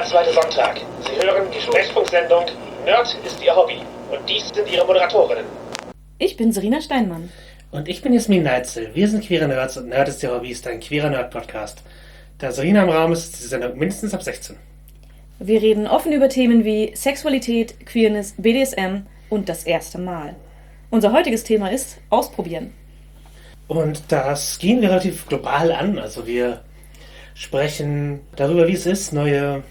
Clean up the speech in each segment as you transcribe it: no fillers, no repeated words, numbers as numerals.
zweite Sonntag. Sie hören die Sprechfunksendung Nerd ist Ihr Hobby. Und dies sind Ihre Moderatorinnen. Ich bin Serena Steinmann. Und ich bin Jasmin Neitzel. Wir sind queere Nerds und Nerd ist Ihr Hobby ist ein queerer Nerd-Podcast. Da Serena im Raum ist die Sendung mindestens ab 16. Wir reden offen über Themen wie Sexualität, Queerness, BDSM und das erste Mal. Unser heutiges Thema ist Ausprobieren. Und das gehen wir relativ global an. Also wir sprechen darüber, wie es ist, neue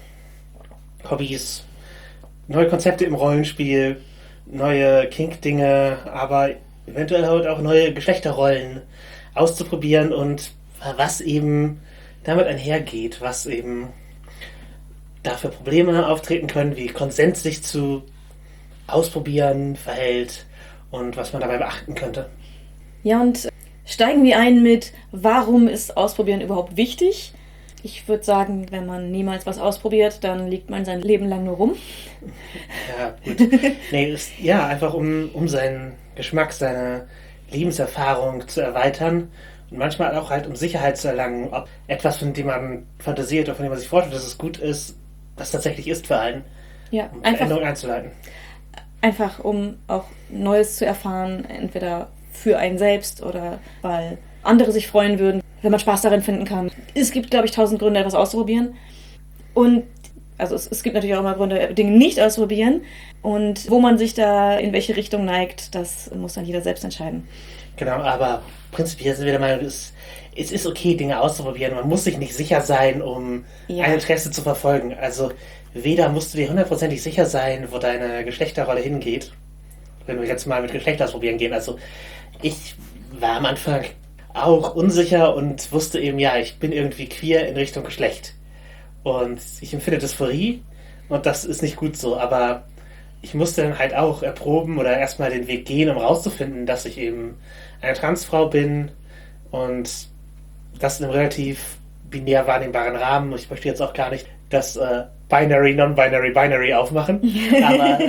Hobbys, neue Konzepte im Rollenspiel, neue Kink-Dinge, aber eventuell auch neue Geschlechterrollen auszuprobieren und was eben damit einhergeht, was eben dafür Probleme auftreten können, wie Konsent sich zu ausprobieren verhält und was man dabei beachten könnte. Ja, und steigen wir ein mit, warum ist Ausprobieren überhaupt wichtig? Ich würde sagen, wenn man niemals was ausprobiert, dann liegt man sein Leben lang nur rum. Ja, gut. Einfach um seinen Geschmack, seine Lebenserfahrung zu erweitern und manchmal auch halt um Sicherheit zu erlangen, ob etwas, von dem man fantasiert oder von dem man sich vorstellt, dass es gut ist, das tatsächlich ist für einen, ja, um einfach Veränderungen einzuleiten. Einfach um auch Neues zu erfahren, entweder für einen selbst oder weil andere sich freuen würden, wenn man Spaß darin finden kann. Es gibt, glaube ich, 1000 Gründe, etwas auszuprobieren. Und also es gibt natürlich auch immer Gründe, Dinge nicht auszuprobieren. Und wo man sich da in welche Richtung neigt, das muss dann jeder selbst entscheiden. Genau, aber prinzipiell sind wir der Meinung, es ist okay, Dinge auszuprobieren. Man muss sich nicht sicher sein, um ein Interesse zu verfolgen. Also weder musst du dir hundertprozentig sicher sein, wo deine Geschlechterrolle hingeht, wenn wir jetzt mal mit Geschlecht ausprobieren gehen. Also ich war am Anfang auch unsicher und wusste eben, ja, ich bin irgendwie queer in Richtung Geschlecht. Und ich empfinde Dysphorie und das ist nicht gut so, aber ich musste dann halt auch erproben oder erstmal den Weg gehen, um rauszufinden, dass ich eben eine Transfrau bin und das in einem relativ binär wahrnehmbaren Rahmen. Ich möchte jetzt auch gar nicht das Binary, Non-Binary, Binary aufmachen, aber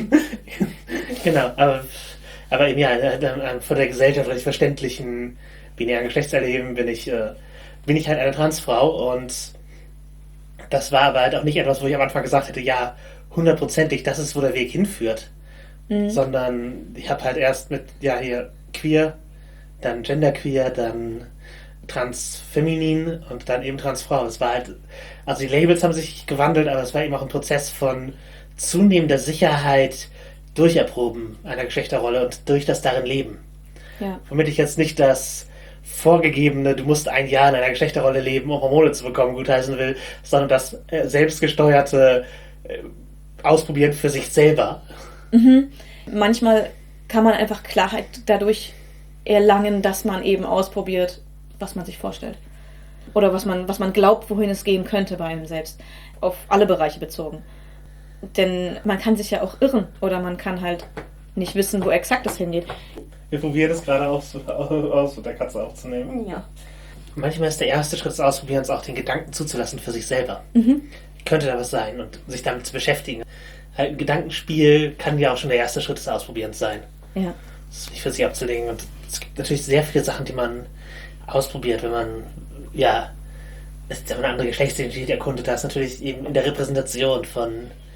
genau, aber eben ja, von der Gesellschaft recht verständlichen binären Geschlechtserleben bin ich halt eine Transfrau und das war aber halt auch nicht etwas, wo ich am Anfang gesagt hätte, ja, hundertprozentig, das ist, wo der Weg hinführt. Sondern ich habe halt erst mit, ja, hier queer, dann genderqueer, dann transfeminin und dann eben transfrau. Es war halt, also die Labels haben sich gewandelt, aber es war eben auch ein Prozess von zunehmender Sicherheit durch Erproben einer Geschlechterrolle und durch das darin Leben. Ja. Womit ich jetzt nicht das vorgegebene, du musst ein Jahr in einer Geschlechterrolle leben, um Hormone zu bekommen, gutheißen will, sondern das selbstgesteuerte Ausprobieren für sich selber. Manchmal kann man einfach Klarheit dadurch erlangen, dass man eben ausprobiert, was man sich vorstellt. Oder was man glaubt, wohin es gehen könnte bei einem selbst. Auf alle Bereiche bezogen. Denn man kann sich ja auch irren oder man kann halt nicht wissen, wo exakt es hingeht. Wir probieren es gerade aus, mit der Katze aufzunehmen. Ja. Manchmal ist der erste Schritt des Ausprobierens auch, den Gedanken zuzulassen für sich selber. Könnte da was sein und sich damit zu beschäftigen. Ein Gedankenspiel kann ja auch schon der erste Schritt des Ausprobierens sein. Ja. Das ist nicht für sich abzulegen. Und es gibt natürlich sehr viele Sachen, die man ausprobiert, wenn man, ja, eine andere Geschlechtsidentität erkundet. Da ist natürlich eben in der Repräsentation von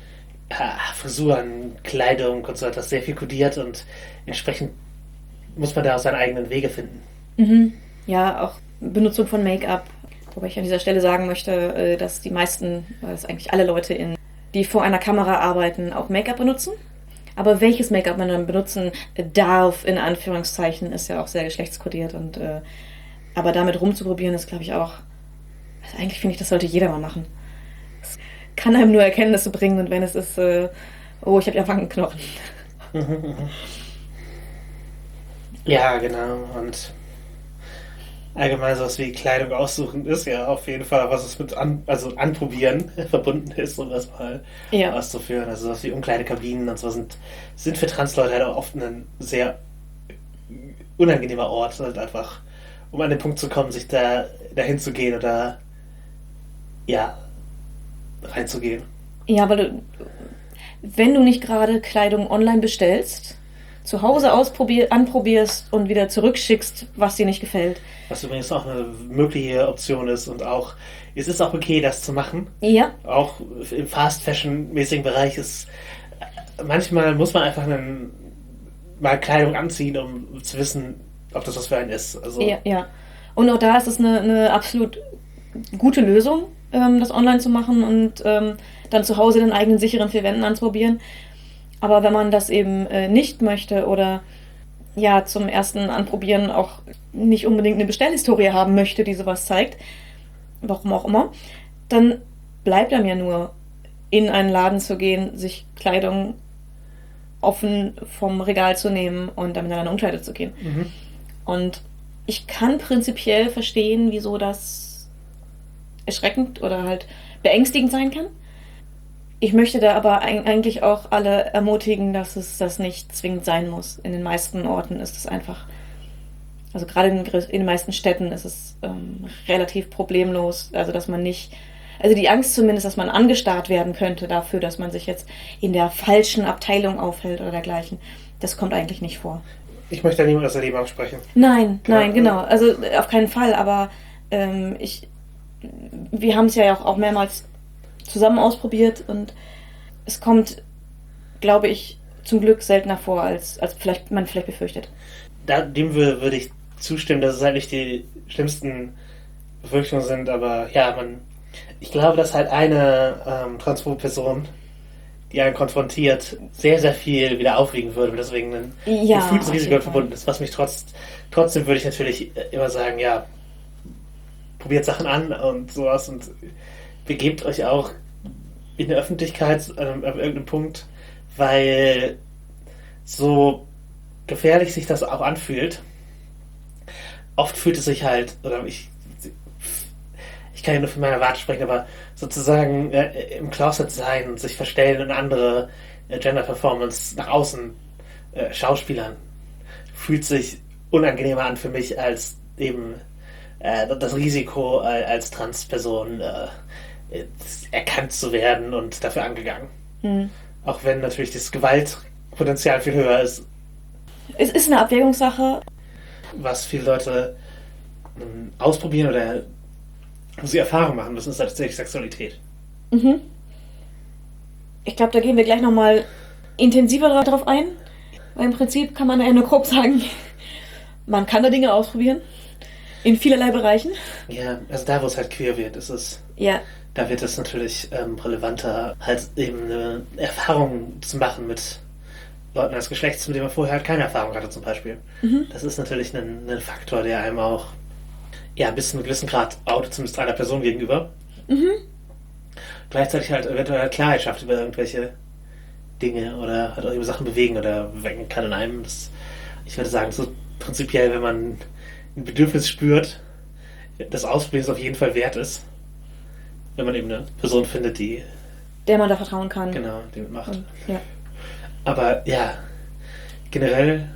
Frisuren, Kleidung und so etwas sehr viel kodiert und entsprechend muss man da auch seine eigenen Wege finden. Ja, auch Benutzung von Make-up. Wobei ich an dieser Stelle sagen möchte, dass die meisten, dass eigentlich alle Leute, die vor einer Kamera arbeiten, auch Make-up benutzen. Aber welches Make-up man dann benutzen darf, in Anführungszeichen, ist ja auch sehr geschlechtskodiert. Aber damit rumzuprobieren ist, glaube ich, auch... Also eigentlich finde ich, das sollte jeder mal machen. Es kann einem nur Erkenntnisse bringen und wenn es ist, ich habe ja Wangenknochen. Ja, genau. Und allgemein sowas wie Kleidung aussuchen ist ja auf jeden Fall, was es mit Anprobieren verbunden ist, um das mal auszuführen. Also sowas wie Umkleidekabinen und so sind für Transleute halt auch oft ein sehr unangenehmer Ort, halt einfach, um an den Punkt zu kommen, sich dahin zu gehen oder reinzugehen. Ja, weil wenn du nicht gerade Kleidung online bestellst, zu Hause anprobierst und wieder zurückschickst, was dir nicht gefällt. Was übrigens auch eine mögliche Option ist und auch, es ist auch okay, das zu machen. Ja. Auch im Fast-Fashion-mäßigen Bereich ist, manchmal muss man einfach mal Kleidung anziehen, um zu wissen, ob das was für einen ist. Also, Ja. Und auch da ist es eine absolut gute Lösung, das online zu machen und dann zu Hause den eigenen sicheren 4 Wänden anzuprobieren. Aber wenn man das eben nicht möchte oder ja zum ersten Anprobieren auch nicht unbedingt eine Bestellhistorie haben möchte, die sowas zeigt, warum auch immer, dann bleibt einem ja nur, in einen Laden zu gehen, sich Kleidung offen vom Regal zu nehmen und dann miteinander umkleidet zu gehen. Mhm. Und ich kann prinzipiell verstehen, wieso das erschreckend oder halt beängstigend sein kann. Ich möchte da aber eigentlich auch alle ermutigen, dass es das nicht zwingend sein muss. In den meisten Orten ist es einfach, also gerade in den meisten Städten ist es relativ problemlos, also dass man nicht, also die Angst zumindest, dass man angestarrt werden könnte dafür, dass man sich jetzt in der falschen Abteilung aufhält oder dergleichen, das kommt eigentlich nicht vor. Ich möchte da niemand aus der Leben absprechen. Nein, genau. Also auf keinen Fall, aber wir haben es ja auch mehrmals zusammen ausprobiert und es kommt, glaube ich, zum Glück seltener vor, als man vielleicht befürchtet. Dem würde ich zustimmen, dass es halt nicht die schlimmsten Befürchtungen sind, aber ja, ich glaube, dass halt eine transphobe Person, die einen konfrontiert, sehr, sehr viel wieder aufwiegen würde, und deswegen ein gefühltes Risiko verbunden ist. Was mich trotzdem würde ich natürlich immer sagen, ja, probiert Sachen an und sowas und begebt euch auch in der Öffentlichkeit an irgendeinem Punkt, weil so gefährlich sich das auch anfühlt. Oft fühlt es sich halt, oder ich kann ja nur von meiner Warte sprechen, aber sozusagen im Closet sein und sich verstellen und andere Gender-Performance nach außen Schauspielern fühlt sich unangenehmer an für mich als eben das Risiko als Transperson erkannt zu werden und dafür angegangen. Mhm. Auch wenn natürlich das Gewaltpotenzial viel höher ist. Es ist eine Abwägungssache. Was viele Leute ausprobieren oder wo sie Erfahrung machen müssen, ist tatsächlich Sexualität. Mhm. Ich glaube, da gehen wir gleich nochmal intensiver darauf ein. Weil im Prinzip kann man ja nur grob sagen, man kann da Dinge ausprobieren. In vielerlei Bereichen. Ja, also da, wo es halt queer wird, ist es. Ja. Da wird es natürlich relevanter, halt eben eine Erfahrung zu machen mit Leuten als Geschlechts, mit denen man vorher halt keine Erfahrung hatte, zum Beispiel. Mhm. Das ist natürlich ein Faktor, der einem auch bis zu einem gewissen Grad outet, zumindest einer Person gegenüber. Mhm. Gleichzeitig halt eventuell Klarheit schafft über irgendwelche Dinge oder halt auch über Sachen bewegen oder wecken kann in einem. Ich würde sagen, so prinzipiell, wenn man ein Bedürfnis spürt, das Ausprobieren ist auf jeden Fall wert ist. Wenn man eben eine Person findet, der man da vertrauen kann. Genau, die mitmacht. Und, ja. Aber ja, generell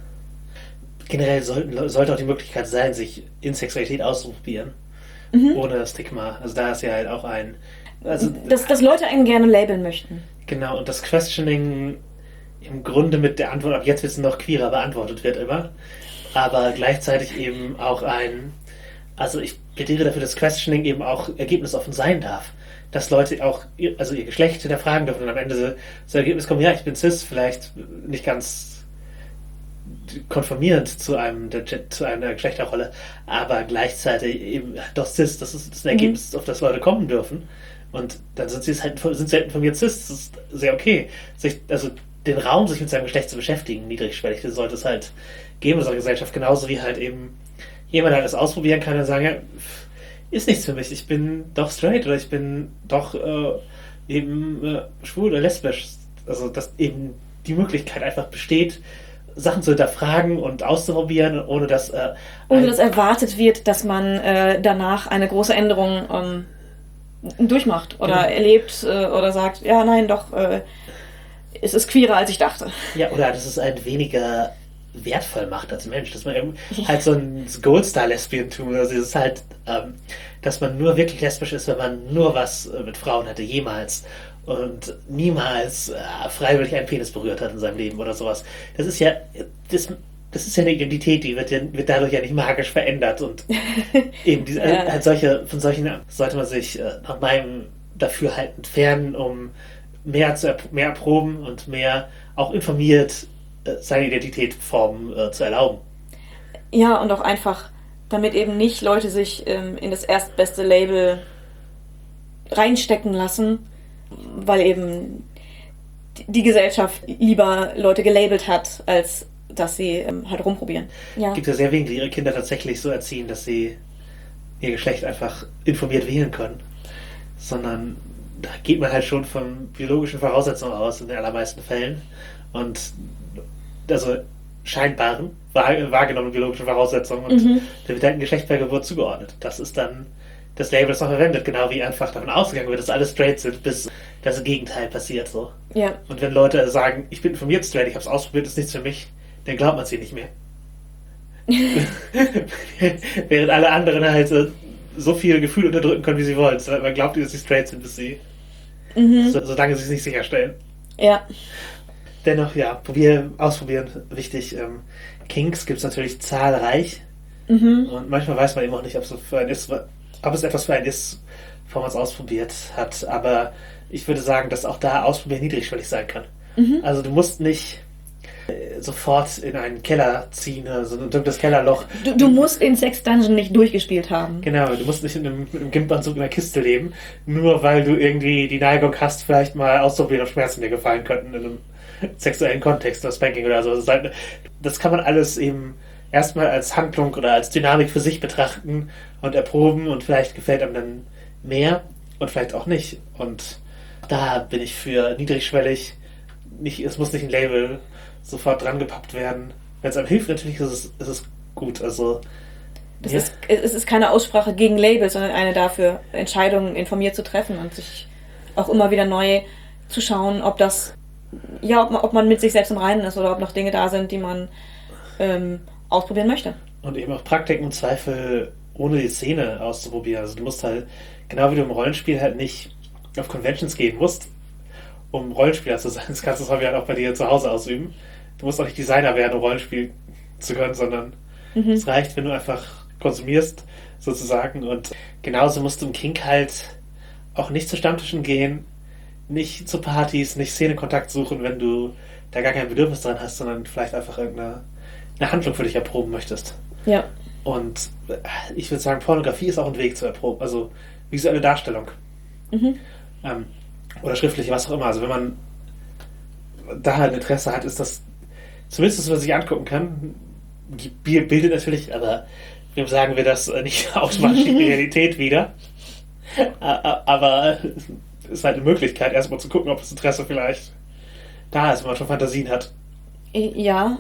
sollte auch die Möglichkeit sein, sich in Sexualität auszuprobieren. Mhm. Ohne Stigma. Also da ist ja halt auch dass Leute einen gerne labeln möchten. Genau, und das Questioning im Grunde mit der Antwort, ab jetzt wird es noch queerer beantwortet wird immer. Aber gleichzeitig eben auch also ich plädiere dafür, dass Questioning eben auch ergebnisoffen sein darf. Dass Leute auch ihr Geschlecht hinterfragen dürfen und am Ende zu Ergebnis kommen, ja, ich bin cis, vielleicht nicht ganz konformierend zu einer Geschlechterrolle, aber gleichzeitig eben doch cis, das ist ein Ergebnis, auf das Leute kommen dürfen. Und dann sind sie halt von mir cis, das ist sehr okay. Den Raum, sich mit seinem Geschlecht zu beschäftigen, niedrigschwellig, das sollte es halt geben in unserer Gesellschaft, genauso wie halt eben jemand halt das ausprobieren kann und sagen, ja, ist nichts für mich, ich bin doch straight oder ich bin doch schwul oder lesbisch. Also, dass eben die Möglichkeit einfach besteht, Sachen zu hinterfragen und auszuprobieren, ohne dass erwartet wird, dass man danach eine große Änderung durchmacht oder erlebt oder sagt, ja, nein, doch, es ist queerer, als ich dachte. Ja, oder dass es einen weniger wertvoll macht als Mensch, dass man halt so ein Goldstar-Lesbientum, also es ist halt, dass man nur wirklich lesbisch ist, wenn man nur was mit Frauen hatte, jemals, und niemals freiwillig einen Penis berührt hat in seinem Leben oder sowas. Das ist ja eine Identität, die wird dadurch ja nicht magisch verändert und eben von solchen sollte man sich nach meinem Dafürhalten entfernen, um mehr erproben und mehr auch informiert seine Identität formen zu erlauben. Ja, und auch einfach, damit eben nicht Leute sich in das erstbeste Label reinstecken lassen, weil eben die Gesellschaft lieber Leute gelabelt hat, als dass sie halt rumprobieren. Ja. Es gibt ja sehr wenige, die ihre Kinder tatsächlich so erziehen, dass sie ihr Geschlecht einfach informiert wählen können. Sondern da geht man halt schon von biologischen Voraussetzungen aus in den allermeisten Fällen. Und also scheinbaren, wahrgenommenen biologischen Voraussetzungen. Und da wird halt ein Geschlecht per Geburt zugeordnet. Das ist dann das Label, das man verwendet. Genau wie einfach davon ausgegangen wird, dass alle straight sind, bis das Gegenteil passiert. So. Ja. Und wenn Leute sagen, ich bin informiert straight, ich habe es ausprobiert, ist nichts für mich, dann glaubt man sie nicht mehr. Während alle anderen halt so viel Gefühl unterdrücken können, wie sie wollen. Man glaubt, dass sie straight sind, bis sie solange sie es nicht sicherstellen. Ja. Dennoch, ja, ausprobieren, wichtig. Kinks gibt es natürlich zahlreich. Und manchmal weiß man eben auch nicht, ob es etwas für einen ist, bevor man es ausprobiert hat. Aber ich würde sagen, dass auch da Ausprobieren niedrigschwellig sein kann. Also du musst nicht sofort in einen Keller ziehen, so ein dunkles Kellerloch. Du musst den Sex Dungeon nicht durchgespielt haben. Genau, du musst nicht mit einem Gimpanzug in einer Kiste leben, nur weil du irgendwie die Neigung hast, vielleicht mal auszuprobieren, ob Schmerzen dir gefallen könnten in einem sexuellen Kontext, oder Spanking oder so. Das kann man alles eben erstmal als Handlung oder als Dynamik für sich betrachten und erproben und vielleicht gefällt einem dann mehr und vielleicht auch nicht. Und da bin ich für niedrigschwellig. Es muss nicht ein Label sofort dran gepappt werden. Wenn es einem hilft, natürlich ist es gut. Also es ist keine Aussprache gegen Labels, sondern eine dafür, Entscheidungen informiert zu treffen und sich auch immer wieder neu zu schauen, ob man mit sich selbst im Reinen ist oder ob noch Dinge da sind, die man ausprobieren möchte. Und eben auch Praktiken im Zweifel ohne die Szene auszuprobieren. Also du musst halt, genau wie du im Rollenspiel halt nicht auf Conventions gehen musst, um Rollenspieler zu sein. Das kannst du halt auch bei dir zu Hause ausüben. Du musst auch nicht Designer werden, um Rollenspiel zu können, sondern es reicht, wenn du einfach konsumierst, sozusagen. Und genauso musst du im Kink halt auch nicht zu Stammtischen gehen, nicht zu Partys, nicht Szenekontakt suchen, wenn du da gar kein Bedürfnis dran hast, sondern vielleicht einfach irgendeine Handlung für dich erproben möchtest. Ja. Und ich würde sagen, Pornografie ist auch ein Weg zu erproben. Also visuelle Darstellung. Oder schriftliche, was auch immer. Also wenn man da halt Interesse hat, ist das zumindest, was man sich angucken kann. Bildet natürlich, aber wem sagen wir das nicht automatisch die Realität wieder. Aber es ist halt eine Möglichkeit, erstmal zu gucken, ob das Interesse vielleicht da ist, wenn man schon Fantasien hat. Ja.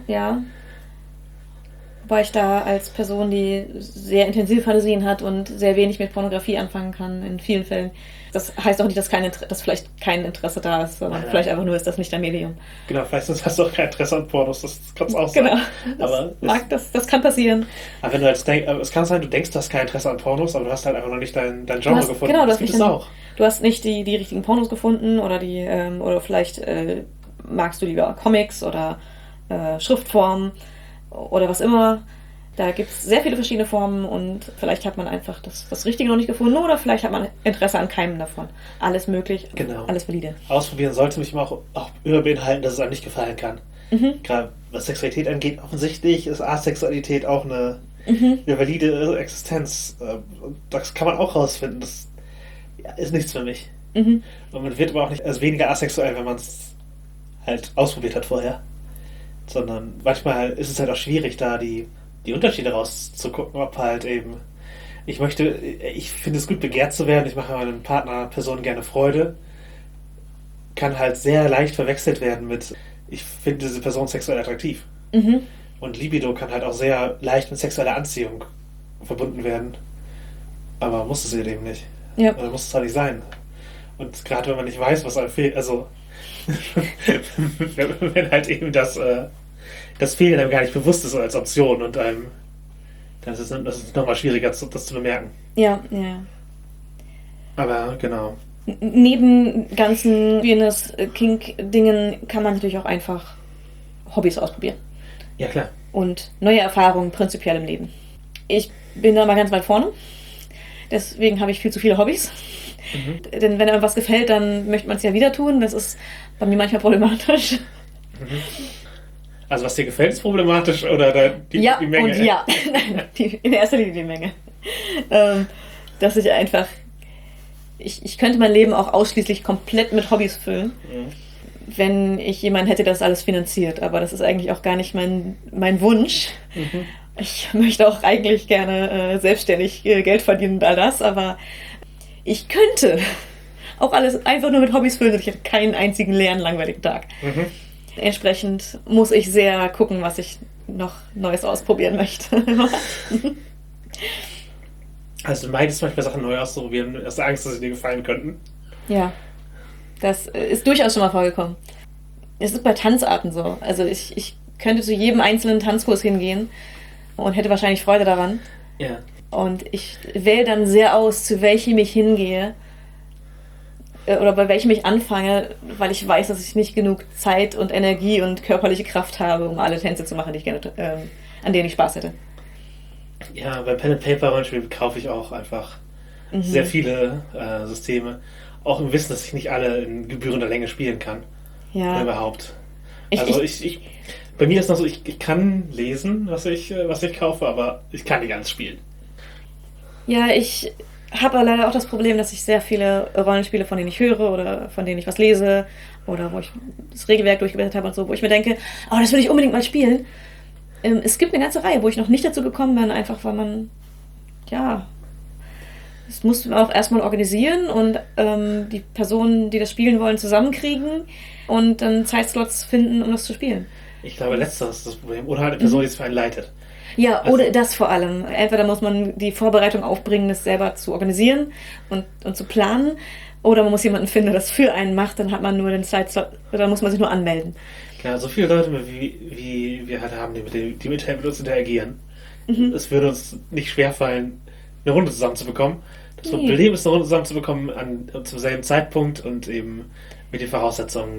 Wobei ich da als Person, die sehr intensive Fantasien hat und sehr wenig mit Pornografie anfangen kann, in vielen Fällen. Das heißt auch nicht, dass vielleicht kein Interesse da ist, sondern vielleicht einfach nur ist das nicht dein Medium. Genau, vielleicht hast du auch kein Interesse an Pornos, das kann es auch sein. Genau, das kann passieren. Aber wenn du jetzt es kann sein, du denkst, du hast kein Interesse an Pornos, aber du hast halt einfach noch nicht dein Genre gefunden. Genau, das gibt es auch. Du hast nicht die richtigen Pornos gefunden oder oder vielleicht magst du lieber Comics oder Schriftformen oder was immer. Da gibt es sehr viele verschiedene Formen und vielleicht hat man einfach das Richtige noch nicht gefunden oder vielleicht hat man Interesse an keinem davon. Alles möglich, genau. Alles valide. Ausprobieren sollte mich auch immer beinhalten, dass es einem nicht gefallen kann. Gerade was Sexualität angeht, offensichtlich ist Asexualität auch eine valide Existenz. Das kann man auch rausfinden. Das ist nichts für mich. Und man wird aber auch nicht als weniger asexuell, wenn man es halt ausprobiert hat vorher. Sondern manchmal ist es halt auch schwierig, da die Unterschiede rauszugucken, ob halt eben ich finde es gut, begehrt zu werden, ich mache meinem Partner, Person gerne Freude, kann halt sehr leicht verwechselt werden mit ich finde diese Person sexuell attraktiv. Und Libido kann halt auch sehr leicht mit sexueller Anziehung verbunden werden. Aber muss es eben nicht. Ja. Oder muss es halt nicht sein. Und gerade wenn man nicht weiß, was einem fehlt, also wenn halt eben das Fehlen einem gar nicht bewusst ist als Option und einem das ist nochmal schwieriger, das zu bemerken. Ja. Aber genau. neben ganzen Kink-Dingen kann man natürlich auch einfach Hobbys ausprobieren. Ja, klar. Und neue Erfahrungen prinzipiell im Leben. Ich bin da mal ganz weit vorne. Deswegen habe ich viel zu viele Hobbys. Denn wenn einem was gefällt, dann möchte man es ja wieder tun. Das ist bei mir manchmal problematisch. Also was dir gefällt, ist problematisch oder die Menge? Und ja, in erster Linie die Menge. Dass ich einfach... Ich könnte mein Leben auch ausschließlich komplett mit Hobbys füllen, wenn ich jemanden hätte, der das alles finanziert. Aber das ist eigentlich auch gar nicht mein Wunsch. Ich möchte auch eigentlich gerne selbstständig Geld verdienen und all das, aber ich könnte auch alles einfach nur mit Hobbys füllen und ich hätte keinen einzigen leeren, langweiligen Tag. Entsprechend muss ich sehr gucken, was ich noch Neues ausprobieren möchte. Also du meintest manchmal Sachen neu auszuprobieren, hast Angst, dass sie dir gefallen könnten? Ja, das ist durchaus schon mal vorgekommen. Es ist bei Tanzarten so. Also ich könnte zu jedem einzelnen Tanzkurs hingehen und hätte wahrscheinlich Freude daran. Ja. Und ich wähle dann sehr aus, zu welchem ich hingehe oder bei welchem ich anfange, weil ich weiß, dass ich nicht genug Zeit und Energie und körperliche Kraft habe, um alle Tänze zu machen, die ich gerne, an denen ich Spaß hätte. Ja, bei Pen and Paper Rollenspielen kaufe ich auch einfach sehr viele Systeme. Auch im Wissen, dass ich nicht alle in gebührender Länge spielen kann. Ja. Oder überhaupt. Bei mir ist noch so, ich kann lesen, was ich kaufe, aber ich kann nicht alles spielen. Ja, ich habe leider auch das Problem, dass ich sehr viele Rollenspiele, von denen ich höre oder von denen ich was lese oder wo ich das Regelwerk durchgeblättert habe und so, wo ich mir denke, oh, das will ich unbedingt mal spielen. Es gibt eine ganze Reihe, wo ich noch nicht dazu gekommen bin, einfach weil man, das muss man auch erstmal organisieren und die Personen, die das spielen wollen, zusammenkriegen und dann Zeitslots finden, um das zu spielen. Ich glaube, letzteres ist das Problem. Oder halt eine Person, die es für einen leitet. Ja, also, oder das vor allem. Entweder muss man die Vorbereitung aufbringen, das selber zu organisieren und zu planen, oder man muss jemanden finden, der das für einen macht, dann hat man nur den Zeitslot, oder muss man sich nur anmelden. Ja, so viele Leute, wie wir halt haben, die mit uns interagieren. Es würde uns nicht schwerfallen, eine Runde zusammenzubekommen. Das Problem ist, eine Runde zusammenzubekommen zum selben Zeitpunkt und eben mit den Voraussetzungen.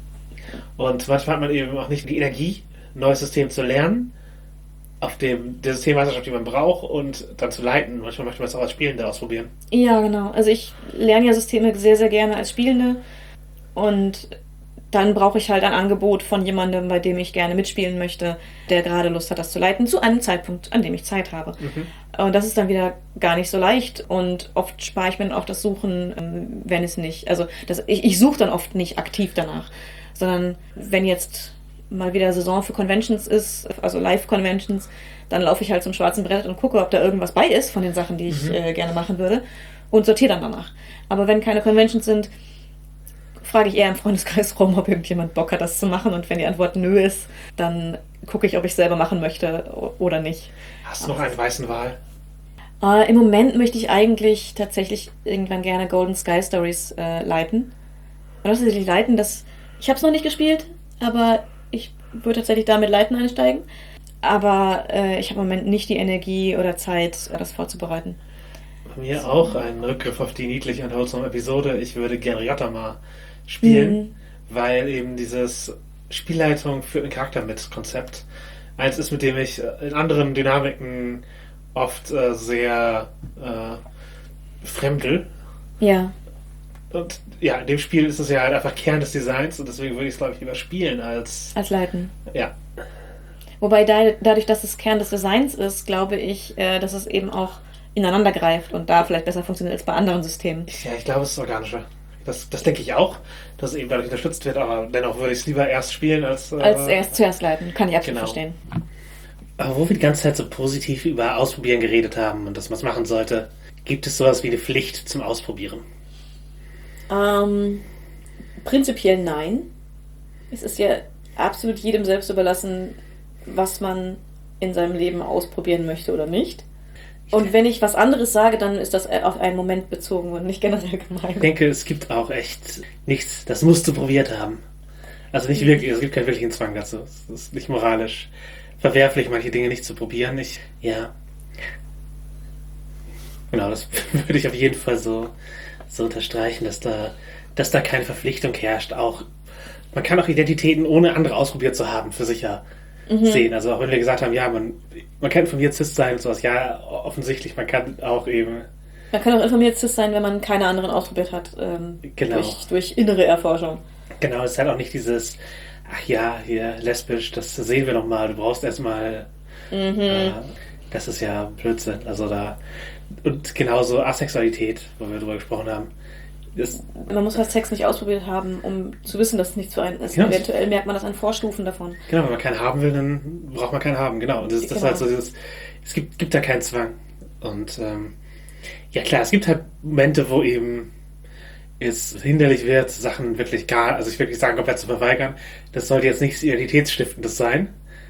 Und manchmal hat man eben auch nicht die Energie, ein neues System zu lernen, auf der Systemmeisterschaft, die man braucht, und dann zu leiten. Manchmal möchte man es auch als Spielende ausprobieren. Ja, genau. Also ich lerne ja Systeme sehr, sehr gerne als Spielende und dann brauche ich halt ein Angebot von jemandem, bei dem ich gerne mitspielen möchte, der gerade Lust hat, das zu leiten, zu einem Zeitpunkt, an dem ich Zeit habe. Und das ist dann wieder gar nicht so leicht und oft spare ich mir dann auch das Suchen, wenn es nicht, also ich suche dann oft nicht aktiv danach, sondern wenn jetzt mal wieder Saison für Conventions ist, also Live-Conventions, dann laufe ich halt zum schwarzen Brett und gucke, ob da irgendwas bei ist von den Sachen, die ich gerne machen würde und sortiere dann danach. Aber wenn keine Conventions sind, frage ich eher im Freundeskreis rum, ob irgendjemand Bock hat, das zu machen. Und wenn die Antwort nö ist, dann gucke ich, ob ich selber machen möchte oder nicht. Hast du noch einen weißen Wal? Im Moment möchte ich eigentlich tatsächlich irgendwann gerne Golden Sky Stories leiten. Und das tatsächlich leiten, ich habe es noch nicht gespielt, aber ich würde tatsächlich da mit Leiten einsteigen. Aber ich habe im Moment nicht die Energie oder Zeit, das vorzubereiten. Bei mir auch ein Rückgriff auf die niedliche und holsame Episode. Ich würde gerne Ryotama spielen, weil eben dieses Spielleitung für einen Charakter mit Konzept eins ist, mit dem ich in anderen Dynamiken oft sehr fremdel. Ja. Und ja, in dem Spiel ist es ja halt einfach Kern des Designs und deswegen würde ich es, glaube ich, lieber spielen als leiten. Ja. Wobei dadurch, dass es Kern des Designs ist, glaube ich, dass es eben auch ineinander greift und da vielleicht besser funktioniert als bei anderen Systemen. Ja, ich glaube, es ist organischer. Das denke ich auch, dass es eben dadurch unterstützt wird, aber dennoch würde ich es lieber erst spielen als zuerst leiten. Kann ich absolut verstehen. Aber wo wir die ganze Zeit so positiv über Ausprobieren geredet haben und dass man es machen sollte, gibt es sowas wie eine Pflicht zum Ausprobieren? Prinzipiell nein. Es ist ja absolut jedem selbst überlassen, was man in seinem Leben ausprobieren möchte oder nicht. Und wenn ich was anderes sage, dann ist das auf einen Moment bezogen und nicht generell gemeint. Ich denke, es gibt auch echt nichts, das musst du probiert haben. Also nicht wirklich, es gibt keinen wirklichen Zwang dazu. Es ist nicht moralisch verwerflich, manche Dinge nicht zu probieren. Genau, das würde ich auf jeden Fall so so unterstreichen, dass da keine Verpflichtung herrscht. Auch man kann auch Identitäten, ohne andere ausprobiert zu haben, für sicher sehen. Also auch wenn wir gesagt haben, ja, man kann informiert cis sein und sowas, ja, offensichtlich, man kann auch eben... Man kann auch informiert cis sein, wenn man keine anderen ausprobiert hat, genau. durch innere Erforschung. Genau, es ist halt auch nicht dieses, ach ja, hier, lesbisch, das sehen wir noch mal, du brauchst erstmal... das ist ja Blödsinn. Also und genauso Asexualität, wo wir drüber gesprochen haben. Man muss halt Sex nicht ausprobiert haben, um zu wissen, dass es nicht zu einem ist. Genau. Eventuell merkt man das an Vorstufen davon. Genau, wenn man keinen haben will, dann braucht man keinen haben. Genau. Und das ist halt so dieses, es gibt da keinen Zwang. Und ja klar, es gibt halt Momente, wo eben es hinderlich wird, Sachen wirklich also ich wirklich sagen, komplett zu verweigern. Das sollte jetzt nichts Identitätsstiftendes sein.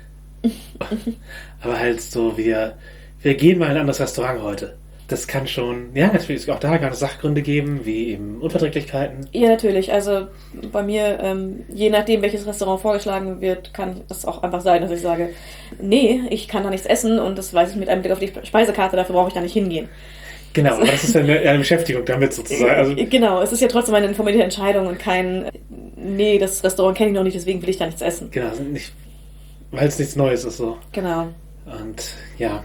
Aber halt so, wir gehen mal in ein anderes Restaurant heute. Das kann schon, ja, natürlich auch da gerade Sachgründe geben, wie eben Unverträglichkeiten. Ja, natürlich. Also bei mir, je nachdem, welches Restaurant vorgeschlagen wird, kann das auch einfach sein, dass ich sage, nee, ich kann da nichts essen und das weiß ich mit einem Blick auf die Speisekarte, dafür brauche ich da nicht hingehen. Genau, aber das ist ja eine Beschäftigung damit sozusagen. Also, genau, es ist ja trotzdem eine informierte Entscheidung und kein, nee, das Restaurant kenne ich noch nicht, deswegen will ich da nichts essen. Genau, nicht, weil es nichts Neues ist so. Genau. Und ja,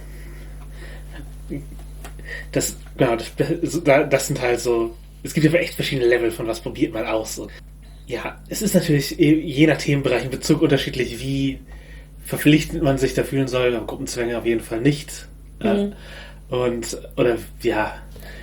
das sind halt so, es gibt ja echt verschiedene Level von was probiert man aus. Und ja, es ist natürlich je nach Themenbereich in Bezug unterschiedlich, wie verpflichtend man sich da fühlen soll. Gruppenzwänge auf jeden Fall nicht. Oder ja,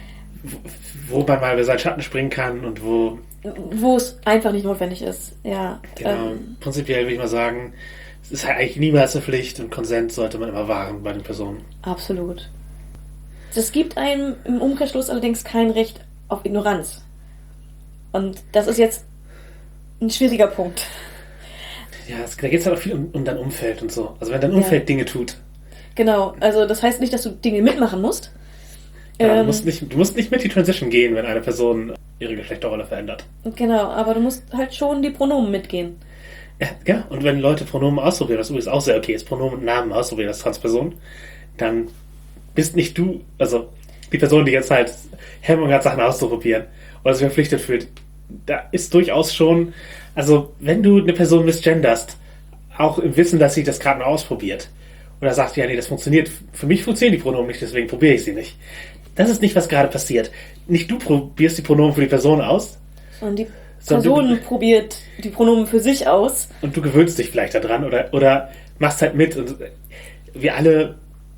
wo man mal über seinen Schatten springen kann und wo es einfach nicht notwendig ist. Ja. Genau, prinzipiell würde ich mal sagen, es ist halt eigentlich niemals eine Pflicht und Konsens sollte man immer wahren bei den Personen. Absolut. Das gibt einem im Umkehrschluss allerdings kein Recht auf Ignoranz. Und das ist jetzt ein schwieriger Punkt. Ja, da geht es halt auch viel um dein Umfeld und so. Also wenn dein Umfeld Dinge tut. Genau, also das heißt nicht, dass du Dinge mitmachen musst. Genau, du musst nicht mit die Transition gehen, wenn eine Person ihre Geschlechterrolle verändert. Genau, aber du musst halt schon die Pronomen mitgehen. Ja, und wenn Leute Pronomen ausprobieren, was übrigens auch sehr okay ist, Pronomen und Namen ausprobieren als Transperson, dann bist nicht du, also die Person, die jetzt halt Hemmung hat, Sachen auszuprobieren oder sich verpflichtet fühlt, da ist durchaus schon, also wenn du eine Person misgenderst, auch im Wissen, dass sie das gerade mal ausprobiert oder sagt, ja nee, das funktioniert, für mich funktionieren die Pronomen nicht, deswegen probiere ich sie nicht. Das ist nicht, was gerade passiert. Nicht du probierst die Pronomen für die Person aus, und die Person probiert die Pronomen für sich aus. Und du gewöhnst dich vielleicht daran oder machst halt mit. Und wir alle,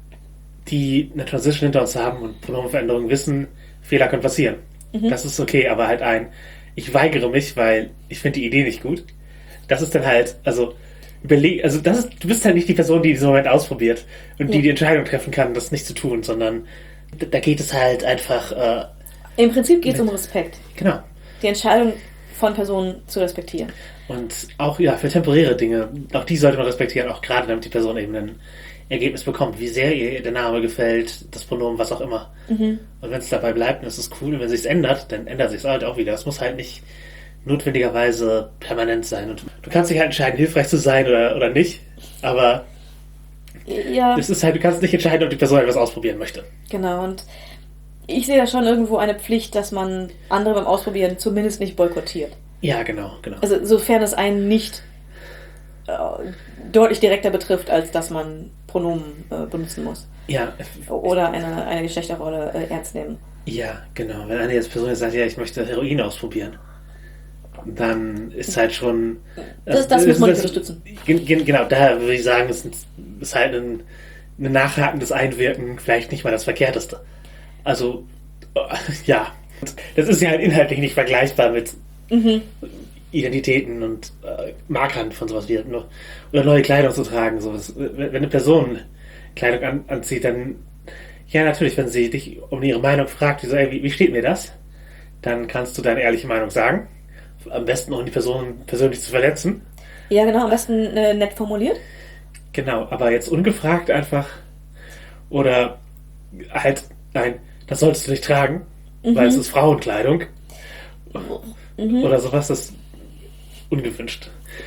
die eine Transition hinter uns haben und Pronomenveränderungen wissen, Fehler können passieren. Das ist okay, aber halt ich weigere mich, weil ich finde die Idee nicht gut. Das ist dann halt, also du bist halt nicht die Person, die diesen Moment ausprobiert und die Entscheidung treffen kann, das nicht zu tun, sondern da geht es halt einfach... Im Prinzip geht es um Respekt. Genau. Die Entscheidung von Personen zu respektieren. Und auch, ja, für temporäre Dinge, auch die sollte man respektieren, auch gerade damit die Person eben ein Ergebnis bekommt, wie sehr ihr der Name gefällt, das Pronomen, was auch immer. Und wenn es dabei bleibt, dann ist es cool. Und wenn es sich ändert, dann ändert sich es halt auch wieder. Es muss halt nicht notwendigerweise permanent sein. Und du kannst dich halt entscheiden, hilfreich zu sein oder nicht, aber es ist halt, du kannst nicht entscheiden, ob die Person etwas ausprobieren möchte. Genau, und ich sehe da schon irgendwo eine Pflicht, dass man andere beim Ausprobieren zumindest nicht boykottiert. Ja, genau. Also sofern es einen nicht deutlich direkter betrifft, als dass man Pronomen benutzen muss. Ja. Oder eine Geschlechterrolle ernst nehmen. Ja, genau. Wenn eine jetzt Person sagt, ja, ich möchte Heroin ausprobieren, dann ist halt schon... Das muss man nicht unterstützen. Genau, daher würde ich sagen, es ist halt ein nachhakendes Einwirken vielleicht nicht mal das Verkehrteste. Also, ja, das ist ja halt inhaltlich nicht vergleichbar mit Identitäten und Markern von sowas wie oder neue Kleidung zu tragen. Sowas. Wenn eine Person Kleidung anzieht, dann, ja natürlich, wenn sie dich um ihre Meinung fragt, wie steht mir das, dann kannst du deine ehrliche Meinung sagen. Am besten, ohne die Person persönlich zu verletzen. Ja, genau, am besten nett formuliert. Genau, aber jetzt ungefragt einfach oder halt, nein, das solltest du nicht tragen, weil es ist Frauenkleidung. Oder sowas, das ist ungewünscht.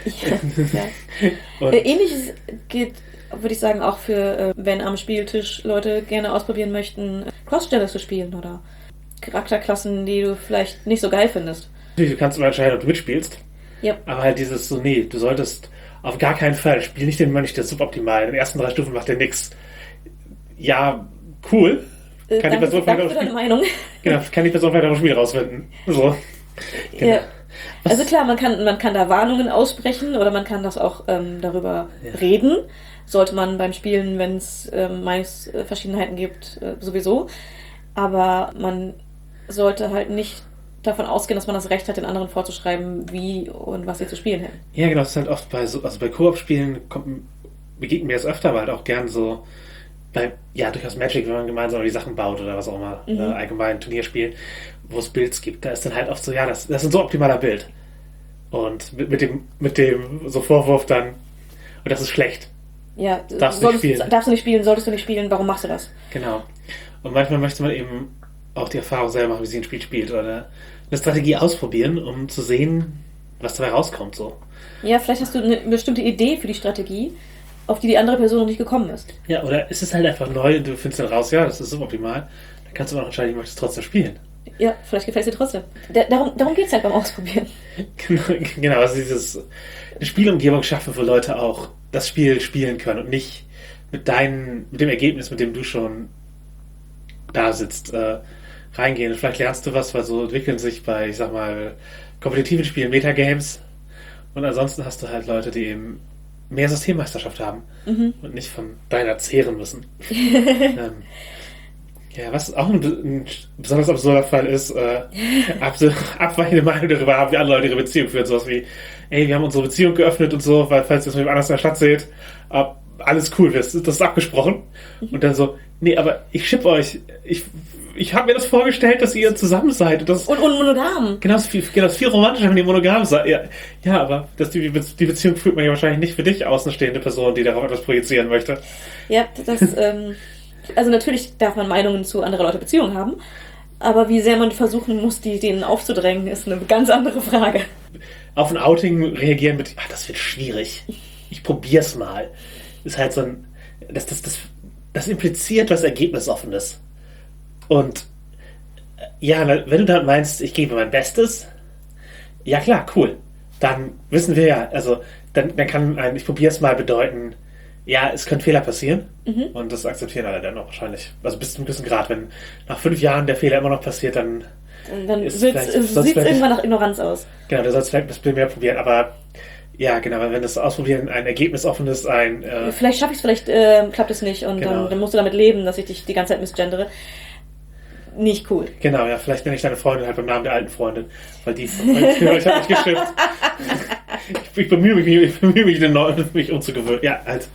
Ja. Ähnliches geht, würde ich sagen, auch für, wenn am Spieltisch Leute gerne ausprobieren möchten, Crossgender zu spielen oder Charakterklassen, die du vielleicht nicht so geil findest. Du kannst immer entscheiden, ob du mitspielst. Ja. Aber halt dieses so, nee, du solltest auf gar keinen Fall, spiel nicht den Mönch, der ist suboptimal. In den ersten 3 Stufen macht der nix. Ja, cool. Danke für deine Meinung. Genau, kann die Person vielleicht auch im Spiel rausfinden. So. Genau. Ja. Also klar, man kann da Warnungen aussprechen oder man kann das auch darüber reden. Sollte man beim Spielen, wenn es Meinungsverschiedenheiten gibt, sowieso. Aber man sollte halt nicht davon ausgehen, dass man das Recht hat, den anderen vorzuschreiben, wie und was sie zu spielen hätten. Ja, genau, das ist halt oft bei Koop-Spielen begegnet mir das öfter, aber halt auch gern so durchaus Magic, wenn man gemeinsam die Sachen baut oder was auch immer, allgemein Turnierspielen, wo es Builds gibt, da ist dann halt oft so, ja, das ist ein so optimaler Bild. Und mit dem so Vorwurf dann, und das ist schlecht. Ja, darfst du nicht spielen, solltest du nicht spielen, warum machst du das? Genau. Und manchmal möchte man eben auch die Erfahrung selber machen, wie sie ein Spiel spielt oder eine Strategie ausprobieren, um zu sehen, was dabei rauskommt. So. Ja, vielleicht hast du eine bestimmte Idee für die Strategie, auf die andere Person noch nicht gekommen ist. Ja, oder ist es halt einfach neu und du findest dann raus, ja, das ist suboptimal, dann kannst du auch entscheiden, du möchtest trotzdem spielen. Ja, vielleicht gefällt es dir trotzdem. Darum geht es halt beim Ausprobieren. Genau, also eine Spielumgebung schaffen, wo Leute auch das Spiel spielen können und nicht mit dem Ergebnis, mit dem du schon da sitzt, reingehen. Und vielleicht lernst du was, weil so entwickeln sich bei, ich sag mal, kompetitiven Spielen Metagames. Und ansonsten hast du halt Leute, die eben mehr Systemmeisterschaft haben und nicht von deiner zehren müssen. Was auch ein besonders absurder Fall ist, abweichende Meinung darüber haben, wie andere Leute ihre Beziehung führen. Sowas wie, ey, wir haben unsere Beziehung geöffnet und so, weil falls ihr es mit jemand anders in der Stadt seht, alles cool, das ist abgesprochen. Und dann so, nee, aber ich schipp euch. Ich habe mir das vorgestellt, dass ihr zusammen seid. Und monogam. Genau, das ist viel romantischer, wenn ihr monogam seid. Ja, aber die Beziehung fühlt man ja wahrscheinlich nicht für dich, außenstehende Person, die darauf etwas projizieren möchte. Ja, also natürlich darf man Meinungen zu anderen Leute Beziehungen haben, aber wie sehr man versuchen muss, denen aufzudrängen, ist eine ganz andere Frage. Auf ein Outing reagieren mit, das wird schwierig. Ich probier's mal. Ist halt so ein, das impliziert was Ergebnisoffenes. Und ja, wenn du dann meinst, ich gebe mein Bestes, ja klar, cool. Dann wissen wir ja, also dann kann ich probier's mal bedeuten, ja, es können Fehler passieren und das akzeptieren alle dann auch wahrscheinlich. Also bis zu einem gewissen Grad. Wenn nach 5 Jahren der Fehler immer noch passiert, dann sieht es irgendwann nach Ignoranz aus. Genau, du sollst vielleicht ein bisschen mehr probieren, aber ja, genau, wenn das Ausprobieren ein ergebnisoffenes, vielleicht schaffe ich es, vielleicht klappt es nicht und genau. dann musst du damit leben, dass ich dich die ganze Zeit misgendere. Nicht cool. Genau, ja, vielleicht nenne ich deine Freundin halt beim Namen der alten Freundin, weil ich habe mich geschimpft. Ich bemühe mich umzugewöhnen. Ja, halt.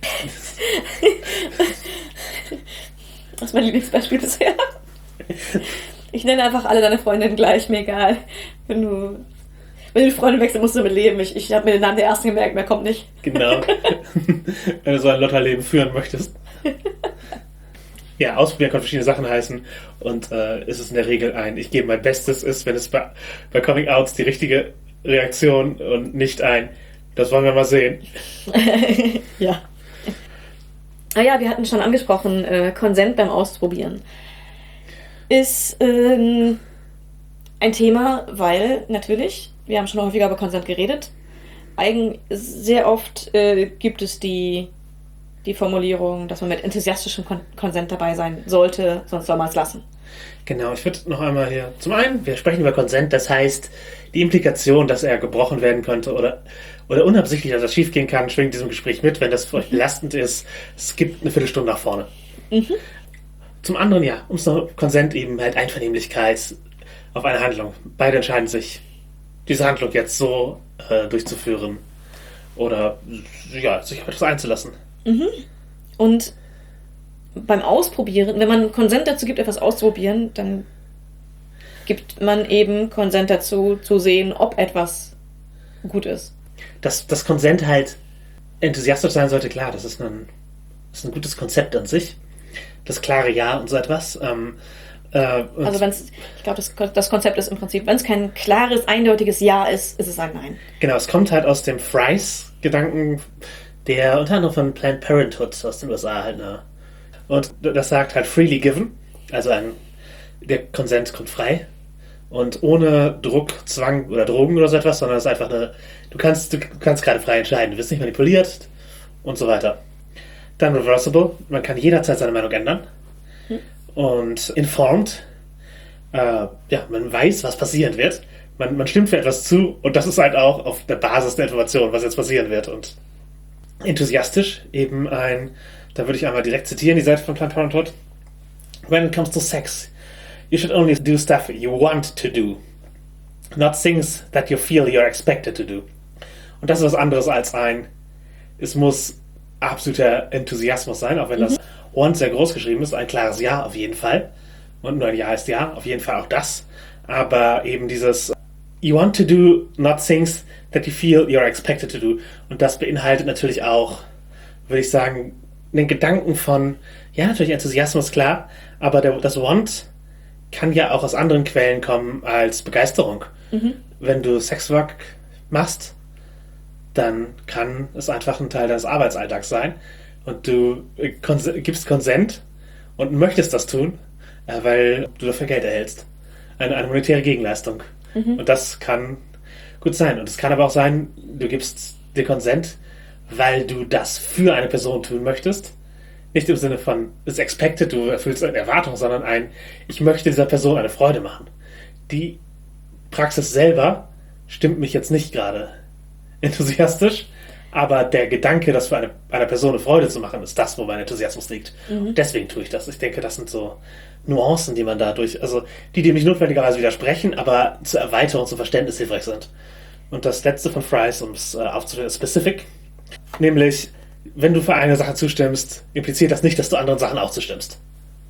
Das ist mein Lieblingsbeispiel bisher. Ich nenne einfach alle deine Freundinnen gleich, mir egal. Wenn du die Freundin wechselst, musst du damit leben. Ich habe mir den Namen der ersten gemerkt, mehr kommt nicht. Genau. Wenn du so ein Lotterleben führen möchtest. Ja, ausprobieren kann verschiedene Sachen heißen und ist es in der Regel ich gebe mein Bestes ist, wenn es bei Coming-Outs die richtige Reaktion und nicht das wollen wir mal sehen. Ja. Ja, wir hatten schon angesprochen, Konsent beim Ausprobieren ist ein Thema, weil natürlich, wir haben schon häufiger über Konsent geredet, sehr oft gibt es die Formulierung, dass man mit enthusiastischem Konsent dabei sein sollte, sonst soll man es lassen. Genau, ich würde noch einmal hier, zum einen, wir sprechen über Konsent, das heißt, die Implikation, dass er gebrochen werden könnte oder unabsichtlich, dass das schief gehen kann, schwingt in diesem Gespräch mit, wenn das für euch belastend ist, es gibt eine Viertelstunde nach vorne. Zum anderen, ja, Konsent eben halt Einvernehmlichkeit auf eine Handlung. Beide entscheiden sich, diese Handlung jetzt so durchzuführen oder ja, sich auf etwas einzulassen. Und beim Ausprobieren, wenn man Konsent dazu gibt, etwas auszuprobieren, dann gibt man eben Konsent dazu, zu sehen, ob etwas gut ist. Dass Konsent halt enthusiastisch sein sollte, klar, das ist ein gutes Konzept an sich. Das klare Ja und so etwas. Also ich glaube, das Konzept ist im Prinzip, wenn es kein klares, eindeutiges Ja ist, ist es ein Nein. Genau, es kommt halt aus dem Fries-Gedanken, der unter anderem von Planned Parenthood aus den USA halt, ne? Und das sagt halt freely given, also der Konsent kommt frei und ohne Druck, Zwang oder Drogen oder so etwas, sondern es ist einfach du kannst gerade frei entscheiden, du wirst nicht manipuliert und so weiter. Dann reversible, man kann jederzeit seine Meinung ändern. Und informed, man weiß, was passieren wird. Man stimmt für etwas zu und das ist halt auch auf der Basis der Information, was jetzt passieren wird. Und enthusiastisch, da würde ich einmal direkt zitieren, die Seite von Planned Parenthood. When it comes to sex, you should only do stuff you want to do, not things that you feel you're expected to do. Und das ist was anderes als es muss absoluter Enthusiasmus sein, auch wenn das want sehr groß geschrieben ist, ein klares Ja auf jeden Fall. Und nur ein Ja ist Ja, auf jeden Fall auch das. Aber eben dieses you want to do not things that you feel you're expected to do. Und das beinhaltet natürlich auch, würde ich sagen, den Gedanken von, ja, natürlich Enthusiasmus, klar, aber das Want kann ja auch aus anderen Quellen kommen als Begeisterung. Wenn du Sexwork machst, dann kann es einfach ein Teil deines Arbeitsalltags sein und du gibst Consent und möchtest das tun, weil du dafür Geld erhältst. Eine monetäre Gegenleistung. Und das kann gut sein. Und es kann aber auch sein, du gibst dir Consent, weil du das für eine Person tun möchtest. Nicht im Sinne von, it's expected, du erfüllst eine Erwartung, sondern ich möchte dieser Person eine Freude machen. Die Praxis selber stimmt mich jetzt nicht gerade enthusiastisch, aber der Gedanke, das für einer Person eine Freude zu machen, ist das, wo mein Enthusiasmus liegt. Und deswegen tue ich das. Ich denke, das sind so Nuancen, die man dadurch, also die dem nicht notwendigerweise widersprechen, aber zur Erweiterung, zum Verständnis hilfreich sind. Und das letzte von Fries, um es aufzustellen, ist specific. Nämlich, wenn du für eine Sache zustimmst, impliziert das nicht, dass du anderen Sachen auch zustimmst.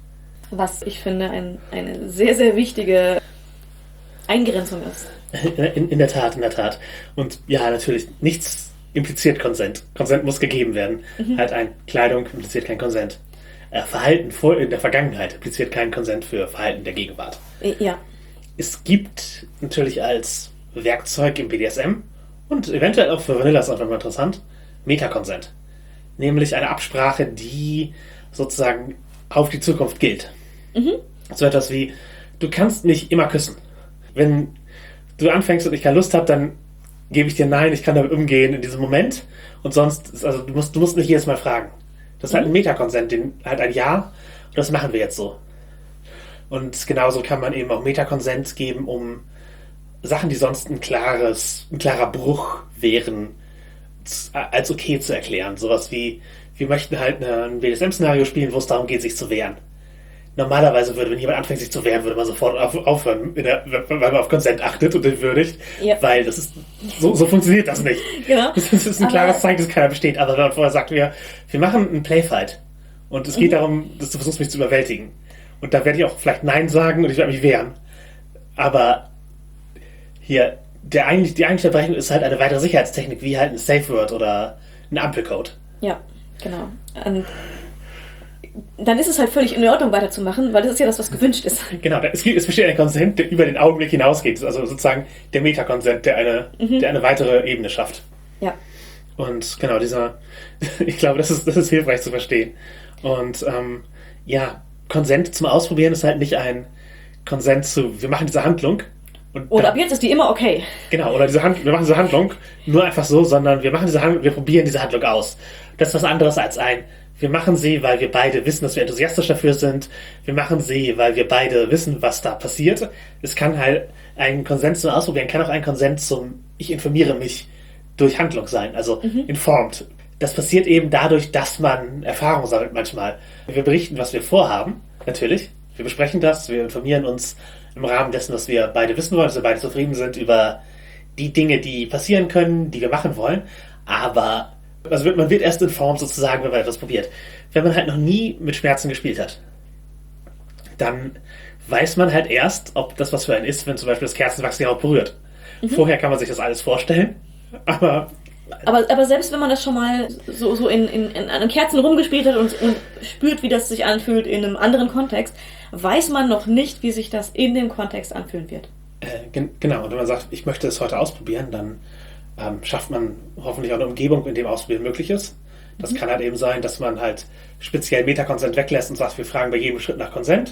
Was ich finde eine sehr, sehr wichtige Eingrenzung ist. In der Tat. Und ja, natürlich, nichts impliziert Consent. Consent muss gegeben werden. Kleidung impliziert kein Consent. Verhalten in der Vergangenheit impliziert keinen Consent für Verhalten der Gegenwart. Ja. Es gibt natürlich als Werkzeug im BDSM und eventuell auch für Vanilla ist auch nochmal interessant, Meta-Consent. Nämlich eine Absprache, die sozusagen auf die Zukunft gilt. So etwas wie, du kannst nicht immer küssen. Wenn du anfängst und ich keine Lust habe, dann gebe ich dir Nein, ich kann damit umgehen in diesem Moment. Und sonst, also du musst nicht jedes Mal fragen. Das ist halt ein Meta-Consent, halt ein Ja. Und das machen wir jetzt so. Und genauso kann man eben auch Meta-Consent geben, um Sachen, die sonst ein klarer Bruch wären, als okay zu erklären. Sowas wie, wir möchten halt ein BDSM-Szenario spielen, wo es darum geht, sich zu wehren. Normalerweise wenn jemand anfängt, sich zu wehren, würde man sofort aufhören, weil man auf Consent achtet und den würdigt, weil das ist, so funktioniert das nicht. Genau. Das ist ein klares Zeichen, dass keiner besteht. Aber wenn man vorher sagt, wir machen einen Playfight und es geht darum, dass du versuchst, mich zu überwältigen. Und da werde ich auch vielleicht Nein sagen und ich werde mich wehren. Aber hier, die eigentliche Berechnung ist halt eine weitere Sicherheitstechnik, wie halt ein Safe Word oder ein Ampelcode. Ja, genau. Dann ist es halt völlig in Ordnung, weiterzumachen, weil das ist ja das, was gewünscht ist. Genau, es besteht ein Consent, der über den Augenblick hinausgeht. Also sozusagen der Meta-Consent, der eine weitere Ebene schafft. Ja. Und genau, ich glaube, das ist hilfreich zu verstehen. Und Consent zum Ausprobieren ist halt nicht ein Consent zu, wir machen diese Handlung. Und ab jetzt ist die immer okay. Genau, oder wir machen diese Handlung nur einfach so, sondern wir probieren diese Handlung aus. Das ist was anderes als wir machen sie, weil wir beide wissen, dass wir enthusiastisch dafür sind. Wir machen sie, weil wir beide wissen, was da passiert. Es kann halt ein Konsens zum Ausprobieren, kann auch ein Konsens zum ich informiere mich durch Handlung sein, also informed. Das passiert eben dadurch, dass man Erfahrung sammelt manchmal. Wir berichten, was wir vorhaben, natürlich. Wir besprechen das, wir informieren uns im Rahmen dessen, was wir beide wissen wollen, dass wir beide zufrieden sind über die Dinge, die passieren können, die wir machen wollen. Aber man wird erst informed sozusagen, wenn man etwas probiert. Wenn man halt noch nie mit Schmerzen gespielt hat, dann weiß man halt erst, ob das was für einen ist, wenn zum Beispiel das Kerzenwachs die Haut berührt. Vorher kann man sich das alles vorstellen, aber selbst wenn man das schon mal so in einem Kerzen rumgespielt hat und spürt, wie das sich anfühlt in einem anderen Kontext, weiß man noch nicht, wie sich das in dem Kontext anfühlen wird. Genau, und wenn man sagt, ich möchte es heute ausprobieren, dann schafft man hoffentlich auch eine Umgebung, in dem Ausprobieren möglich ist. Das kann halt eben sein, dass man halt speziell Meta-Consent weglässt und sagt, wir fragen bei jedem Schritt nach Consent.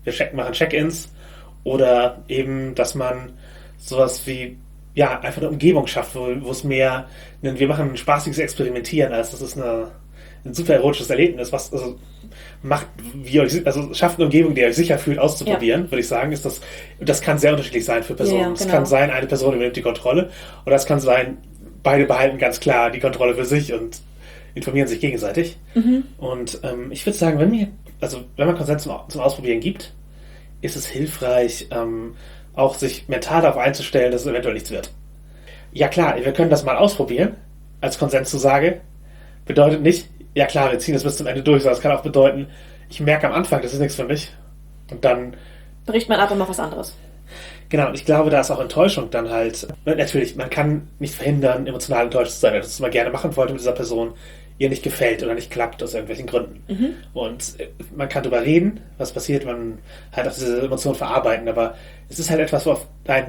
machen Check-ins oder eben, dass man sowas wie einfach eine Umgebung schafft, wo es mehr, wir machen ein spaßiges Experimentieren, als das ist ein super erotisches Erlebnis, was macht, schafft eine Umgebung, die ihr euch sicher fühlt, auszuprobieren, würde ich sagen. Das kann sehr unterschiedlich sein für Personen. Es kann sein, eine Person übernimmt die Kontrolle, oder es kann sein, beide behalten ganz klar die Kontrolle für sich und informieren sich gegenseitig. Und ich würde sagen, wenn man Konsent zum Ausprobieren gibt, ist es hilfreich, auch sich mental darauf einzustellen, dass es eventuell nichts wird. Ja klar, wir können das mal ausprobieren, als Konsenszusage. Bedeutet nicht, ja klar, wir ziehen das bis zum Ende durch, sondern es kann auch bedeuten, ich merke am Anfang, das ist nichts für mich. Und dann bricht man ab und macht was anderes. Genau, und ich glaube, da ist auch Enttäuschung dann halt, natürlich, man kann nicht verhindern, emotional enttäuscht zu sein, wenn das mal gerne machen wollte mit dieser Person, ihr nicht gefällt oder nicht klappt aus irgendwelchen Gründen. Und man kann darüber reden, was passiert, man halt auch diese Emotionen verarbeiten, aber es ist halt etwas, wo auf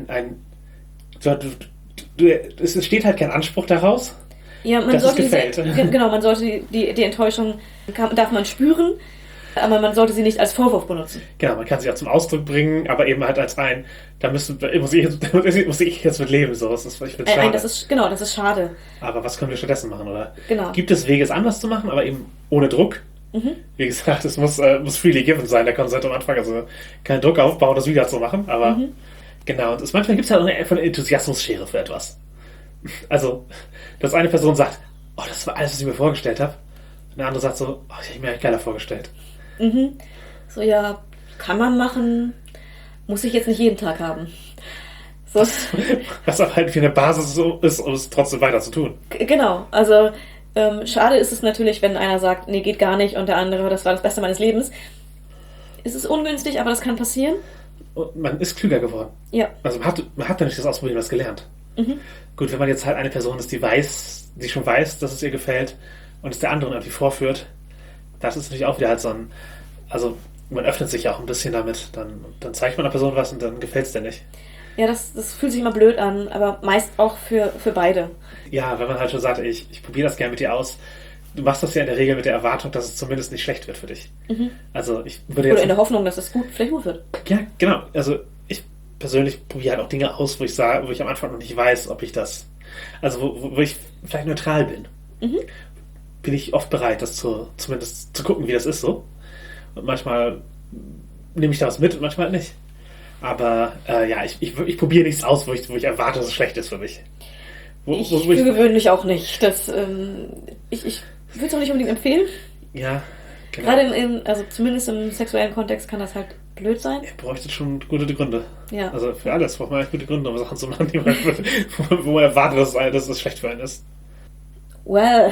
es steht halt kein Anspruch daraus, dass es gefällt. Man sollte die Enttäuschung, darf man spüren, aber man sollte sie nicht als Vorwurf benutzen. Genau, man kann sie auch zum Ausdruck bringen, aber eben halt als da muss ich jetzt mit leben. So. Ich find's schade. Das ist schade. Aber was können wir stattdessen machen, oder? Genau. Gibt es Wege, es anders zu machen, aber eben ohne Druck? Wie gesagt, es muss freely given sein, der Konsent am Anfang. Also kein Druck aufbauen, das wieder zu machen, aber genau. Und manchmal gibt es halt auch eine Enthusiasmusschere für etwas. Also, dass eine Person sagt, oh, das war alles, was ich mir vorgestellt habe. Und der andere sagt so, oh, ich habe mir eigentlich geiler vorgestellt. So, ja, kann man machen, muss ich jetzt nicht jeden Tag haben. So. Was aber halt wie eine Basis so ist, um es trotzdem weiter zu tun. Genau, also schade ist es natürlich, wenn einer sagt, nee, geht gar nicht und der andere, das war das Beste meines Lebens. Es ist ungünstig, aber das kann passieren. Und man ist klüger geworden. Ja. Also man hat ja nicht das Ausprobieren was gelernt. Gut, wenn man jetzt halt eine Person ist, die schon weiß, dass es ihr gefällt und es der anderen irgendwie vorführt, das ist natürlich auch wieder halt also man öffnet sich ja auch ein bisschen damit, dann zeigt man einer Person was und dann gefällt es dir nicht. Ja, das fühlt sich immer blöd an, aber meist auch für beide. Ja, wenn man halt schon sagt, ich probiere das gerne mit dir aus, du machst das ja in der Regel mit der Erwartung, dass es zumindest nicht schlecht wird für dich. Also ich würde Oder in der Hoffnung, dass es vielleicht gut wird. Ja, genau. Also ich persönlich probiere halt auch Dinge aus, wo ich am Anfang noch nicht weiß, ob ich das, also wo ich vielleicht neutral bin. Bin ich oft bereit, das zumindest zu gucken, wie das ist so. Und manchmal nehme ich da was mit und manchmal nicht. Aber ich probiere nichts aus, wo ich erwarte, dass es schlecht ist für mich. Ich für gewöhnlich auch nicht. Ich würde es auch nicht unbedingt empfehlen. Ja, genau. Gerade also zumindest im sexuellen Kontext kann das halt blöd sein. Ihr bräuchtet schon gute Gründe. Ja. Also für alles braucht man echt gute Gründe, um Sachen zu machen, wo man erwartet, dass es schlecht für einen ist. Well.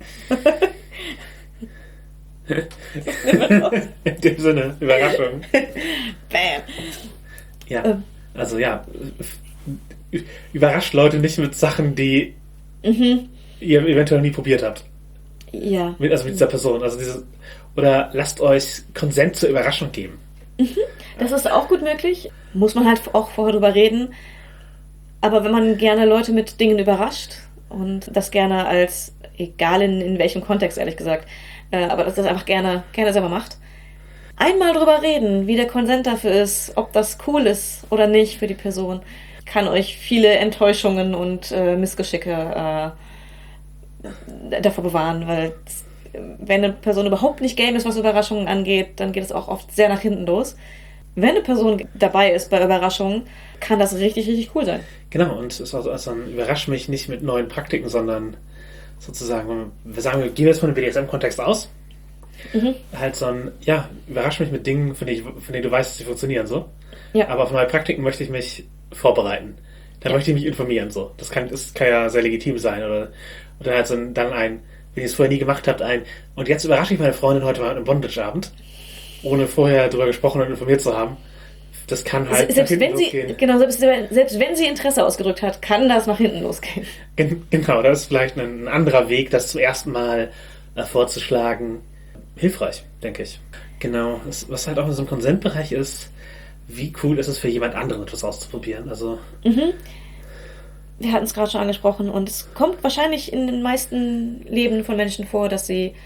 In dem Sinne, Überraschung. Bam. Ja, also ja, überrascht Leute nicht mit Sachen, die ihr eventuell nie probiert habt. Ja. Mit dieser Person. Oder lasst euch Konsent zur Überraschung geben. Das ist auch gut möglich. Muss man halt auch vorher drüber reden. Aber wenn man gerne Leute mit Dingen überrascht und das gerne als, egal in welchem Kontext, ehrlich gesagt, aber dass das einfach gerne selber macht, einmal drüber reden, wie der Konsent dafür ist, ob das cool ist oder nicht für die Person, kann euch viele Enttäuschungen und Missgeschicke davor bewahren, weil wenn eine Person überhaupt nicht game ist, was Überraschungen angeht, dann geht es auch oft sehr nach hinten los. Wenn eine Person dabei ist bei Überraschungen, kann das richtig, richtig cool sein. Genau, und es ist also überrascht mich nicht mit neuen Praktiken, sondern sozusagen, wir gehen jetzt von dem BDSM-Kontext aus. Halt überrasch mich mit Dingen, von denen du weißt, dass sie funktionieren, so. Ja. Aber auf neue Praktiken möchte ich mich vorbereiten. Da möchte ich mich informieren, so. Das kann ja sehr legitim sein, oder halt wenn ihr es vorher nie gemacht habt, und jetzt überrasche ich meine Freundin heute mal mit einem Bondage-Abend, ohne vorher darüber gesprochen und informiert zu haben. Das kann halt selbst nach hinten losgehen. Genau, selbst wenn sie Interesse ausgedrückt hat, kann das nach hinten losgehen. Genau, das ist vielleicht ein anderer Weg, das zum ersten Mal vorzuschlagen. Hilfreich, denke ich. Genau, was halt auch in so einem Konsentbereich ist, wie cool ist es für jemand anderen, etwas auszuprobieren. Also wir hatten es gerade schon angesprochen und es kommt wahrscheinlich in den meisten Leben von Menschen vor, dass sie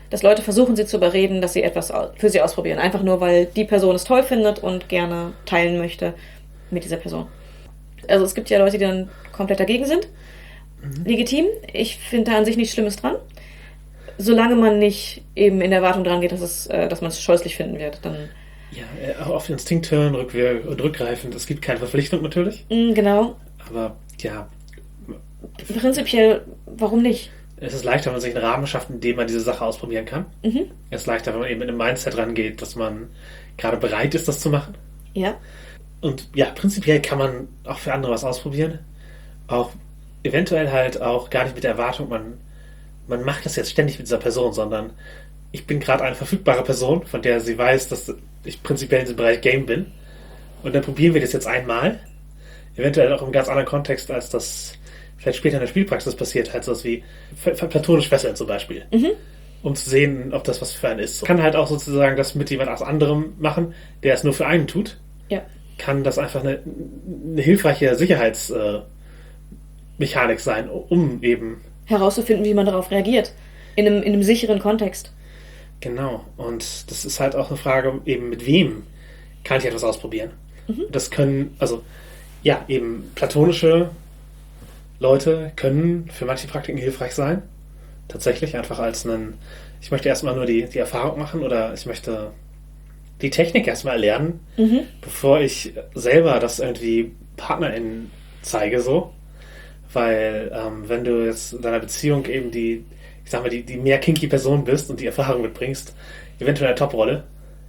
dass Leute versuchen, sie zu überreden, dass sie etwas für sie ausprobieren. Einfach nur, weil die Person es toll findet und gerne teilen möchte mit dieser Person. Also es gibt ja Leute, die dann komplett dagegen sind. Legitim. Ich finde da an sich nichts Schlimmes dran. Solange man nicht eben in der Erwartung dran geht, dass man es scheußlich finden wird, dann... Ja, auf Instinkt hören und rückgreifend. Es gibt keine Verpflichtung natürlich. Genau. Aber ja. Prinzipiell, warum nicht? Es ist leichter, wenn man sich einen Rahmen schafft, in dem man diese Sache ausprobieren kann. Es ist leichter, wenn man eben mit einem Mindset rangeht, dass man gerade bereit ist, das zu machen. Ja. Und ja, prinzipiell kann man auch für andere was ausprobieren. Auch eventuell halt auch gar nicht mit der Erwartung, man macht das jetzt ständig mit dieser Person, sondern ich bin gerade eine verfügbare Person, von der sie weiß, dass ich prinzipiell in diesem Bereich Game bin. Und dann probieren wir das jetzt einmal. Eventuell auch im ganz anderen Kontext, als das vielleicht später in der Spielpraxis passiert, halt sowas wie platonisch fesseln zum Beispiel. Um zu sehen, ob das was für einen ist. Kann halt auch sozusagen das mit jemand anderem machen, der es nur für einen tut. Ja. Kann das einfach eine hilfreiche Sicherheitsmechanik sein, um eben herauszufinden, wie man darauf reagiert. In einem sicheren Kontext. Genau. Und das ist halt auch eine Frage, eben mit wem kann ich etwas ausprobieren. Das können, also ja, eben platonische Leute können für manche Praktiken hilfreich sein. Tatsächlich einfach als ich möchte erstmal nur die Erfahrung machen oder ich möchte die Technik erstmal lernen, bevor ich selber das irgendwie PartnerInnen zeige, so. Weil, wenn du jetzt in deiner Beziehung eben die mehr kinky Person bist und die Erfahrung mitbringst, eventuell eine Top-Rolle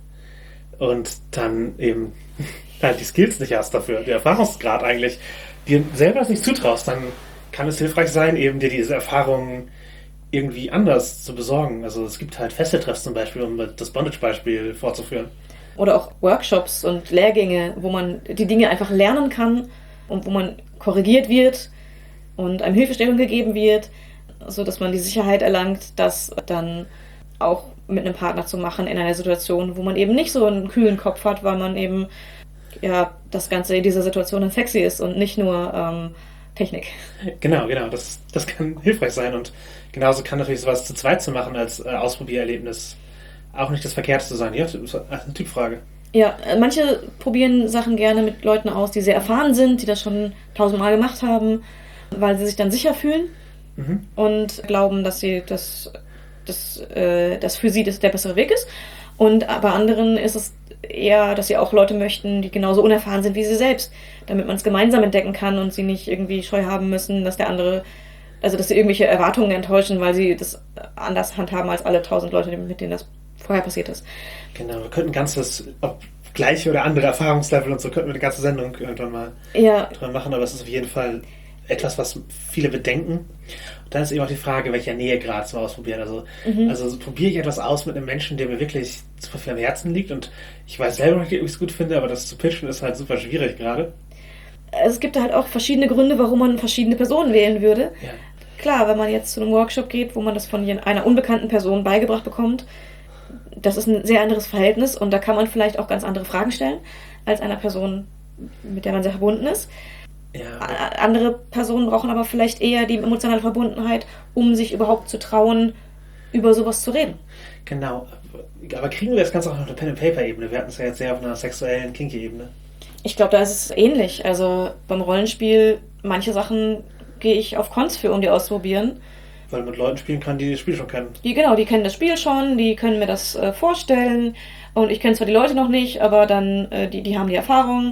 und dann eben halt die Skills nicht hast dafür, der Erfahrungsgrad eigentlich, dir selber das nicht zutraust, dann kann es hilfreich sein, eben dir diese Erfahrungen irgendwie anders zu besorgen. Also es gibt halt Fesseltreffs zum Beispiel, um das Bondage-Beispiel fortzuführen. Oder auch Workshops und Lehrgänge, wo man die Dinge einfach lernen kann und wo man korrigiert wird und einem Hilfestellung gegeben wird, sodass man die Sicherheit erlangt, das dann auch mit einem Partner zu machen in einer Situation, wo man eben nicht so einen kühlen Kopf hat, weil man eben das Ganze in dieser Situation dann sexy ist und nicht nur Technik. Genau, das kann hilfreich sein und genauso kann natürlich sowas zu zweit zu machen als Ausprobiererlebnis auch nicht das Verkehrteste sein. Ja, das ist eine Typfrage. Ja, manche probieren Sachen gerne mit Leuten aus, die sehr erfahren sind, die das schon 1000-mal gemacht haben, weil sie sich dann sicher fühlen und glauben, dass sie das für sie der bessere Weg ist. Und bei anderen ist es eher, dass sie auch Leute möchten, die genauso unerfahren sind wie sie selbst, damit man es gemeinsam entdecken kann und sie nicht irgendwie scheu haben müssen, dass der andere, also dass sie irgendwelche Erwartungen enttäuschen, weil sie das anders handhaben als alle 1000 Leute, mit denen das vorher passiert ist. Genau, wir könnten ob gleiche oder andere Erfahrungslevel und so, könnten wir eine ganze Sendung irgendwann mal dran machen, aber es ist auf jeden Fall etwas, was viele bedenken. Und dann ist eben auch die Frage, welcher Nähegrad zum Ausprobieren. Also probiere ich etwas aus mit einem Menschen, der mir wirklich super viel am Herzen liegt und ich weiß selber nicht, ob ich es gut finde, aber das zu pitchen ist halt super schwierig gerade. Es gibt halt auch verschiedene Gründe, warum man verschiedene Personen wählen würde. Ja. Klar, wenn man jetzt zu einem Workshop geht, wo man das von einer unbekannten Person beigebracht bekommt, das ist ein sehr anderes Verhältnis und da kann man vielleicht auch ganz andere Fragen stellen als einer Person, mit der man sehr verbunden ist. Ja. Andere Personen brauchen aber vielleicht eher die emotionale Verbundenheit, um sich überhaupt zu trauen, über sowas zu reden. Genau. Aber kriegen wir das Ganze auch auf einer Pen-and-Paper-Ebene? Wir hatten es ja jetzt sehr auf einer sexuellen, kinky-Ebene. Ich glaube, da ist es ähnlich. Also beim Rollenspiel, manche Sachen gehe ich auf Cons für, um die auszuprobieren. Weil man mit Leuten spielen kann, die das Spiel schon kennen. Die kennen das Spiel schon, die können mir das vorstellen. Und ich kenne zwar die Leute noch nicht, aber dann die haben die Erfahrung.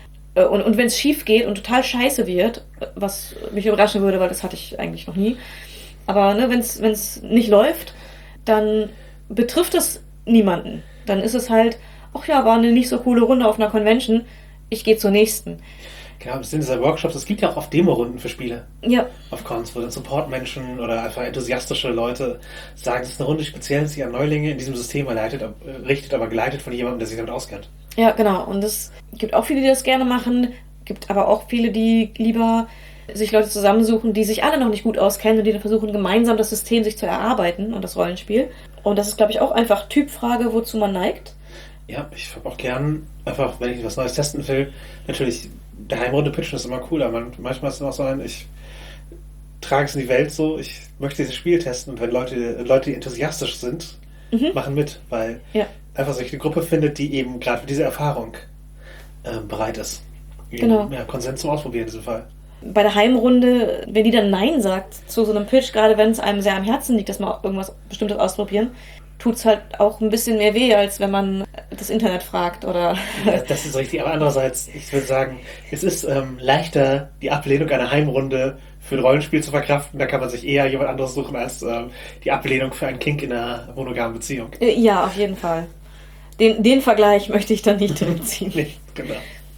Und wenn es schief geht und total scheiße wird, was mich überraschen würde, weil das hatte ich eigentlich noch nie. Aber wenn es nicht läuft, dann betrifft es niemanden. Dann ist es halt, ach ja, war eine nicht so coole Runde auf einer Convention, ich gehe zur nächsten. Genau, im Sinne dieser Workshops, es gibt ja auch oft Demo-Runden für Spiele. Ja. Auf Cons, wo dann Support-Menschen oder einfach enthusiastische Leute sagen, es ist eine Runde speziell, die sich an Neulinge in diesem System richtet, aber geleitet von jemandem, der sich damit auskennt. Ja, genau. Und es gibt auch viele, die das gerne machen, gibt aber auch viele, die lieber sich Leute zusammensuchen, die sich alle noch nicht gut auskennen und die dann versuchen, gemeinsam das System sich zu erarbeiten und das Rollenspiel. Und das ist, glaube ich, auch einfach Typfrage, wozu man neigt. Ja, ich habe auch gern, einfach, wenn ich was Neues testen will, natürlich, der Heimrunde pitchen ist immer cool, aber manchmal ist es auch so ich trage es in die Welt so, ich möchte dieses Spiel testen und wenn Leute, die enthusiastisch sind, machen mit, weil einfach sich eine Gruppe findet, die eben gerade für diese Erfahrung bereit ist. Genau. Ja, Konsens zum Ausprobieren in diesem Fall. Bei der Heimrunde, wenn die dann Nein sagt zu so einem Pitch, gerade wenn es einem sehr am Herzen liegt, dass man irgendwas Bestimmtes ausprobieren, tut es halt auch ein bisschen mehr weh, als wenn man das Internet fragt oder... Ja, das ist richtig, aber andererseits, ich würde sagen, es ist leichter, die Ablehnung einer Heimrunde für ein Rollenspiel zu verkraften. Da kann man sich eher jemand anderes suchen, als die Ablehnung für einen Kink in einer monogamen Beziehung. Ja, auf jeden Fall. Den Vergleich möchte ich dann nicht ziehen. Nee, genau.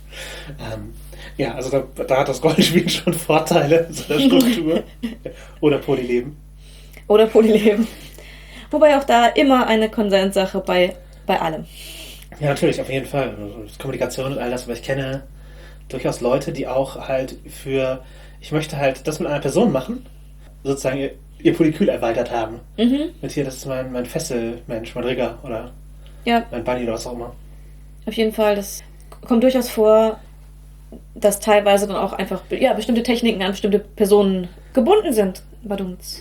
Ja, also da hat das Rollenspiel schon Vorteile, so der Struktur. Oder Polyleben. Oder Polyleben. Wobei auch da immer eine Konsenssache bei allem. Ja, natürlich, auf jeden Fall. Kommunikation und all das, aber ich kenne durchaus Leute, die auch halt ich möchte halt das mit einer Person machen, sozusagen ihr Polykül erweitert haben. Mit hier, das ist mein Fesselmensch, mein Rigger oder mein Bunny oder was auch immer. Auf jeden Fall, das kommt durchaus vor, dass teilweise dann auch einfach bestimmte Techniken an bestimmte Personen gebunden sind. Badumts.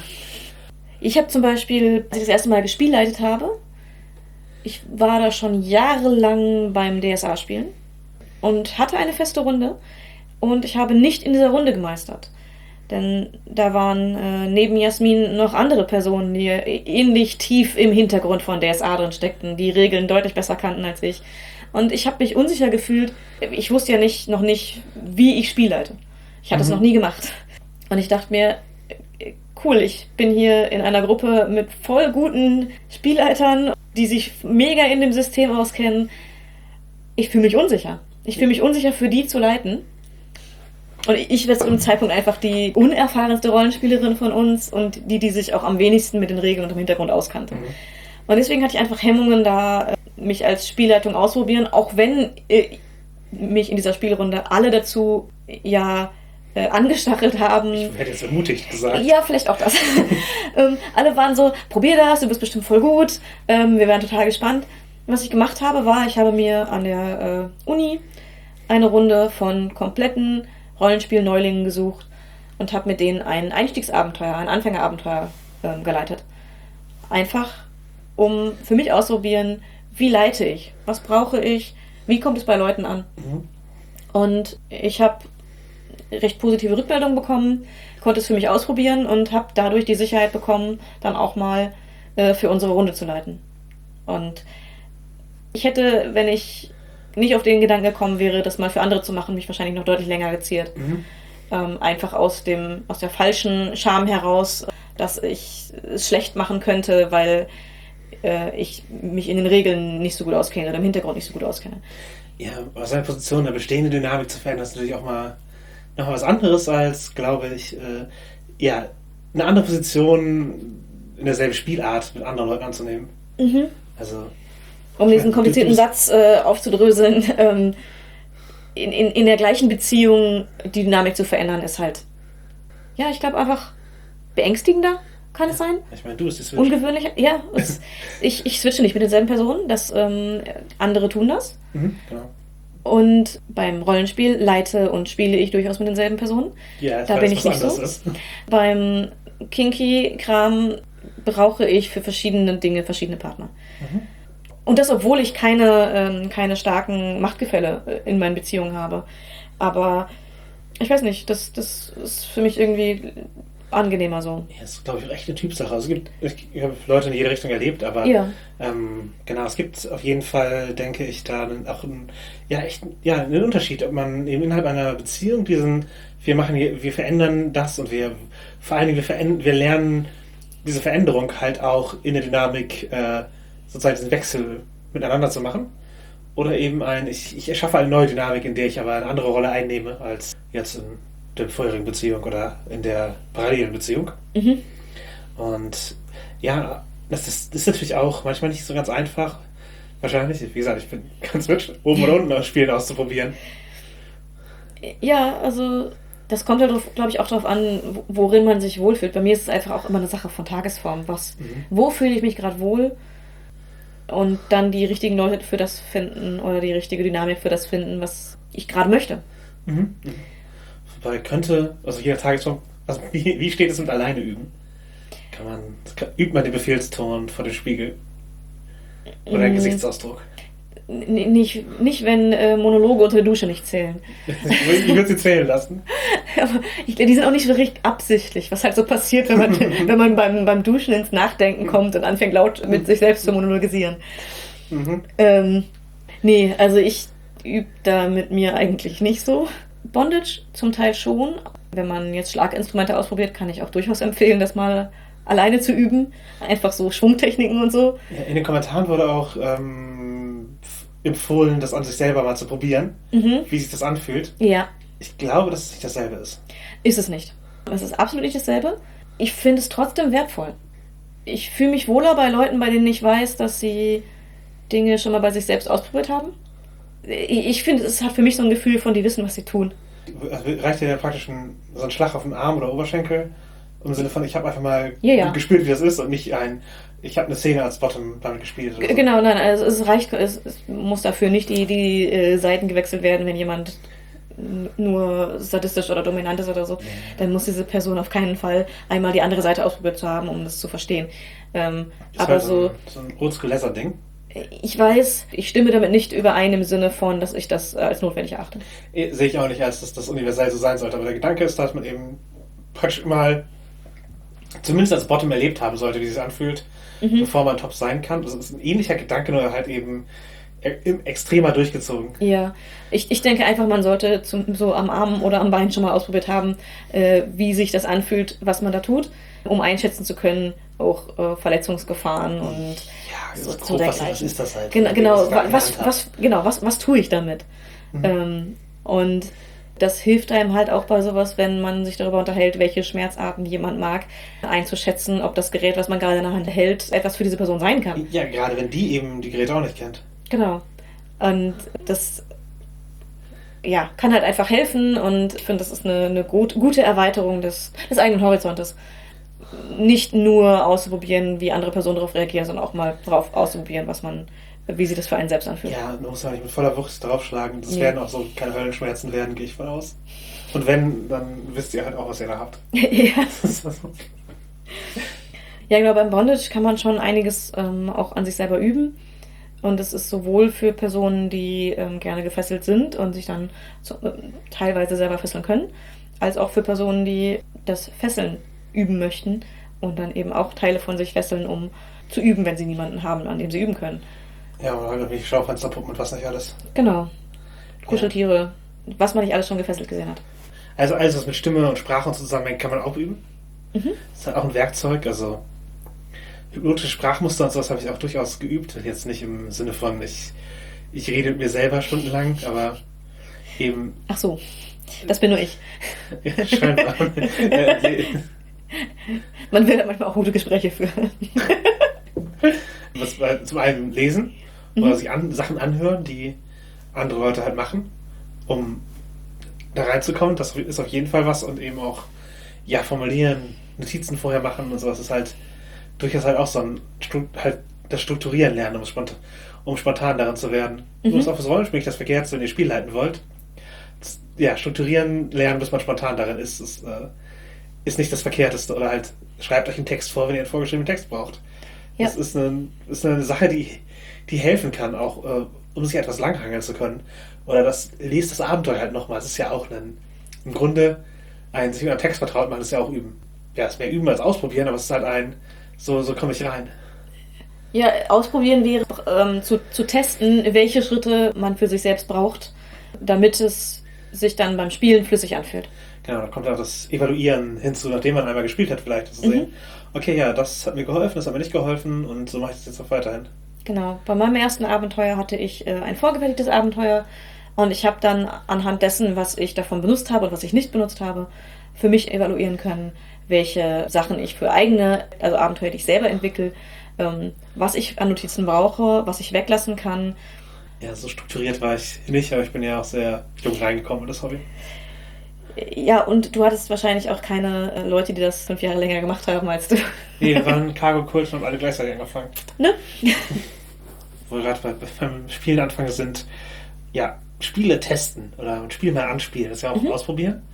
Ich habe zum Beispiel, als ich das erste Mal gespielleitet habe, ich war da schon jahrelang beim DSA-Spielen und hatte eine feste Runde und ich habe nicht in dieser Runde gemeistert. Denn da waren neben Jasmin noch andere Personen, die ähnlich tief im Hintergrund von DSA drin steckten, die Regeln deutlich besser kannten als ich. Und ich habe mich unsicher gefühlt. Ich wusste ja noch nicht, wie ich spielleite. Ich hatte es noch nie gemacht. Und ich dachte mir, cool, ich bin hier in einer Gruppe mit voll guten Spielleitern, die sich mega in dem System auskennen. Ich fühle mich unsicher. Ich fühle mich unsicher, für die zu leiten. Und ich war zu dem Zeitpunkt einfach die unerfahrenste Rollenspielerin von uns und die sich auch am wenigsten mit den Regeln und dem Hintergrund auskannte. Und deswegen hatte ich einfach Hemmungen, da mich als Spielleitung ausprobieren, auch wenn mich in dieser Spielrunde alle dazu angestachelt haben. Ich hätte jetzt ermutigt gesagt. Ja, vielleicht auch das. Alle waren so, probier das, du bist bestimmt voll gut. Wir waren total gespannt. Was ich gemacht habe, war, ich habe mir an der Uni eine Runde von kompletten Rollenspiel-Neulingen gesucht und habe mit denen ein Einstiegsabenteuer, ein Anfängerabenteuer geleitet. Einfach, um für mich auszuprobieren, wie leite ich, was brauche ich, wie kommt es bei Leuten an. Und ich habe recht positive Rückmeldungen bekommen, konnte es für mich ausprobieren und habe dadurch die Sicherheit bekommen, dann auch mal für unsere Runde zu leiten. Und ich hätte, wenn ich nicht auf den Gedanken gekommen wäre, das mal für andere zu machen, mich wahrscheinlich noch deutlich länger geziert. Einfach aus der falschen Scham heraus, dass ich es schlecht machen könnte, weil ich mich in den Regeln nicht so gut auskenne oder im Hintergrund nicht so gut auskenne. Ja, aus seiner Position eine bestehende Dynamik zu verändern, ist natürlich auch mal noch was anderes als, glaube ich, eine andere Position in derselben Spielart mit anderen Leuten anzunehmen. Also, um diesen komplizierten Satz aufzudröseln, in der gleichen Beziehung die Dynamik zu verändern, ist halt, ich glaube einfach beängstigender, kann es sein? Ich meine, du bist die Switch. Ungewöhnlicher, ich switche nicht mit denselben Personen, andere tun das. Genau. Und beim Rollenspiel leite und spiele ich durchaus mit denselben Personen. Ja, da bin ich nicht so. Beim Kinky-Kram brauche ich für verschiedene Dinge verschiedene Partner. Und das, obwohl ich keine starken Machtgefälle in meinen Beziehungen habe. Aber ich weiß nicht, das ist für mich irgendwie angenehmer so. Ja, das ist, glaube ich, auch echt eine Typsache. Also ich habe Leute in jede Richtung erlebt, aber genau, es gibt auf jeden Fall, denke ich, da auch einen Unterschied, ob man eben innerhalb einer Beziehung wir verändern das und vor allen Dingen wir lernen diese Veränderung halt auch in der Dynamik sozusagen diesen Wechsel miteinander zu machen. Oder eben ich erschaffe eine neue Dynamik, in der ich aber eine andere Rolle einnehme, als jetzt in der vorherigen Beziehung oder in der parallelen Beziehung. Und ja, das ist natürlich auch manchmal nicht so ganz einfach. Wahrscheinlich, wie gesagt, ich bin ganz mit oben und unten aus Spielen auszuprobieren. Ja, also das kommt ja, glaube ich, auch darauf an, worin man sich wohlfühlt. Bei mir ist es einfach auch immer eine Sache von Tagesform. Wo fühle ich mich gerade wohl? Und dann die richtigen Leute für das finden oder die richtige Dynamik für das finden, was ich gerade möchte. Wobei also jeder Tagesform, Wie steht es mit alleine üben? Übt man den Befehlston vor dem Spiegel? Oder den Gesichtsausdruck? Nicht, wenn Monologe unter der Dusche nicht zählen. Ich würde sie zählen lassen. Aber die sind auch nicht so richtig absichtlich, was halt so passiert, wenn man beim Duschen ins Nachdenken kommt und anfängt laut mit sich selbst zu monologisieren. Nee, also ich übe da mit mir eigentlich nicht so. Bondage zum Teil schon. Wenn man jetzt Schlaginstrumente ausprobiert, kann ich auch durchaus empfehlen, das mal alleine zu üben. Einfach so Schwungtechniken und so. Ja, in den Kommentaren wurde auch empfohlen, das an sich selber mal zu probieren, wie sich das anfühlt. Ja. Ich glaube, dass es nicht dasselbe ist. Ist es nicht. Es ist absolut nicht dasselbe. Ich finde es trotzdem wertvoll. Ich fühle mich wohler bei Leuten, bei denen ich weiß, dass sie Dinge schon mal bei sich selbst ausprobiert haben. Ich finde, es hat für mich so ein Gefühl von, die wissen, was sie tun. Also reicht dir ja praktisch so ein Schlag auf den Arm oder Oberschenkel im Sinne von, ich habe einfach mal gespielt, wie das ist und nicht ich habe eine Szene als Bottom damit gespielt. Oder so. Genau, nein, also es reicht, es muss dafür nicht die Seiten gewechselt werden, wenn jemand nur sadistisch oder dominant ist oder so, dann muss diese Person auf keinen Fall einmal die andere Seite ausprobiert zu haben, um das zu verstehen. Ist aber halt so ein Oldschool-Leather-Ding. Ich weiß, ich stimme damit nicht überein im Sinne von, dass ich das als notwendig erachte. Sehe ich auch nicht, als dass das universell so sein sollte, aber der Gedanke ist, dass man eben praktisch mal zumindest als Bottom erlebt haben sollte, wie es sich anfühlt, bevor man Top sein kann. Das ist ein ähnlicher Gedanke, nur halt eben extremer durchgezogen. Ja, ich denke einfach, man sollte so am Arm oder am Bein schon mal ausprobiert haben, wie sich das anfühlt, was man da tut, um einschätzen zu können, auch Verletzungsgefahren und so grob, was ist das halt? Genau, was tue ich damit? Und das hilft einem halt auch bei sowas, wenn man sich darüber unterhält, welche Schmerzarten jemand mag, einzuschätzen, ob das Gerät, was man gerade in der Hand hält, etwas für diese Person sein kann. Ja, gerade wenn die eben die Geräte auch nicht kennt. Genau. Und das kann halt einfach helfen und ich finde, das ist eine gute Erweiterung des eigenen Horizontes. Nicht nur auszuprobieren, wie andere Personen darauf reagieren, sondern auch mal darauf auszuprobieren, wie sich das für einen selbst anfühlt. Ja, man muss ja nicht mit voller Wucht draufschlagen. Das werden auch so keine Höllenschmerzen werden, gehe ich von aus. Und wenn, dann wisst ihr halt auch, was ihr da habt. Ja. Ja, genau, beim Bondage kann man schon einiges auch an sich selber üben. Und es ist sowohl für Personen, die gerne gefesselt sind und sich dann teilweise selber fesseln können, als auch für Personen, die das Fesseln üben möchten und dann eben auch Teile von sich fesseln, um zu üben, wenn sie niemanden haben, an dem sie üben können. Ja, oder halt irgendwie Schaufensterpuppen und was nicht alles. Genau. Kuscheltiere, was man nicht alles schon gefesselt gesehen hat. Also alles, was mit Stimme und Sprache und so zusammenhängt, kann man auch üben. Das ist halt auch ein Werkzeug, also hypnotische Sprachmuster und sowas habe ich auch durchaus geübt. Jetzt nicht im Sinne von, ich rede mit mir selber stundenlang, aber eben... Ach so, das bin nur ich. Ja, scheinbar. Man will ja manchmal auch gute Gespräche führen. Zum einen lesen oder sich Sachen anhören, die andere Leute halt machen, um da reinzukommen. Das ist auf jeden Fall was und eben auch formulieren, Notizen vorher machen und sowas ist halt durchaus halt auch so ein das Strukturieren lernen, um spontan darin zu werden. Nur auch fürs Rollenspiel nicht das Verkehrte, wenn ihr Spiel leiten wollt. Strukturieren lernen, bis man spontan darin ist, ist nicht das Verkehrteste. Oder halt, schreibt euch einen Text vor, wenn ihr einen vorgeschriebenen Text braucht. Ja. Das ist eine Sache, die helfen kann, auch um sich etwas langhangeln zu können. Oder lest das Abenteuer halt nochmal. Es ist ja auch im Grunde sich mit einem Text vertraut machen, ist ja auch üben. Ja, es ist mehr üben als ausprobieren, aber es ist halt so komme ich rein. Ja, ausprobieren wäre zu testen, welche Schritte man für sich selbst braucht, damit es sich dann beim Spielen flüssig anfühlt. Genau, da kommt auch das Evaluieren hinzu, nachdem man einmal gespielt hat vielleicht, zu sehen, okay, ja, das hat mir geholfen, das hat mir nicht geholfen und so mache ich das jetzt auch weiterhin. Genau, bei meinem ersten Abenteuer hatte ich ein vorgefertigtes Abenteuer und ich habe dann anhand dessen, was ich davon benutzt habe und was ich nicht benutzt habe, für mich evaluieren können, welche Sachen ich für eigene, also Abenteuer, die ich selber entwickle, was ich an Notizen brauche, was ich weglassen kann. Ja, so strukturiert war ich nicht, aber ich bin ja auch sehr jung reingekommen in das Hobby. Ja, und du hattest wahrscheinlich auch keine Leute, die das 5 Jahre länger gemacht haben als du. Nee, wir waren Cargo-Kult und haben alle gleichzeitig angefangen. Ne? Wo wir gerade beim Spielen anfangen sind, ja, Spiele testen oder ein Spiel mal anspielen, das ist ja auch ausprobieren.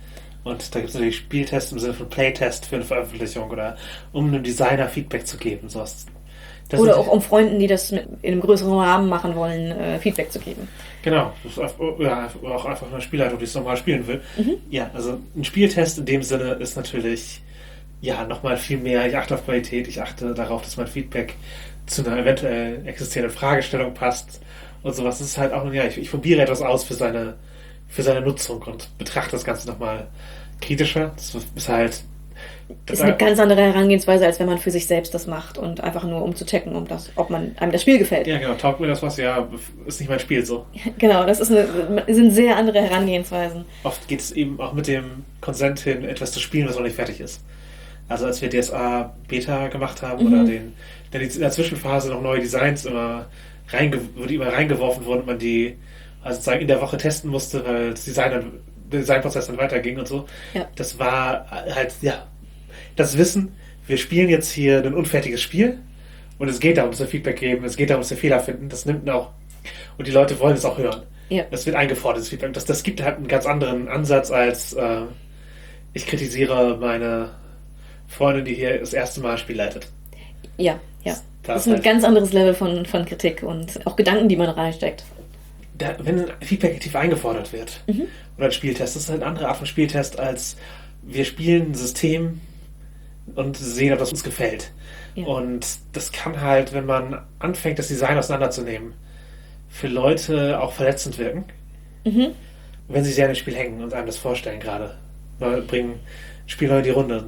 Und da gibt es natürlich Spieltests im Sinne von Playtest für eine Veröffentlichung oder um einem Designer Feedback zu geben. Sowas. Oder auch um Freunden, die das in einem größeren Rahmen machen wollen, Feedback zu geben. Genau, das ist auch einfach eine Spielleitung, die es nochmal spielen will. Ja, also ein Spieltest in dem Sinne ist natürlich nochmal viel mehr. Ich achte auf Qualität, ich achte darauf, dass mein Feedback zu einer eventuell existierenden Fragestellung passt und sowas. Das ist halt auch, ich probiere etwas aus für seine Nutzung und betrachte das Ganze nochmal kritischer. Das ist halt... Das ist eine ganz andere Herangehensweise, als wenn man für sich selbst das macht und einfach nur um zu checken, ob einem das Spiel gefällt. Ja, genau. Taugt mir das was? Ja, ist nicht mein Spiel so. Genau, das sind sehr andere Herangehensweisen. Oft geht es eben auch mit dem Konsent hin, etwas zu spielen, was noch nicht fertig ist. Also als wir DSA Beta gemacht haben oder in der Zwischenphase noch neue Designs immer reingeworfen wurden und man die sozusagen in der Woche testen musste, weil der Designprozess dann weiterging und so. Ja. Das war halt, das Wissen, wir spielen jetzt hier ein unfertiges Spiel und es geht darum, dass wir Feedback geben, es geht darum, dass wir Fehler finden, das nimmt auch. Und die Leute wollen es auch hören. Ja. Das wird eingefordert, das Feedback. Das gibt halt einen ganz anderen Ansatz als ich kritisiere meine Freundin, die hier das erste Mal Spiel leitet. Ja. Das ist ein ganz anderes Level von Kritik und auch Gedanken, die man reinsteckt. Wenn ein Feedback aktiv eingefordert wird oder ein Spieltest, das ist eine andere Art von Spieltest, als wir spielen ein System und sehen, ob das uns gefällt. Ja. Und das kann halt, wenn man anfängt, das Design auseinanderzunehmen, für Leute auch verletzend wirken, wenn sie sehr in dem Spiel hängen und einem das vorstellen gerade. Weil bringen Spieler in die Runde.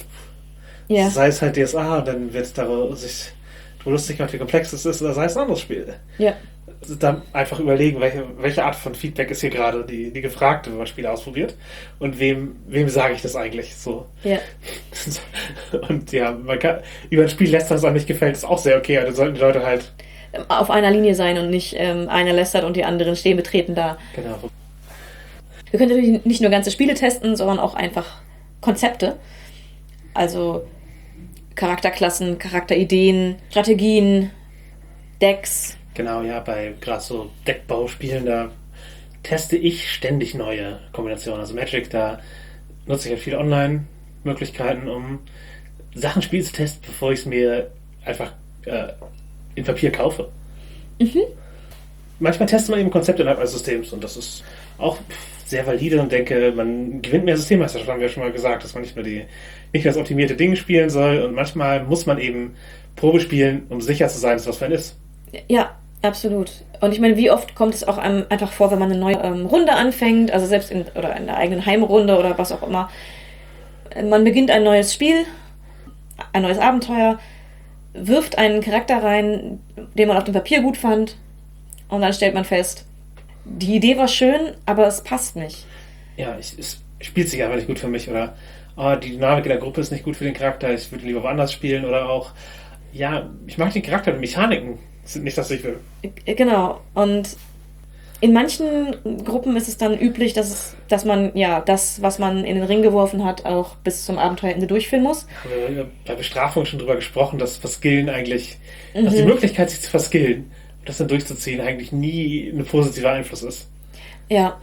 Sei es halt DSA, und dann wird es sich lustig gemacht, wie komplex es ist, oder sei es ein anderes Spiel. Ja. Dann einfach überlegen, welche Art von Feedback ist hier gerade die gefragte, wenn man Spiele ausprobiert. Und wem sage ich das eigentlich so? Ja. Und man kann, über ein Spiel lästern, das einem nicht gefällt, ist auch sehr okay. Also sollten die Leute halt auf einer Linie sein und nicht einer lästert und die anderen stehen betreten da. Genau. Wir können natürlich nicht nur ganze Spiele testen, sondern auch einfach Konzepte. Also Charakterklassen, Charakterideen, Strategien, Decks. Genau, bei gerade so Deckbauspielen, da teste ich ständig neue Kombinationen. Also Magic, da nutze ich ja viele Online-Möglichkeiten, um Sachen spielen zu testen, bevor ich es mir einfach in Papier kaufe. Manchmal testet man eben Konzepte innerhalb eines Systems und das ist auch sehr valide und denke, man gewinnt mehr Systemmeisterschaft, haben wir ja schon mal gesagt, dass man nicht nur das optimierte Ding spielen soll und manchmal muss man eben Probe spielen, um sicher zu sein, dass was für ein ist. Ja, absolut. Und ich meine, wie oft kommt es auch einem einfach vor, wenn man eine neue Runde anfängt, also selbst in der eigenen Heimrunde oder was auch immer. Man beginnt ein neues Spiel, ein neues Abenteuer, wirft einen Charakter rein, den man auf dem Papier gut fand und dann stellt man fest, die Idee war schön, aber es passt nicht. Ja, es spielt sich einfach nicht gut für mich oder die Dynamik in der Gruppe ist nicht gut für den Charakter, ich würde lieber woanders spielen oder auch, ich mag den Charakter, die Mechaniken sind nicht das, was ich will. Genau, und in manchen Gruppen ist es dann üblich, dass man das, was man in den Ring geworfen hat, auch bis zum Abenteuerende durchführen muss. Haben wir bei Bestrafung schon drüber gesprochen, dass Verskillen eigentlich, dass die Möglichkeit, sich zu verskillen, das dann durchzuziehen, eigentlich nie ein positiver Einfluss ist. Ja.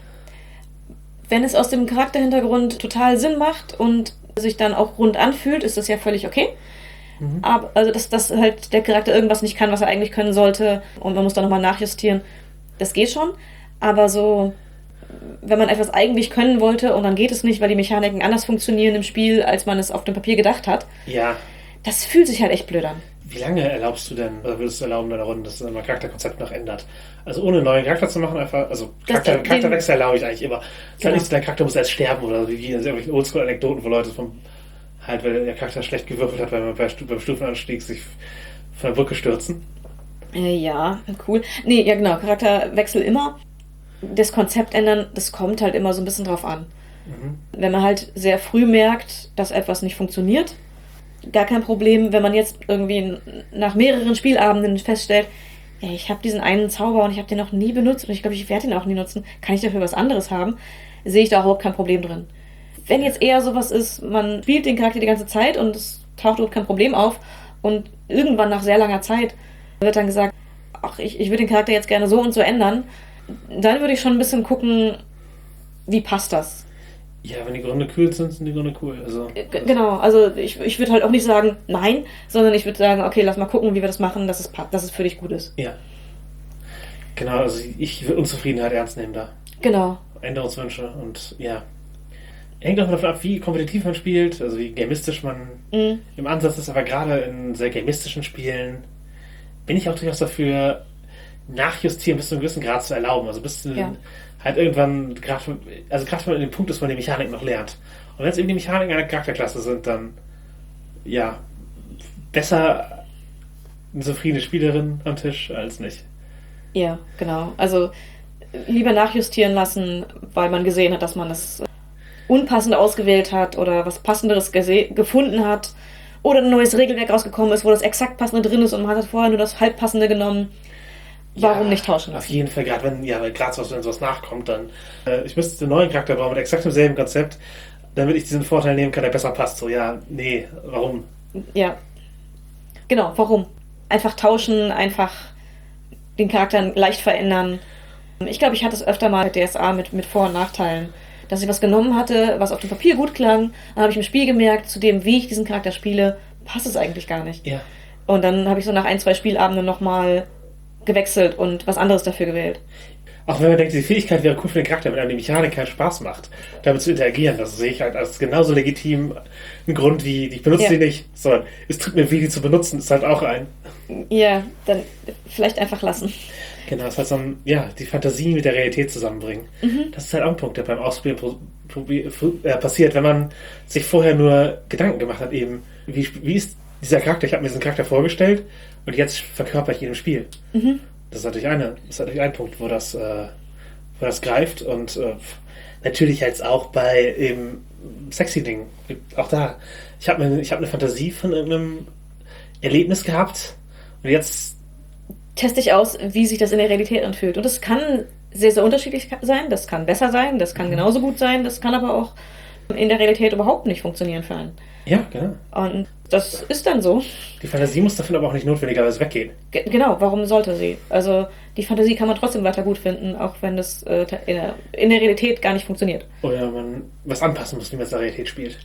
Wenn es aus dem Charakterhintergrund total Sinn macht und sich dann auch rund anfühlt, ist das ja völlig okay. Aber also dass halt der Charakter irgendwas nicht kann, was er eigentlich können sollte und man muss dann nochmal nachjustieren, das geht schon. Aber so, wenn man etwas eigentlich können wollte und dann geht es nicht, weil die Mechaniken anders funktionieren im Spiel, als man es auf dem Papier gedacht hat, das fühlt sich halt echt blöd an. Wie lange erlaubst du denn, oder würdest du erlauben in einer Runde, dass man Charakterkonzept noch ändert? Also ohne einen neuen Charakter zu machen, einfach, also Charakterwechsel erlaube ich eigentlich immer. Es ist halt nicht so, dein Charakter muss erst sterben oder wie in irgendwelchen Oldschool-Anekdoten, wo Leute weil der Charakter schlecht gewürfelt hat, weil man beim Stufenanstieg sich von der Brücke stürzen. Ja, cool. Nee, ja genau, Charakterwechsel immer. Das Konzept ändern, das kommt halt immer so ein bisschen drauf an. Wenn man halt sehr früh merkt, dass etwas nicht funktioniert, gar kein Problem. Wenn man jetzt irgendwie nach mehreren Spielabenden feststellt, ich habe diesen einen Zauber und ich habe den noch nie benutzt und ich glaube, ich werde ihn auch nie nutzen, kann ich dafür was anderes haben, sehe ich da überhaupt kein Problem drin. Wenn jetzt eher sowas ist, man spielt den Charakter die ganze Zeit und es taucht überhaupt kein Problem auf und irgendwann nach sehr langer Zeit wird dann gesagt, ich würde den Charakter jetzt gerne so und so ändern, dann würde ich schon ein bisschen gucken, wie passt das? Ja, wenn die Gründe cool sind, sind die Gründe cool. Also, Genau, also ich würde halt auch nicht sagen, nein, sondern ich würde sagen, okay, lass mal gucken, wie wir das machen, dass es für dich gut ist. ja. Genau, also ich will Unzufriedenheit ernst nehmen da. Genau. Änderungswünsche und ja. Hängt auch davon ab, wie kompetitiv man spielt, also wie gamistisch man im Ansatz ist, aber gerade in sehr gamistischen Spielen bin ich auch durchaus dafür, Nachjustieren bis zu einem gewissen Grad zu erlauben. Also bis zu halt irgendwann, gerade wenn man in dem Punkt ist, wo man die Mechanik noch lernt. Und wenn es eben die Mechaniken einer Charakterklasse sind, dann ja, besser eine zufriedene Spielerin am Tisch als nicht. Ja, genau. Also lieber nachjustieren lassen, weil man gesehen hat, dass man das unpassend ausgewählt hat oder was Passenderes gefunden hat oder ein neues Regelwerk rausgekommen ist, wo das exakt Passende drin ist und man hat vorher nur das Halbpassende genommen. Warum nicht tauschen lassen? Auf jeden Fall, gerade wenn sowas nachkommt, dann ich müsste einen neuen Charakter bauen mit exakt demselben Konzept, damit ich diesen Vorteil nehmen kann, der besser passt. So, ja, nee, warum? Ja, genau, warum? Einfach tauschen, einfach den Charakter leicht verändern. Ich glaube, ich hatte es öfter mal mit DSA mit Vor- und Nachteilen, dass ich was genommen hatte, was auf dem Papier gut klang, dann habe ich im Spiel gemerkt, zu dem, wie ich diesen Charakter spiele, passt es eigentlich gar nicht. Ja. Und dann habe ich so nach 1-2 Spielabenden nochmal gewechselt und was anderes dafür gewählt. Auch wenn man denkt, die Fähigkeit wäre cool für den Charakter, wenn einem die Mechanik keinen Spaß macht, damit zu interagieren, das sehe ich halt als genauso legitim einen Grund wie, ich benutze die nicht, sondern es tut mir weh, die zu benutzen, ist halt auch ein. Ja, dann vielleicht einfach lassen. Genau, das heißt dann, die Fantasie mit der Realität zusammenbringen. Das ist halt auch ein Punkt, der beim Ausprobieren passiert, wenn man sich vorher nur Gedanken gemacht hat, eben, wie ist dieser Charakter, ich habe mir diesen Charakter vorgestellt und jetzt verkörper ich ihn im Spiel. Das ist natürlich ein Punkt, wo das greift und natürlich jetzt auch bei eben sexy Dingen. Auch da. Ich habe eine Fantasie von irgendeinem Erlebnis gehabt und jetzt teste ich aus, wie sich das in der Realität anfühlt. Und das kann sehr, sehr unterschiedlich sein, das kann besser sein, das kann genauso gut sein, das kann aber auch in der Realität überhaupt nicht funktionieren für einen. Ja, genau. Und das ist dann so. Die Fantasie muss davon aber auch nicht notwendigerweise weggehen. Genau, warum sollte sie? Also die Fantasie kann man trotzdem weiter gut finden, auch wenn das in der Realität gar nicht funktioniert. Oder man was anpassen muss, wie man es in der Realität spielt.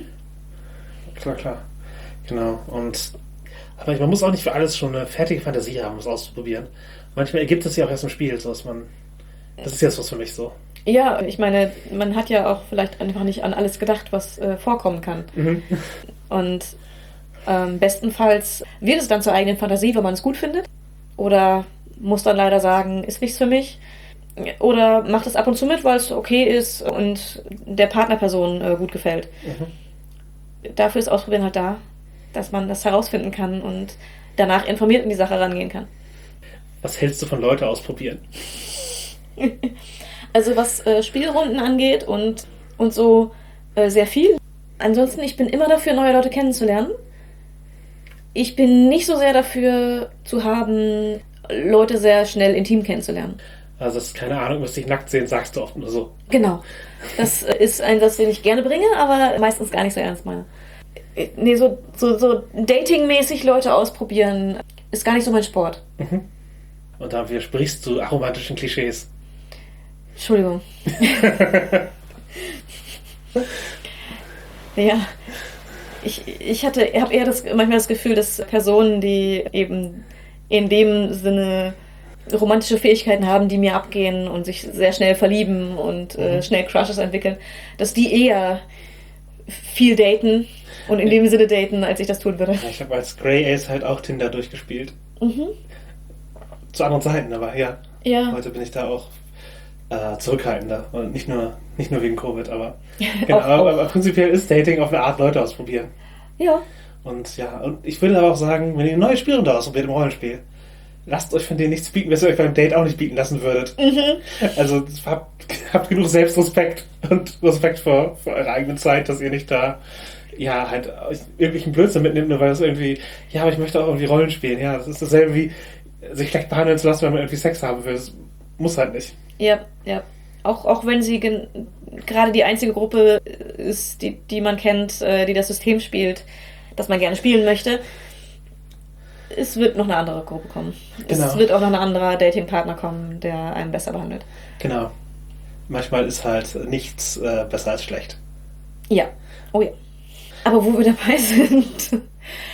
Klar. Genau. Aber man muss auch nicht für alles schon eine fertige Fantasie haben, um es auszuprobieren. Manchmal ergibt es ja auch erst im Spiel, so dass man. Das ist jetzt was für mich so. Ja, ich meine, man hat ja auch vielleicht einfach nicht an alles gedacht, was vorkommen kann. Und bestenfalls wird es dann zur eigenen Fantasie, wenn man es gut findet. Oder muss dann leider sagen, ist nichts für mich. Oder macht es ab und zu mit, weil es okay ist und der Partnerperson gut gefällt. Dafür ist Ausprobieren halt da, dass man das herausfinden kann und danach informiert in die Sache rangehen kann. Was hältst du von Leute ausprobieren? Also was Spielrunden angeht und so sehr viel. Ansonsten, ich bin immer dafür, neue Leute kennenzulernen. Ich bin nicht so sehr dafür zu haben, Leute sehr schnell intim kennenzulernen. Also das ist keine Ahnung, musst dich nackt sehen, sagst du oft nur so. Genau. Das ist ein Satz, den ich gerne bringe, aber meistens gar nicht so ernst meine. Nee, so datingmäßig Leute ausprobieren, ist gar nicht so mein Sport. Und da widersprichst du aromantischen Klischees. Entschuldigung. Ja, ich habe eher manchmal das Gefühl, dass Personen, die eben in dem Sinne romantische Fähigkeiten haben, die mir abgehen und sich sehr schnell verlieben und schnell Crushes entwickeln, dass die eher viel daten und in dem Sinne daten, als ich das tun würde. Ich habe als Grey Ace halt auch Tinder durchgespielt. Zu anderen Zeiten, aber ja. Heute bin ich da auch zurückhaltender. Und nicht nur wegen Covid, aber genau, aber prinzipiell ist Dating auf eine Art Leute ausprobieren. Ja. Und ich würde aber auch sagen, wenn ihr eine neue Spielrunde ausprobiert im Rollenspiel, lasst euch von denen nichts bieten, was ihr euch beim Date auch nicht bieten lassen würdet. Also habt genug Selbstrespekt und Respekt vor eurer eigenen Zeit, dass ihr nicht da halt irgendwelchen Blödsinn mitnimmt, nur weil es irgendwie, aber ich möchte auch irgendwie Rollen spielen. Ja, das ist dasselbe wie sich schlecht behandeln zu lassen, wenn man irgendwie Sex haben will. Das muss halt nicht. Ja. Auch wenn sie gerade die einzige Gruppe ist, die man kennt, die das System spielt, das man gerne spielen möchte, es wird noch eine andere Gruppe kommen. Genau. Es wird auch noch ein anderer Datingpartner kommen, der einen besser behandelt. Genau. manchmal ist halt nichts besser als schlecht. Ja, oh ja. Aber wo wir dabei sind,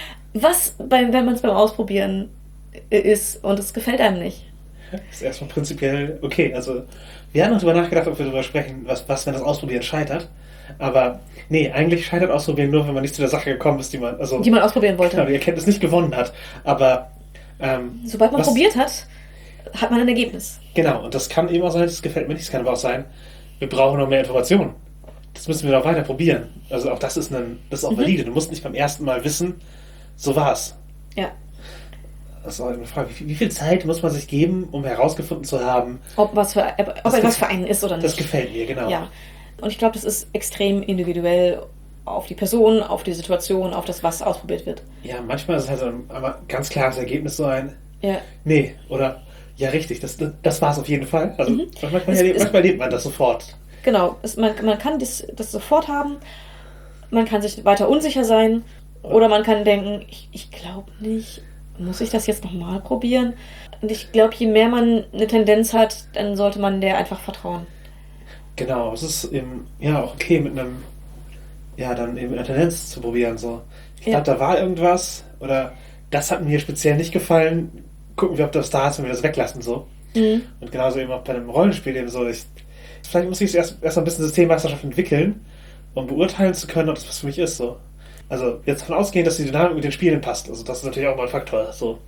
wenn man es beim Ausprobieren ist und es gefällt einem nicht? Ist erstmal prinzipiell okay. Also, wir haben noch darüber nachgedacht, ob wir darüber sprechen, was wenn das Ausprobieren scheitert. Aber nee, eigentlich scheitert Ausprobieren nur, wenn man nicht zu der Sache gekommen ist, die man ausprobieren wollte. Genau, die Erkenntnis nicht gewonnen hat. Aber sobald man probiert hat, hat man ein Ergebnis. Genau, und das kann eben auch sein, das gefällt mir nicht, das kann aber auch sein, wir brauchen noch mehr Informationen. Das müssen wir noch weiter probieren. Also auch das ist auch valide. Du musst nicht beim ersten Mal wissen, so war's. Ja. Das ist auch eine Frage, wie viel Zeit muss man sich geben, um herausgefunden zu haben, ob etwas für einen ist oder nicht. Das gefällt mir, genau. Ja. Und ich glaube, das ist extrem individuell auf die Person, auf die Situation, auf das, was ausprobiert wird. Ja, manchmal ist es halt so ein ganz klares Ergebnis so ein, ja. Nee, oder ja, richtig, das war es auf jeden Fall. Also manchmal erlebt man das sofort. Genau, man kann das sofort haben, man kann sich weiter unsicher sein oder man kann denken, ich glaube nicht, muss ich das jetzt nochmal probieren? Und ich glaube, je mehr man eine Tendenz hat, dann sollte man der einfach vertrauen. Genau, es ist eben auch okay dann eben eine Tendenz zu probieren. So. Ich glaube, da war irgendwas oder das hat mir speziell nicht gefallen. Gucken wir, ob das da ist, wenn wir das weglassen. So. Mhm. Und genauso eben auch bei einem Rollenspiel eben so. Vielleicht muss ich erst mal ein bisschen Systemmeisterschaft entwickeln, um beurteilen zu können, ob das was für mich ist. So. Also jetzt davon ausgehen, dass die Dynamik mit den Spielen passt. Also das ist natürlich auch mal ein Faktor. So.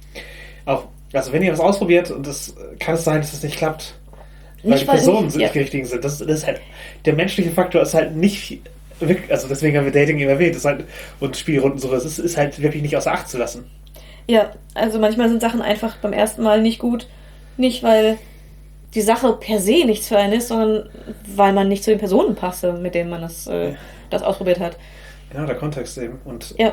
Also wenn ihr was ausprobiert und das kann es sein, dass es nicht klappt, weil die Personen nicht die richtigen sind. Das ist halt, der menschliche Faktor ist halt nicht wirklich, also deswegen haben wir Dating eben erwähnt, und Spielrunden so, es ist halt wirklich nicht außer Acht zu lassen. Ja, also manchmal sind Sachen einfach beim ersten Mal nicht gut. Nicht, weil die Sache per se nichts für einen ist, sondern weil man nicht zu den Personen passte, mit denen man das ausprobiert hat. Genau, der Kontext eben. Und ja,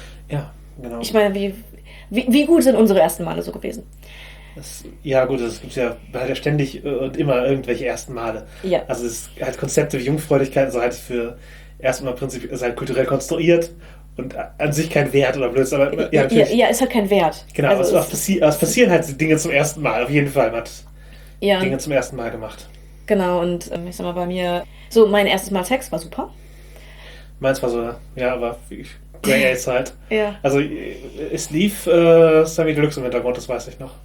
genau. Ich meine, wie gut sind unsere ersten Male so gewesen? Es gibt ja ständig und immer irgendwelche ersten Male. Ja. Also es halt Konzepte wie Jungfräulichkeit, so halt für erstmal prinzipiell ist halt kulturell konstruiert und an sich kein Wert oder Blödsinn. Aber ist halt kein Wert. Genau, also es passieren halt Dinge zum ersten Mal, auf jeden Fall. Man hat Dinge zum ersten Mal gemacht. Genau, und ich sag mal, bei mir, so mein erstes Mal Sex war super. Meins war so, aber Grey Ace halt. Ja. Also es lief Sammy Deluxe im Hintergrund, das weiß ich noch.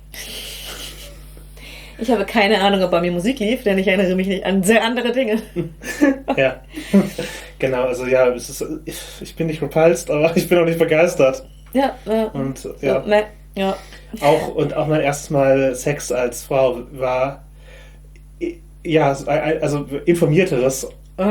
Ich habe keine Ahnung, ob bei mir Musik lief, denn ich erinnere mich nicht an sehr andere Dinge. Ja, genau, also ich bin nicht repulsed, aber ich bin auch nicht begeistert. Ja, und ja. Auch mein erstes Mal Sex als Frau war also informierteres.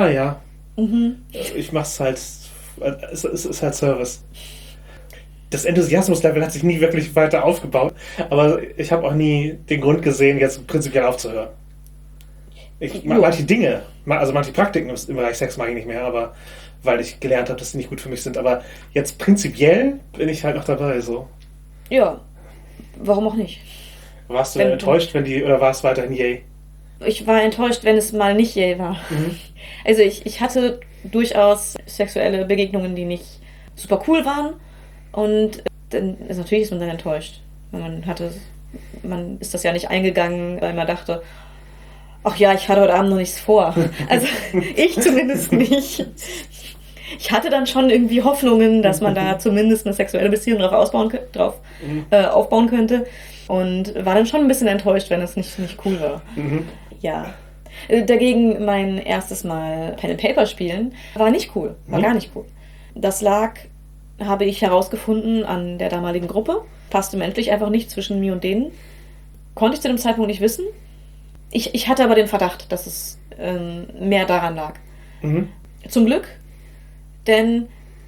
Ich mach's halt, es ist halt Service. Das Enthusiasmus-Level hat sich nie wirklich weiter aufgebaut, aber ich habe auch nie den Grund gesehen, jetzt prinzipiell aufzuhören. Manche Dinge, also manche Praktiken im Bereich Sex mag ich nicht mehr, aber weil ich gelernt habe, dass sie nicht gut für mich sind. Aber jetzt prinzipiell bin ich halt noch dabei, so. Ja, warum auch nicht? Warst du enttäuscht, oder war es weiterhin yay? Ich war enttäuscht, wenn es mal nicht yay war. Mhm. Also ich hatte durchaus sexuelle Begegnungen, die nicht super cool waren. Und dann natürlich ist man dann enttäuscht. Man ist das ja nicht eingegangen, weil man dachte, ach ja, ich hatte heute Abend noch nichts vor. Also ich zumindest nicht. Ich hatte dann schon irgendwie Hoffnungen, dass man da zumindest eine sexuelle Beziehung drauf aufbauen könnte. Und war dann schon ein bisschen enttäuscht, wenn es nicht cool war. Mhm. Ja. Dagegen mein erstes Mal Pen and Paper spielen war nicht cool. War gar nicht cool. Das lag, habe ich herausgefunden, an der damaligen Gruppe. Passte menschlich einfach nicht zwischen mir und denen. Konnte ich zu dem Zeitpunkt nicht wissen. Ich hatte aber den Verdacht, dass es mehr daran lag. Mhm. Zum Glück, denn,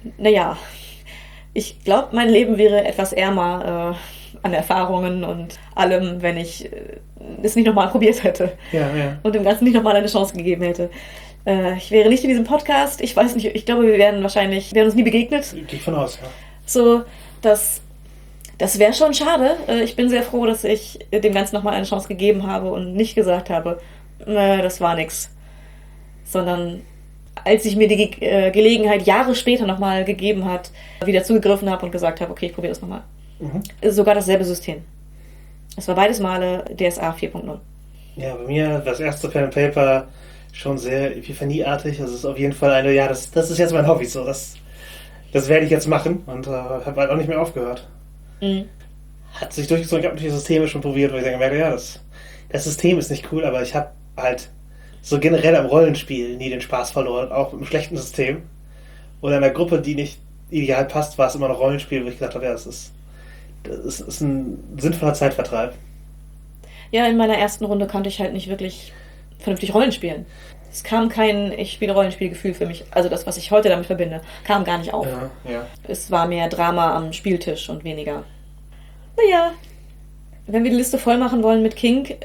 ich glaube, mein Leben wäre etwas ärmer an Erfahrungen und allem, wenn ich es nicht nochmal probiert hätte. Ja. Und dem Ganzen nicht nochmal eine Chance gegeben hätte. Ich wäre nicht in diesem Podcast. Ich weiß nicht, ich glaube, wir wären uns nie begegnet. Gehe von aus, ja. So, das wäre schon schade. Ich bin sehr froh, dass ich dem Ganzen nochmal eine Chance gegeben habe und nicht gesagt habe, das war nix. Sondern als ich mir die Gelegenheit Jahre später nochmal gegeben hat, wieder zugegriffen habe und gesagt habe, okay, ich probiere das nochmal. Mhm. Sogar dasselbe System. Es war beides Male DSA 4.0. Ja, bei mir das erste Pen and Paper schon sehr epiphanieartig. Das ist auf jeden Fall das ist jetzt mein Hobby, so, das werde ich jetzt machen und habe halt auch nicht mehr aufgehört. Mhm. Hat sich durchgezogen, ich habe natürlich Systeme schon probiert, wo ich dann gemerkt habe, das System ist nicht cool, aber ich habe halt so generell am Rollenspiel nie den Spaß verloren, auch mit einem schlechten System. Oder in einer Gruppe, die nicht ideal passt, war es immer noch Rollenspiel, wo ich gesagt habe, das ist ein sinnvoller Zeitvertreib. Ja, in meiner ersten Runde konnte ich halt nicht wirklich vernünftig Rollen spielen. Es kam kein ich spiele Rollenspielgefühl für mich, also das, was ich heute damit verbinde, kam gar nicht auf. Ja. Es war mehr Drama am Spieltisch und weniger. Naja, wenn wir die Liste voll machen wollen mit Kink,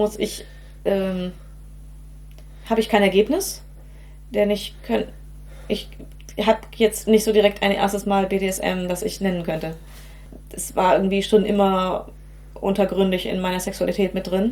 habe ich kein Ergebnis, denn ich habe jetzt nicht so direkt ein erstes Mal BDSM, das ich nennen könnte. Es war irgendwie schon immer untergründig in meiner Sexualität mit drin.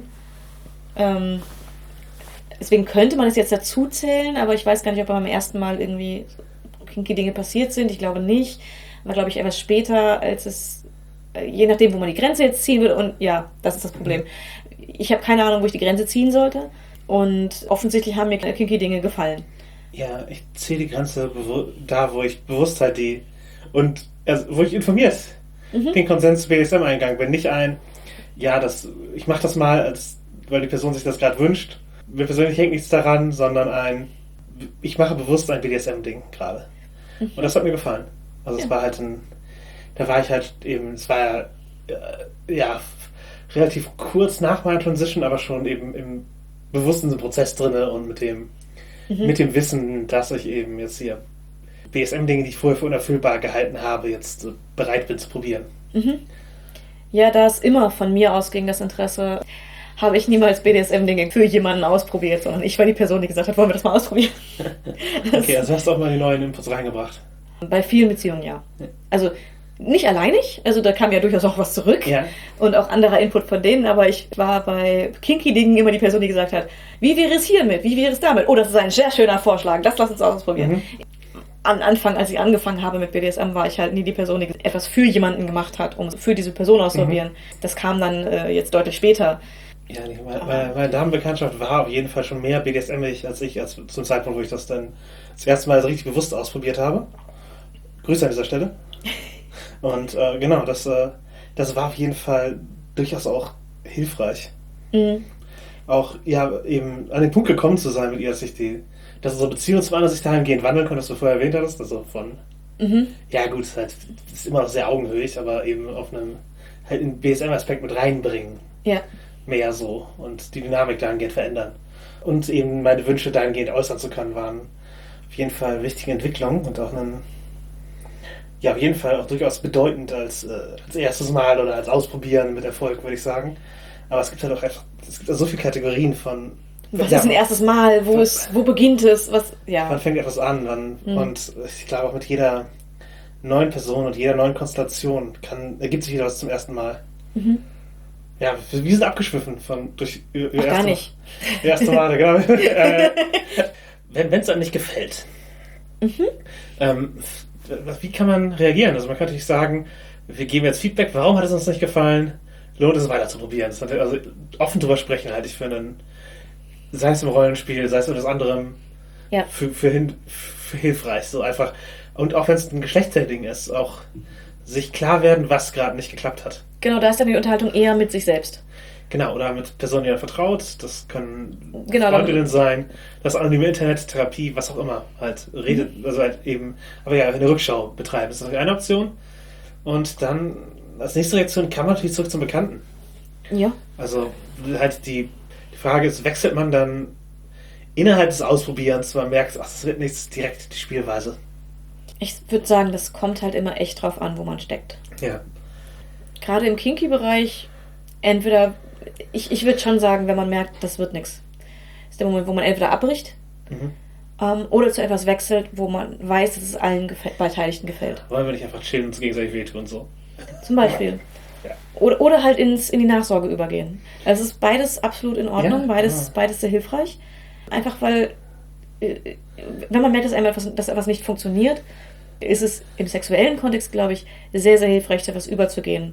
Deswegen könnte man es jetzt dazu zählen, aber ich weiß gar nicht, ob beim ersten Mal irgendwie kinky Dinge passiert sind. Ich glaube nicht. War, glaube ich, etwas später, als es, je nachdem, wo man die Grenze jetzt ziehen will. Und ja, das ist das Problem. Ich habe keine Ahnung, wo ich die Grenze ziehen sollte. Und offensichtlich haben mir kinky Dinge gefallen. Ja, ich ziehe die Grenze da, wo ich Bewusstheit wo ich informiert den Konsens zu BDSM eingegangen bin. Nicht ich mache das mal, weil die Person sich das gerade wünscht. Mir persönlich hängt nichts daran, sondern ich mache bewusst ein BDSM-Ding gerade. Und das hat mir gefallen. Also es war halt da war ich halt eben, es war relativ kurz nach meiner Transition, aber schon eben im bewussten Prozess drin und mit dem Wissen, dass ich eben jetzt hier BSM-Dinge, die ich vorher für unerfüllbar gehalten habe, jetzt bereit bin zu probieren. Mhm. Ja, da es immer von mir ausging, das Interesse, habe ich niemals BDSM-Dinge für jemanden ausprobiert, sondern ich war die Person, die gesagt hat, wollen wir das mal ausprobieren. Okay, also hast du auch mal die neuen Inputs reingebracht. Bei vielen Beziehungen, ja. Also nicht alleinig, also da kam ja durchaus auch was zurück und auch anderer Input von denen, aber ich war bei Kinky-Dingen immer die Person, die gesagt hat, wie wäre es hiermit, wie wäre es damit? Oh, das ist ein sehr schöner Vorschlag, lass uns ausprobieren. Am Anfang, als ich angefangen habe mit BDSM, war ich halt nie die Person, die etwas für jemanden gemacht hat, um für diese Person auszuprobieren. Das kam dann jetzt deutlich später. Ja, meine Damenbekanntschaft war auf jeden Fall schon mehr BDSM-ig als ich, zum Zeitpunkt, wo ich das dann das erste Mal so richtig bewusst ausprobiert habe. Grüße an dieser Stelle. Und genau, das war auf jeden Fall durchaus auch hilfreich. Auch eben an den Punkt gekommen zu sein mit ihr, dass unsere Beziehung zum anderen sich dahingehend wandeln konnte, was du vorher erwähnt hattest. Also ja gut, ist immer noch sehr augenhöhig, aber eben auf einem halt einen BSM-Aspekt mit reinbringen. Ja. Mehr so und die Dynamik dahingehend verändern. Und eben meine Wünsche dahingehend äußern zu können, waren auf jeden Fall wichtige Entwicklungen und auch auf jeden Fall auch durchaus bedeutend als erstes Mal oder als Ausprobieren mit Erfolg, würde ich sagen. Aber es gibt halt auch so viele Kategorien von was ist ein erstes Mal? Wo beginnt es? Wann fängt etwas an? Und ich glaube auch mit jeder neuen Person und jeder neuen Konstellation ergibt sich wieder was zum ersten Mal. Ja, wir sind abgeschwiffen durch gar nicht. Erste Male, genau. Wenn es einem nicht gefällt, wie kann man reagieren? Also man könnte nicht sagen, wir geben jetzt Feedback, warum hat es uns nicht gefallen? Lohnt es weiter zu probieren? Also offen drüber sprechen halte ich für sei es im Rollenspiel, sei es in etwas anderem, für hilfreich. So einfach. Und auch wenn es ein Geschlechtsding ist, auch sich klar werden, was gerade nicht geklappt hat. Genau, da ist dann die Unterhaltung eher mit sich selbst. Genau, oder mit Personen, die man vertraut. Das können Freundinnen sein, das anonyme Internet, Therapie, was auch immer. Halt redet, also halt eben, aber ja, eine Rückschau betreiben. Das ist eine Option. Und dann, als nächste Reaktion kann man natürlich zurück zum Bekannten. Ja. Also halt die Frage ist, wechselt man dann innerhalb des Ausprobierens, man merkt, das wird nichts, direkt die Spielweise. Ich würde sagen, das kommt halt immer echt drauf an, wo man steckt. Ja. Gerade im Kinky-Bereich, entweder, ich würde schon sagen, wenn man merkt, das wird nichts, ist der Moment, wo man entweder abbricht oder zu etwas wechselt, wo man weiß, dass es allen Beteiligten gefällt. Wollen wir nicht einfach chillen und uns gegenseitig wehtun und so? Zum Beispiel. Ja. Oder halt in die Nachsorge übergehen. Also es ist beides absolut in Ordnung, beides sehr hilfreich. Einfach weil, wenn man merkt, dass etwas nicht funktioniert, ist es im sexuellen Kontext, glaube ich, sehr, sehr hilfreich, zu etwas überzugehen,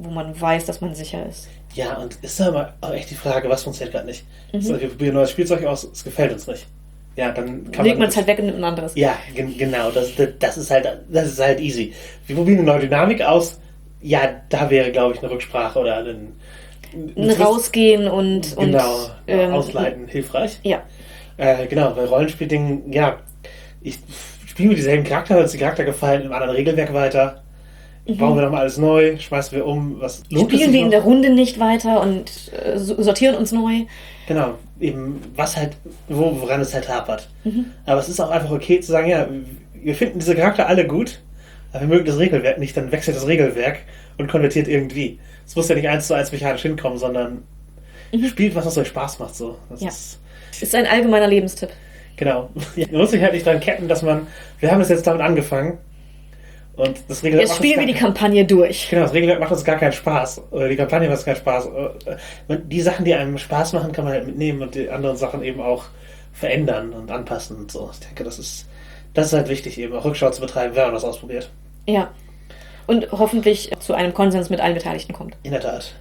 wo man weiß, dass man sicher ist. Ja, und ist da aber auch echt die Frage, was funktioniert gerade nicht? Also, wir probieren ein neues Spielzeug aus, es gefällt uns nicht. Ja, dann kann legt man es halt weg und nimmt ein anderes. Ja, genau, das ist halt easy. Wir probieren eine neue Dynamik aus. Ja, da wäre, glaube ich, eine Rücksprache oder ein Rausgehen und ausleiten hilfreich. Ja. Genau, bei Rollenspieldingen, ja, ich spiele mit dieselben Charakter, weil uns die Charakter gefallen, im anderen Regelwerk weiter. Bauen wir nochmal alles neu, schmeißen wir um, was lohnt es sich Spielen wir noch? in der Runde nicht weiter und sortieren uns neu. Genau, eben, was halt, woran es halt hapert. Aber es ist auch einfach okay zu sagen, ja, wir finden diese Charakter alle gut, aber wir mögen das Regelwerk nicht, dann wechselt das Regelwerk und konvertiert irgendwie. Es muss ja nicht 1:1 mechanisch hinkommen, sondern spielt, was euch Spaß macht. So. Das ist ein allgemeiner Lebenstipp. Genau. Man muss sich halt nicht dran ketten, dass wir haben es jetzt damit angefangen und das Regelwerk jetzt spielen wir die Kampagne durch. Genau, das Regelwerk macht uns gar keinen Spaß. Oder die Kampagne macht uns keinen Spaß. Die Sachen, die einem Spaß machen, kann man halt mitnehmen und die anderen Sachen eben auch verändern und anpassen und so. Ich denke, das ist halt wichtig, eben auch Rückschau zu betreiben, wenn man das ausprobiert. Ja. Und hoffentlich zu einem Konsens mit allen Beteiligten kommt. In der Tat.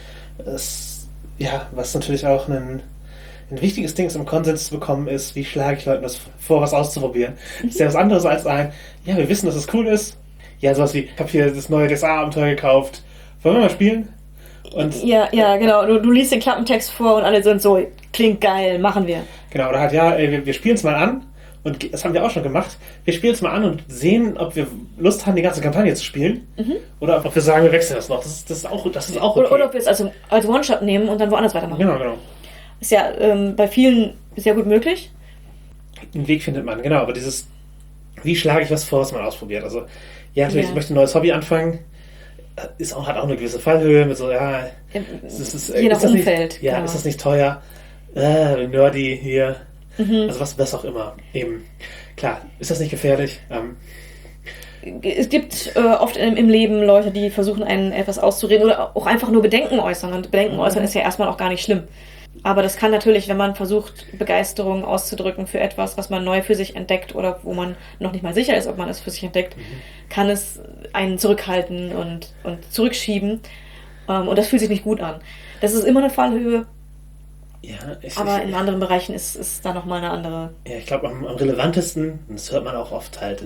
Was natürlich auch ein wichtiges Ding ist, um Konsens zu bekommen, ist, wie schlage ich Leuten das vor, was auszuprobieren. Das ist ja was anderes als wir wissen, dass es cool ist. Ja, sowas wie, ich habe hier das neue DSA-Abenteuer gekauft. Wollen wir mal spielen? Und, ja, genau. Du liest den Klappentext vor und alle sind so, klingt geil, machen wir. Genau, oder halt, wir spielen es mal an. Und das haben wir auch schon gemacht. Wir spielen es mal an und sehen, ob wir Lust haben, die ganze Kampagne zu spielen. Oder ob wir sagen, wir wechseln das noch. Das ist auch okay. Oder ob wir es als One-Shot nehmen und dann woanders weitermachen. Genau. Ist ja bei vielen sehr gut möglich. Einen Weg findet man, genau. Aber wie schlage ich was vor, was man ausprobiert? Also, natürlich, ich möchte ein neues Hobby anfangen. Hat auch eine gewisse Fallhöhe mit so, je nach Umfeld. Nicht, ist das nicht teuer? Nerdy hier. Also was auch immer. Eben, klar, ist das nicht gefährlich? Es gibt oft im Leben Leute, die versuchen, einen etwas auszureden oder auch einfach nur Bedenken äußern. Und Bedenken äußern ist ja erstmal auch gar nicht schlimm. Aber das kann natürlich, wenn man versucht, Begeisterung auszudrücken für etwas, was man neu für sich entdeckt oder wo man noch nicht mal sicher ist, ob man es für sich entdeckt, kann es einen zurückhalten und zurückschieben. Und das fühlt sich nicht gut an. Das ist immer eine Fallhöhe. Ja, aber in anderen Bereichen ist da nochmal eine andere. Ja, ich glaube, am relevantesten, und das hört man auch oft halt,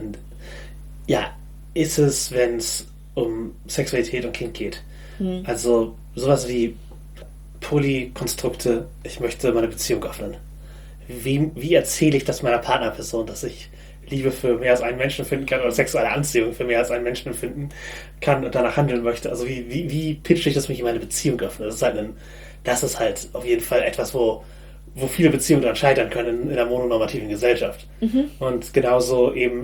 ist es, wenn es um Sexualität und Kink geht. Also sowas wie Polykonstrukte, ich möchte meine Beziehung öffnen. Wie erzähle ich das meiner Partnerperson, dass ich Liebe für mehr als einen Menschen finden kann oder sexuelle Anziehung für mehr als einen Menschen finden kann und danach handeln möchte? Also wie pitche ich, dass mich in meine Beziehung öffne? Das ist halt auf jeden Fall etwas, wo viele Beziehungen daran scheitern können in der mononormativen Gesellschaft. Und genauso eben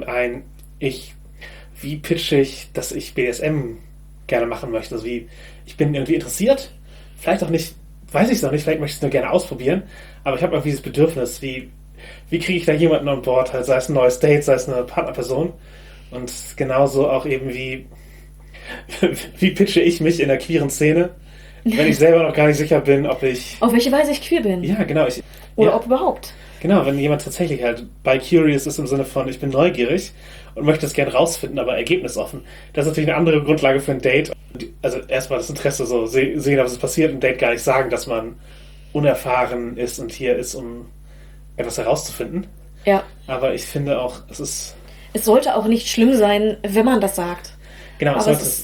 wie pitche ich, dass ich BDSM gerne machen möchte? Also ich bin irgendwie interessiert, vielleicht auch nicht, weiß ich es noch nicht, vielleicht möchte ich es nur gerne ausprobieren, aber ich habe irgendwie dieses Bedürfnis, wie kriege ich da jemanden an Bord, halt, sei es ein neues Date, sei es eine Partnerperson und genauso auch eben wie pitche ich mich in der queeren Szene, wenn ich selber noch gar nicht sicher bin, ob ich... Auf welche Weise ich queer bin. Ja, genau. Oder ob überhaupt. Genau, wenn jemand tatsächlich halt bi-curious ist im Sinne von, ich bin neugierig und möchte das gerne rausfinden, aber ergebnisoffen. Das ist natürlich eine andere Grundlage für ein Date. Also erstmal das Interesse, so sehen, was es passiert, ein Date gar nicht sagen, dass man unerfahren ist und hier ist, um etwas herauszufinden. Ja. Aber ich finde auch, es sollte auch nicht schlimm sein, wenn man das sagt. Genau, aber es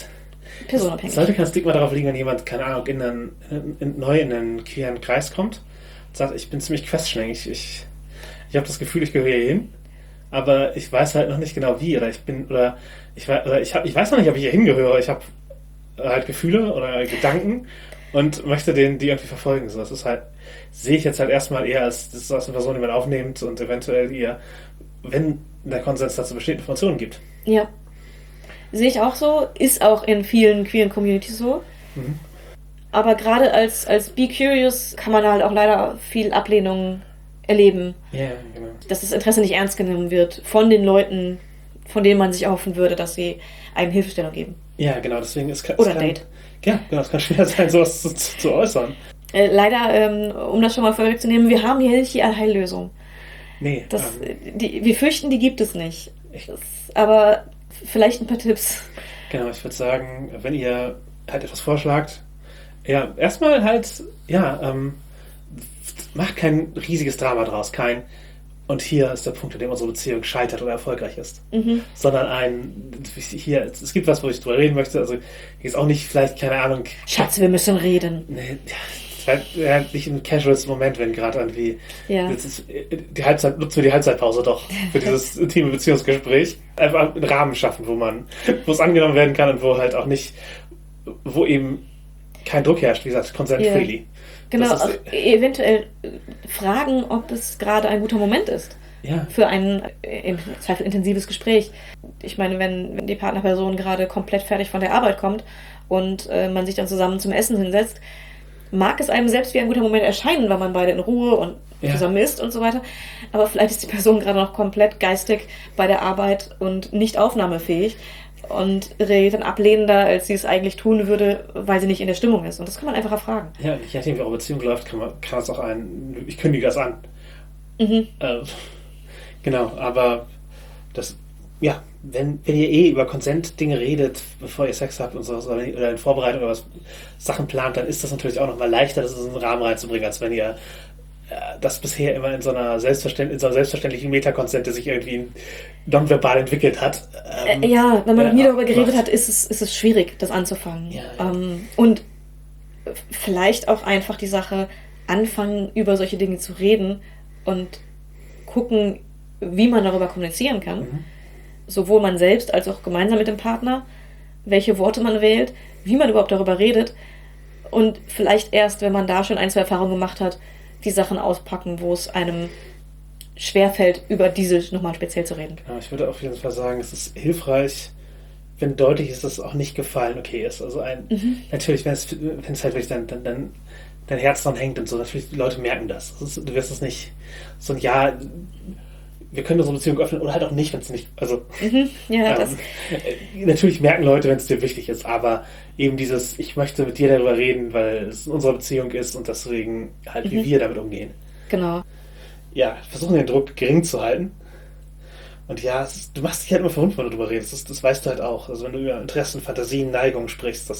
sollte kein Stigma darauf liegen, wenn jemand, keine Ahnung, neu in einen queeren Kreis kommt und sagt, ich bin ziemlich questioning, ich habe das Gefühl, ich gehöre hier hin, aber ich weiß halt noch nicht genau wie, ich weiß noch nicht, ob ich hier hingehöre, ich habe halt Gefühle oder Gedanken und möchte die irgendwie verfolgen. So, das ist halt, sehe ich jetzt halt erstmal eher das ist eine Person, die man aufnimmt und eventuell eher, wenn der Konsens dazu besteht, Informationen gibt. Ja. Sehe ich auch so, ist auch in vielen queeren Communities so. Aber gerade als Be Curious kann man halt auch leider viel Ablehnung erleben. Ja, genau. Dass das Interesse nicht ernst genommen wird von den Leuten, von denen man sich erhoffen würde, dass sie einem Hilfestellung geben. Ja, genau, deswegen ist oder ein Date. Ja, genau, es kann schwer sein, sowas zu äußern. Leider, um das schon mal vorwegzunehmen, wir haben hier nicht die Allheillösung. Nee. Wir fürchten, die gibt es nicht. Aber vielleicht ein paar Tipps. Genau, ich würde sagen, wenn ihr halt etwas vorschlagt, ja, erstmal halt, macht kein riesiges Drama draus, und hier ist der Punkt, an dem unsere Beziehung scheitert oder erfolgreich ist. Sondern es gibt was, wo ich drüber reden möchte, also ist auch nicht vielleicht, keine Ahnung. Schatz, wir müssen reden. Nee, vielleicht nicht ein casuales Moment, wenn gerade irgendwie, nutzen wir die Halbzeitpause doch für dieses intime Beziehungsgespräch. Einfach einen Rahmen schaffen, wo es angenommen werden kann und wo halt auch nicht, wo eben kein Druck herrscht, wie gesagt, consent freely. Genau, auch eventuell fragen, ob es gerade ein guter Moment ist für ein im Zweifel intensives Gespräch. Ich meine, wenn die Partnerperson gerade komplett fertig von der Arbeit kommt und man sich dann zusammen zum Essen hinsetzt, mag es einem selbst wie ein guter Moment erscheinen, weil man beide in Ruhe und zusammen isst und so weiter. Aber vielleicht ist die Person gerade noch komplett geistig bei der Arbeit und nicht aufnahmefähig und reagiert dann ablehnender, als sie es eigentlich tun würde, weil sie nicht in der Stimmung ist. Und das kann man einfach erfragen. Ja, je nachdem, wie eure Beziehung läuft, kann es auch ich kündige das an. Genau, aber wenn ihr über Consent-Dinge redet, bevor ihr Sex habt und sowas, oder in Vorbereitung oder was Sachen plant, dann ist das natürlich auch nochmal leichter, das in einen Rahmen reinzubringen, als wenn ihr das bisher immer in so einem selbstverständlichen Metakonsent, der sich irgendwie nonverbal entwickelt hat. Wenn man noch nie darüber geredet hat, ist es schwierig, das anzufangen. Und vielleicht auch einfach die Sache anfangen, über solche Dinge zu reden und gucken, wie man darüber kommunizieren kann. Sowohl man selbst als auch gemeinsam mit dem Partner, welche Worte man wählt, wie man überhaupt darüber redet und vielleicht erst, wenn man da schon 1, 2 Erfahrungen gemacht hat, die Sachen auspacken, wo es einem schwerfällt, über diese nochmal speziell zu reden. Ja, ich würde auf jeden Fall sagen, es ist hilfreich, wenn deutlich ist, dass es auch nicht gefallen okay ist. Also natürlich, wenn es halt wirklich dein Herz dran hängt und so, natürlich, die Leute merken das. Du wirst es nicht so wir können unsere Beziehung öffnen oder halt auch nicht, wenn es nicht, also natürlich merken Leute, wenn es dir wichtig ist, aber eben ich möchte mit dir darüber reden, weil es in unserer Beziehung ist und deswegen halt, wie wir damit umgehen. Genau. Ja, versuchen den Druck gering zu halten. Und du machst dich halt immer verwundbar, wenn du darüber redest. Das weißt du halt auch. Also wenn du über Interessen, Fantasien, Neigungen sprichst,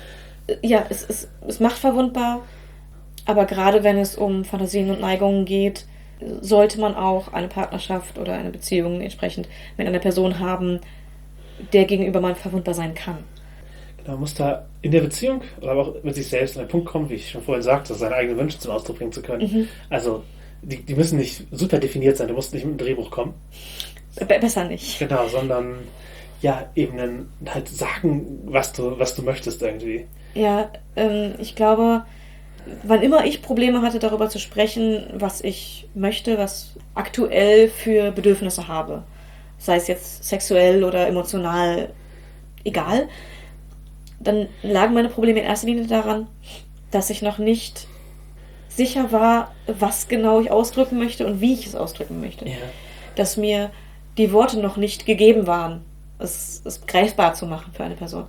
es macht verwundbar, aber gerade wenn es um Fantasien und Neigungen geht, sollte man auch eine Partnerschaft oder eine Beziehung entsprechend mit einer Person haben, der gegenüber man verwundbar sein kann. Genau, man muss da in der Beziehung oder aber auch mit sich selbst an den Punkt kommen, wie ich schon vorhin sagte, seine eigenen Wünsche zum Ausdruck bringen zu können. Also die müssen nicht super definiert sein, du musst nicht mit einem Drehbuch kommen. Besser nicht. Genau, sondern eben dann halt sagen, was du möchtest irgendwie. Ja, ich glaube, wann immer ich Probleme hatte, darüber zu sprechen, was ich möchte, was aktuell für Bedürfnisse habe, sei es jetzt sexuell oder emotional, egal, dann lagen meine Probleme in erster Linie daran, dass ich noch nicht sicher war, was genau ich ausdrücken möchte und wie ich es ausdrücken möchte. Ja. Dass mir die Worte noch nicht gegeben waren, es greifbar zu machen für eine Person.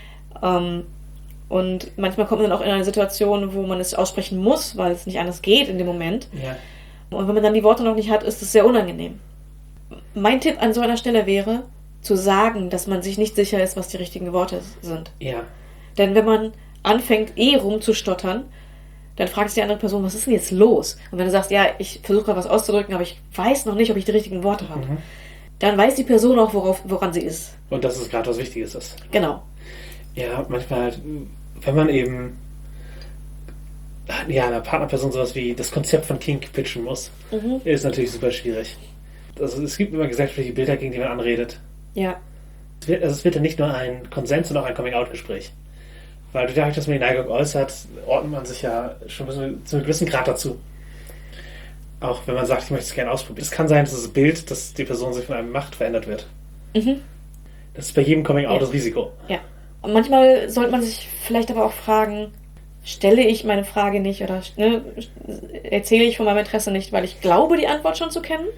Und manchmal kommt man dann auch in eine Situation, wo man es aussprechen muss, weil es nicht anders geht in dem Moment. Ja. Und wenn man dann die Worte noch nicht hat, ist es sehr unangenehm. Mein Tipp an so einer Stelle wäre, zu sagen, dass man sich nicht sicher ist, was die richtigen Worte sind. Ja. Denn wenn man anfängt, rumzustottern, dann fragt sich die andere Person, was ist denn jetzt los? Und wenn du sagst, ich versuche gerade was auszudrücken, aber ich weiß noch nicht, ob ich die richtigen Worte habe, dann weiß die Person auch, woran sie ist. Und dass es gerade was Wichtiges ist. Genau. Ja, manchmal halt, wenn man eben einer Partnerperson sowas wie das Konzept von Kink pitchen muss, ist natürlich super schwierig. Also es gibt immer gesellschaftliche Bilder, gegen die man anredet. Ja. Es wird ja nicht nur ein Konsens, sondern auch ein Coming-out-Gespräch. Weil dadurch, dass man die Neigung äußert, ordnet man sich ja schon zu einem gewissen Grad dazu. Auch wenn man sagt, ich möchte es gerne ausprobieren. Es kann sein, dass das Bild, das die Person sich von einem macht, verändert wird. Das ist bei jedem Coming-out das Risiko. Ja. Und manchmal sollte man sich vielleicht aber auch fragen, stelle ich meine Frage nicht oder erzähle ich von meinem Interesse nicht, weil ich glaube, die Antwort schon zu kennen?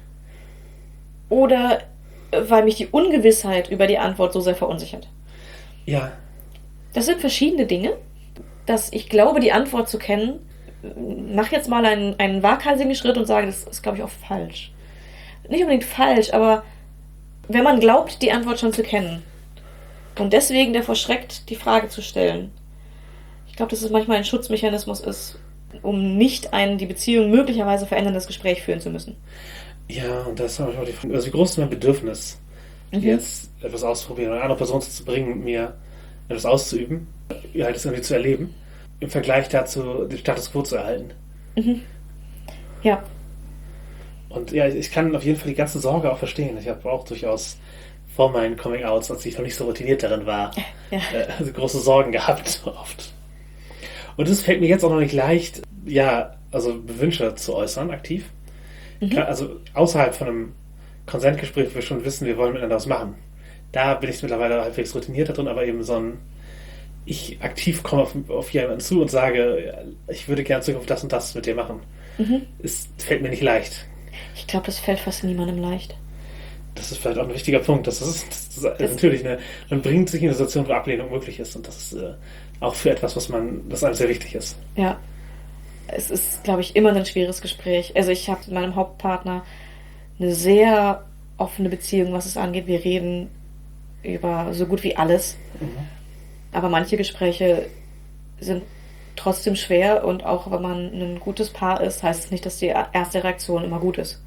Oder weil mich die Ungewissheit über die Antwort so sehr verunsichert? Ja. Das sind verschiedene Dinge. Dass ich glaube, die Antwort zu kennen, mach jetzt mal einen waghalsigen Schritt und sage, das ist, glaube ich, auch falsch. Nicht unbedingt falsch, aber wenn man glaubt, die Antwort schon zu kennen, Und deswegen davor schreckt, die Frage zu stellen. Ich glaube, dass es manchmal ein Schutzmechanismus ist, um nicht ein die Beziehung möglicherweise veränderndes Gespräch führen zu müssen. Ja, und das ist manchmal die Frage, also wie groß ist mein Bedürfnis, jetzt etwas auszuprobieren oder eine andere Person zu bringen, mir etwas auszuüben, halt das irgendwie zu erleben, im Vergleich dazu den Status quo zu erhalten. Ja. Und ja, ich kann auf jeden Fall die ganze Sorge auch verstehen. Ich habe auch durchaus vor meinen Coming-Outs, als ich noch nicht so routiniert darin war, also große Sorgen gehabt oft. Und es fällt mir jetzt auch noch nicht leicht, also Wünsche zu äußern, aktiv. Also außerhalb von einem Konsentgespräch, wo wir schon wissen, wir wollen miteinander was machen. Da bin ich mittlerweile halbwegs routiniert drin, aber eben ich aktiv komme auf jemanden zu und sage, ich würde gerne in Zukunft das und das mit dir machen. Es fällt mir nicht leicht. Ich glaube, das fällt fast niemandem leicht. Das ist vielleicht auch ein wichtiger Punkt. Das ist natürlich man bringt sich in eine Situation, wo Ablehnung möglich ist. Und das ist auch für etwas, das einem sehr wichtig ist. Ja. Es ist, glaube ich, immer ein schweres Gespräch. Also ich habe mit meinem Hauptpartner eine sehr offene Beziehung, was es angeht. Wir reden über so gut wie alles. Aber manche Gespräche sind trotzdem schwer und auch wenn man ein gutes Paar ist, heißt es nicht, dass die erste Reaktion immer gut ist.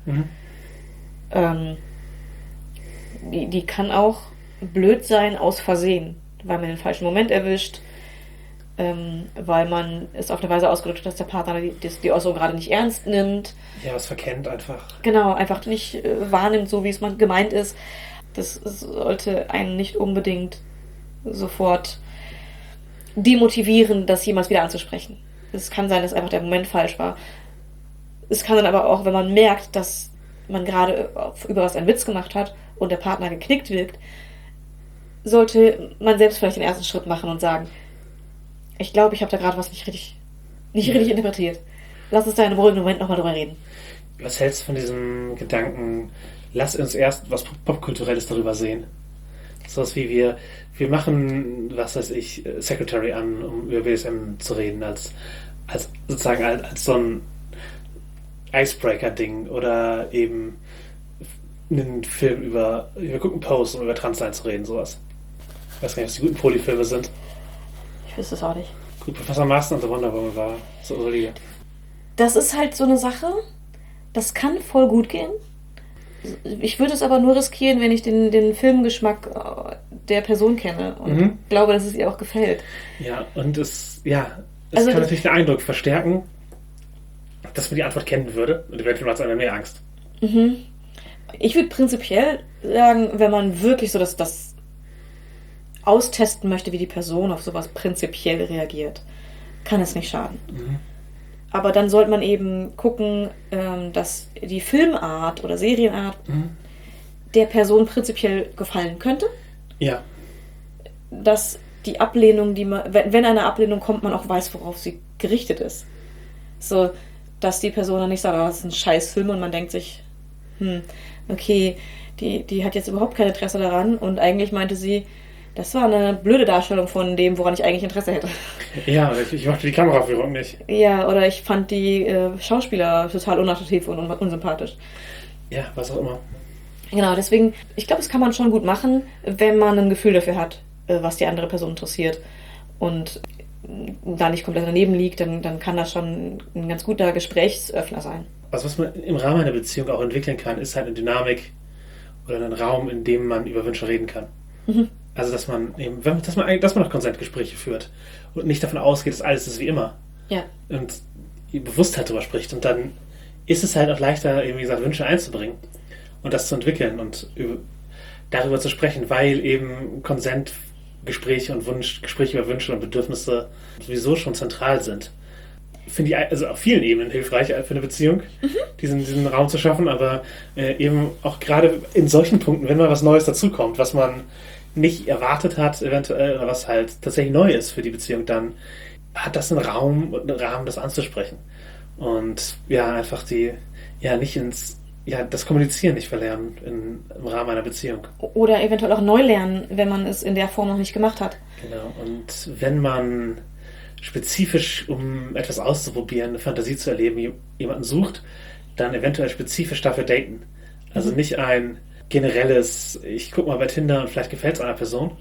Die kann auch blöd sein aus Versehen, weil man den falschen Moment erwischt, weil man es auf eine Weise ausgedrückt hat, dass der Partner die Äußerung gerade nicht ernst nimmt. Ja, was verkennt einfach. Genau, einfach nicht wahrnimmt, so wie es gemeint ist. Das sollte einen nicht unbedingt sofort demotivieren, das jemals wieder anzusprechen. Es kann sein, dass einfach der Moment falsch war. Es kann dann aber auch, wenn man merkt, dass man gerade über was einen Witz gemacht hat und der Partner geknickt wirkt, sollte man selbst vielleicht den ersten Schritt machen und sagen, ich glaube, ich habe da gerade was nicht richtig interpretiert. Lass uns da in einem ruhigen Moment nochmal drüber reden. Was hältst du von diesem Gedanken, lass uns erst was Popkulturelles darüber sehen? Sowas wie wir machen, was weiß ich, Secretary an, um über BDSM zu reden, als sozusagen als so ein Icebreaker-Ding oder eben einen Film wir gucken Pose, um über Transsein zu reden, sowas. Ich weiß gar nicht, was die guten Polyfilme sind. Ich wüsste es auch nicht. Gut, Professor Marston und The Wonder Woman war so solide. Das ist halt so eine Sache, das kann voll gut gehen. Ich würde es aber nur riskieren, wenn ich den Filmgeschmack der Person kenne und glaube, dass es ihr auch gefällt. Ja, und es kann natürlich den Eindruck verstärken, dass man die Antwort kennen würde und eventuell hat es einer mehr Angst. Ich würde prinzipiell sagen, wenn man wirklich so das austesten möchte, wie die Person auf sowas prinzipiell reagiert, kann es nicht schaden. Aber dann sollte man eben gucken, dass die Filmart oder Serienart der Person prinzipiell gefallen könnte. Ja. Dass die Ablehnung, wenn eine Ablehnung kommt, man auch weiß, worauf sie gerichtet ist. So, dass die Person dann nicht sagt, das ist ein Scheißfilm und man denkt sich, okay, die hat jetzt überhaupt kein Interesse daran und eigentlich meinte sie, das war eine blöde Darstellung von dem, woran ich eigentlich Interesse hätte. Ja, ich mochte die Kameraführung nicht. Ja, oder ich fand die Schauspieler total unattraktiv und unsympathisch. Ja, was auch immer. Genau, deswegen, ich glaube, das kann man schon gut machen, wenn man ein Gefühl dafür hat, was die andere Person interessiert. Und da nicht komplett daneben liegt, dann kann das schon ein ganz guter Gesprächsöffner sein. Was man im Rahmen einer Beziehung auch entwickeln kann, ist halt eine Dynamik oder einen Raum, in dem man über Wünsche reden kann. Also, dass man noch Konsentgespräche führt und nicht davon ausgeht, dass alles ist wie immer. Ja. Und die Bewusstheit darüber spricht. Und dann ist es halt auch leichter, eben, wie gesagt, Wünsche einzubringen und das zu entwickeln und darüber zu sprechen, weil eben Konsentgespräche und Gespräche über Wünsche und Bedürfnisse sowieso schon zentral sind. Finde ich also auf vielen Ebenen hilfreich für eine Beziehung, diesen Raum zu schaffen, aber eben auch gerade in solchen Punkten, wenn mal was Neues dazukommt, was man nicht erwartet hat, eventuell, oder was halt tatsächlich neu ist für die Beziehung, dann hat das einen Raum und einen Rahmen, das anzusprechen. Und einfach das Kommunizieren nicht verlernen im Rahmen einer Beziehung. Oder eventuell auch neu lernen, wenn man es in der Form noch nicht gemacht hat. Genau, und wenn man spezifisch, um etwas auszuprobieren, eine Fantasie zu erleben, jemanden sucht, dann eventuell spezifisch dafür daten. Also nicht ein generelles, ich guck mal bei Tinder und vielleicht gefällt es einer Person,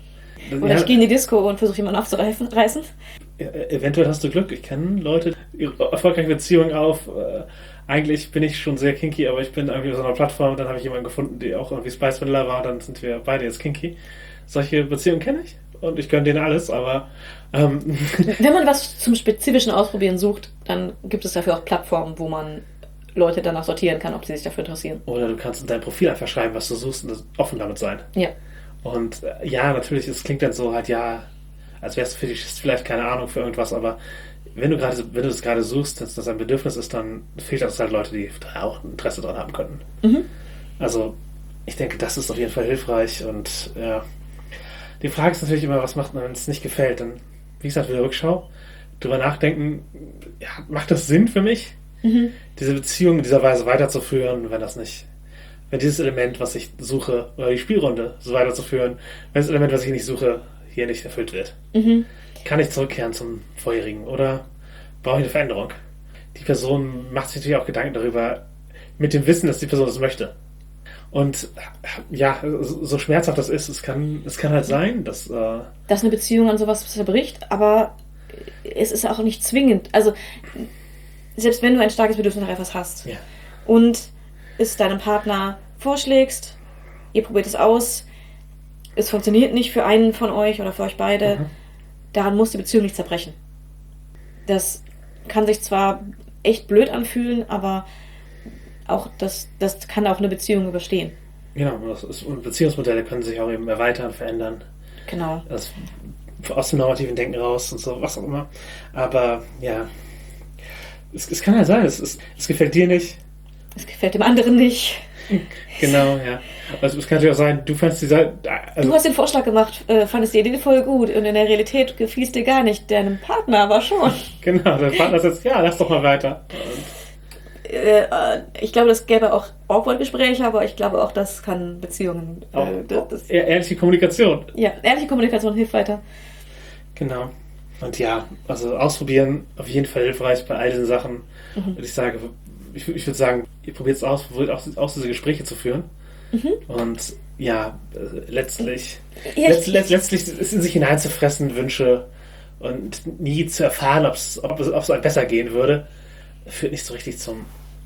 Oder ich gehe in die Disco und versuche jemanden aufzureißen. Eventuell hast du Glück. Ich kenne Leute, die ihre erfolgreiche Beziehung auf. Eigentlich bin ich schon sehr kinky, aber ich bin irgendwie auf so einer Plattform. Dann habe ich jemanden gefunden, die auch irgendwie Spice Vanilla war. Dann sind wir beide jetzt kinky. Solche Beziehungen kenne ich. Und ich gönne denen alles, aber... Wenn man was zum spezifischen Ausprobieren sucht, dann gibt es dafür auch Plattformen, wo man Leute danach sortieren kann, ob sie sich dafür interessieren. Oder du kannst in dein Profil einfach schreiben, was du suchst und offen damit sein. Ja. Und ja, natürlich, es klingt dann so halt, ja, als wärst du vielleicht keine Ahnung für irgendwas, aber wenn du das gerade suchst, dass das ein Bedürfnis ist, dann fehlt das halt Leute, die da auch ein Interesse dran haben könnten. Mhm. Also, ich denke, das ist auf jeden Fall hilfreich und ja. Die Frage ist natürlich immer, was macht man, wenn es nicht gefällt? Dann, wie gesagt, wieder Rückschau, drüber nachdenken, ja, macht das Sinn für mich, diese Beziehung in dieser Weise weiterzuführen, wenn dieses Element, was ich suche, oder die Spielrunde so weiterzuführen, wenn das Element, was ich nicht suche, hier nicht erfüllt wird. Kann ich zurückkehren zum Vorherigen oder brauche ich eine Veränderung? Die Person macht sich natürlich auch Gedanken darüber, mit dem Wissen, dass die Person das möchte. Und ja, so schmerzhaft das ist, es kann halt sein, dass eine Beziehung an sowas zerbricht, aber es ist auch nicht zwingend. Also, selbst wenn du ein starkes Bedürfnis nach etwas hast und es deinem Partner vorschlägst, ihr probiert es aus, es funktioniert nicht für einen von euch oder für euch beide, daran muss die Beziehung nicht zerbrechen. Das kann sich zwar echt blöd anfühlen, aber auch das kann auch eine Beziehung überstehen. Genau, und Beziehungsmodelle können sich auch eben erweitern, verändern. Genau. Aus dem normativen Denken raus und so, was auch immer. Aber ja, es kann ja sein, es gefällt dir nicht. Es gefällt dem anderen nicht. Genau, ja. Also es kann natürlich auch sein, du fandest du hast den Vorschlag gemacht, fandest die Idee voll gut und in der Realität gefiel es dir gar nicht, deinem Partner aber schon. Genau, der Partner sagt, ja, lass doch mal weiter. Ich glaube, das gäbe auch awkward Gespräche, aber ich glaube auch, das kann Beziehungen... ehrliche Kommunikation. Ja, ehrliche Kommunikation hilft weiter. Genau. Und ja, also ausprobieren, auf jeden Fall hilfreich bei all diesen Sachen. Und ich würde sagen, ihr probiert es aus, probiert auch diese Gespräche zu führen. Und ja, letztlich ist in sich hineinzufressen, Wünsche und nie zu erfahren, ob es einem besser gehen würde, führt nicht so richtig zum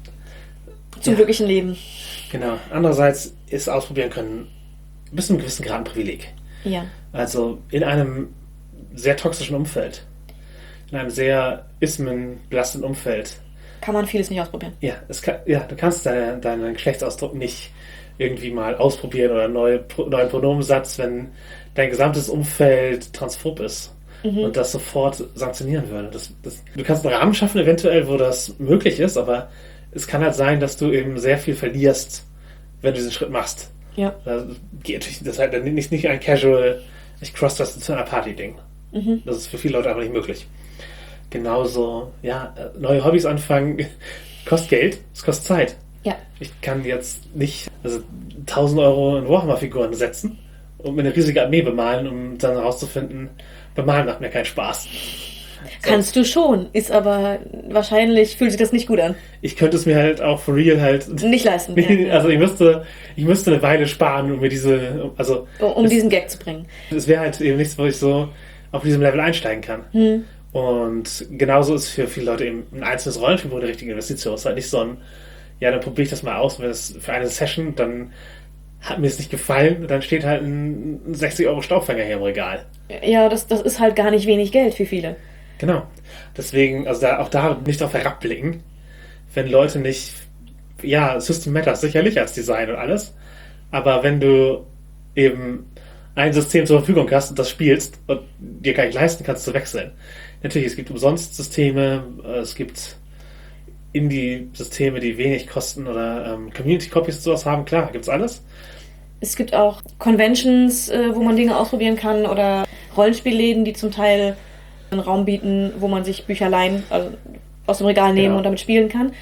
glücklichen Leben. Genau. Andererseits ist Ausprobieren können bis zu einem gewissen Grad ein Privileg. Ja. Also in einem sehr toxischen Umfeld, in einem sehr ismenbelasteten Umfeld, kann man vieles nicht ausprobieren. Ja, du kannst deinen Geschlechtsausdruck nicht irgendwie mal ausprobieren oder einen neuen Pronomensatz, wenn dein gesamtes Umfeld transphob ist und das sofort sanktionieren würde. Du kannst einen Rahmen schaffen, eventuell, wo das möglich ist, aber es kann halt sein, dass du eben sehr viel verlierst, wenn du diesen Schritt machst. Ja. Das ist halt nicht ein casual, ich cross-dresse zu einer Party-Ding. Das ist für viele Leute einfach nicht möglich. Genauso, ja, neue Hobbys anfangen, kostet Geld, es kostet Zeit. Ja. Ich kann jetzt nicht 1.000 Euro in Warhammer-Figuren setzen und mir eine riesige Armee bemalen, um dann herauszufinden, bemalen macht mir keinen Spaß. Kannst du schon, ist aber wahrscheinlich fühlt sich das nicht gut an. Ich könnte es mir halt auch for real halt nicht leisten. Also ich müsste eine Weile sparen, um mir diesen Gag zu bringen. Das wäre halt eben nichts, wo ich so auf diesem Level einsteigen kann. Und genauso ist für viele Leute eben ein einzelnes Rollenspiel eine richtige Investition. Es ist halt nicht so dann probiere ich das mal aus, wenn es für eine Session, dann hat mir es nicht gefallen, dann steht halt ein 60 Euro Staubfänger hier im Regal. Ja, das ist halt gar nicht wenig Geld für viele. Genau. Deswegen, also auch da nicht darauf herabblicken, wenn Leute nicht, System Matters sicherlich als Design und alles, aber wenn du eben ein System zur Verfügung hast und das spielst und dir gar nicht leisten kannst zu wechseln. Natürlich, es gibt umsonst Systeme, es gibt Indie-Systeme, die wenig kosten oder Community-Copies und sowas haben, klar, gibt's alles. Es gibt auch Conventions, wo man Dinge ausprobieren kann oder Rollenspielläden, die zum Teil einen Raum bieten, wo man sich Bücher leihen, also aus dem Regal nehmen und damit spielen kann.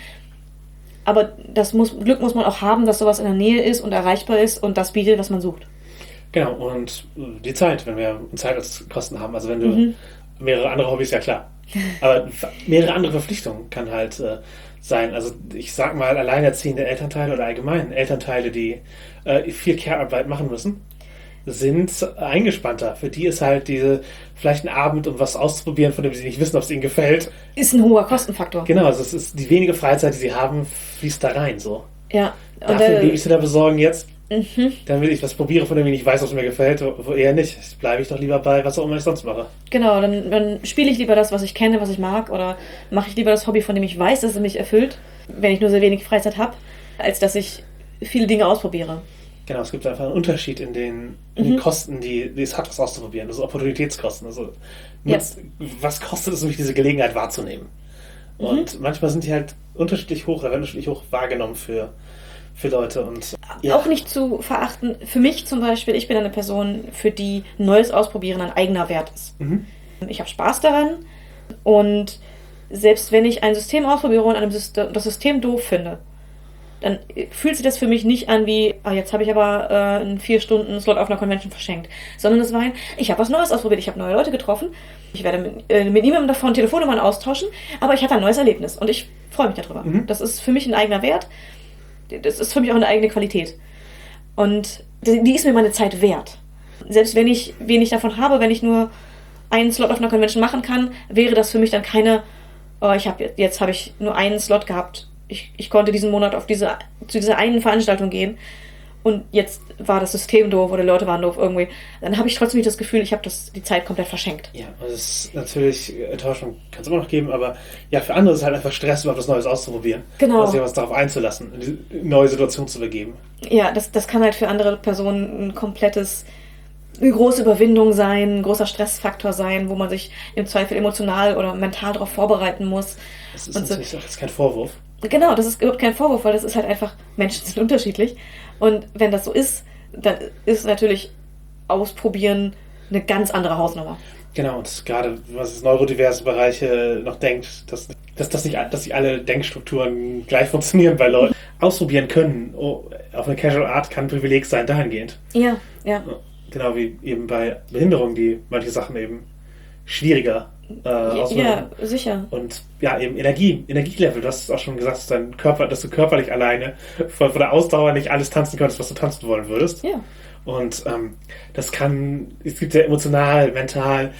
Aber Glück muss man auch haben, dass sowas in der Nähe ist und erreichbar ist und das bietet, was man sucht. Genau, und die Zeit, wenn wir Zeit als Kosten haben. Also wenn du mehrere andere Hobbys, ja klar. Aber mehrere andere Verpflichtungen kann halt sein. Also ich sag mal, alleinerziehende Elternteile oder allgemein Elternteile, die viel Care-Arbeit machen müssen. sind eingespannter. Für die ist halt vielleicht ein Abend, um was auszuprobieren, von dem sie nicht wissen, ob es ihnen gefällt. Ist ein hoher Kostenfaktor. Genau, also es ist die wenige Freizeit, die sie haben, fließt da rein, so. Ja. Dafür Babysitter besorgen jetzt, damit ich was probiere, von dem ich nicht weiß, ob es mir gefällt, wo eher nicht. Bleibe ich doch lieber bei, was auch immer ich sonst mache. Genau, dann spiele ich lieber das, was ich kenne, was ich mag, oder mache ich lieber das Hobby, von dem ich weiß, dass es mich erfüllt, wenn ich nur sehr wenig Freizeit habe, als dass ich viele Dinge ausprobiere. Genau, es gibt einfach einen Unterschied in den Kosten, die es hat, was auszuprobieren. Also Opportunitätskosten. Also was kostet es, mich diese Gelegenheit wahrzunehmen? Und manchmal sind die halt unterschiedlich hoch, oder werden unterschiedlich hoch wahrgenommen für Leute. Und auch nicht zu verachten. Für mich zum Beispiel, ich bin eine Person, für die neues Ausprobieren ein eigener Wert ist. Ich habe Spaß daran, und selbst wenn ich ein System ausprobiere und das System doof finde, dann fühlt sich das für mich nicht an wie, jetzt habe ich aber einen 4-Stunden-Slot auf einer Convention verschenkt. Sondern es war ich habe was Neues ausprobiert, ich habe neue Leute getroffen, ich werde mit niemandem davon Telefonnummern austauschen, aber ich hatte ein neues Erlebnis und ich freue mich darüber. Das ist für mich ein eigener Wert, das ist für mich auch eine eigene Qualität. Und die ist mir meine Zeit wert. Selbst wenn ich wenig davon habe, wenn ich nur einen Slot auf einer Convention machen kann, wäre das für mich dann keine, jetzt habe ich nur einen Slot gehabt. Ich konnte diesen Monat zu dieser einen Veranstaltung gehen und jetzt war das System doof oder die Leute waren doof irgendwie. Dann habe ich trotzdem nicht das Gefühl, ich habe die Zeit komplett verschenkt. Ja, das ist natürlich, Enttäuschung kann es immer noch geben, aber ja, für andere ist es halt einfach Stress, überhaupt was Neues auszuprobieren. Genau. Also sich was darauf einzulassen, in die neue Situation zu begeben. Ja, das kann halt für andere Personen eine große Überwindung sein, ein großer Stressfaktor sein, wo man sich im Zweifel emotional oder mental darauf vorbereiten muss. Das ist natürlich auch jetzt kein Vorwurf. Genau, das ist überhaupt kein Vorwurf, weil das ist halt einfach, Menschen sind unterschiedlich. Und wenn das so ist, dann ist natürlich Ausprobieren eine ganz andere Hausnummer. Genau, und gerade, was es neurodiverse Bereiche noch denkt, dass nicht alle Denkstrukturen gleich funktionieren bei Leuten. Ausprobieren können, auf eine Casual Art kann ein Privileg sein, dahingehend. Ja. Genau wie eben bei Behinderungen, die manche Sachen eben schwieriger ja, sicher. Und ja, eben Energielevel, du hast auch schon gesagt, dass du körperlich alleine von der Ausdauer nicht alles tanzen könntest, was du tanzen wollen würdest. Ja. Und es gibt ja emotional, mental,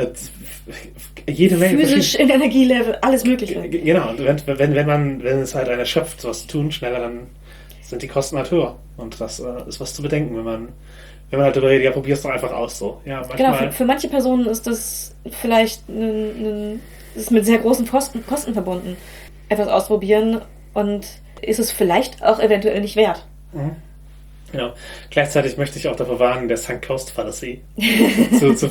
jede Menge. Physisch in Energielevel, alles Mögliche. Genau, und wenn es halt einen erschöpft, sowas zu tun, schneller, dann sind die Kosten halt höher. Und das ist was zu bedenken, wenn man halt darüber redet, ja, probier's doch einfach aus so. Ja, manchmal, genau, für manche Personen ist das vielleicht ist mit sehr großen Kosten verbunden, etwas ausprobieren, und ist es vielleicht auch eventuell nicht wert. Genau. Gleichzeitig möchte ich auch davor warnen, der Sunk Cost Fallacy zu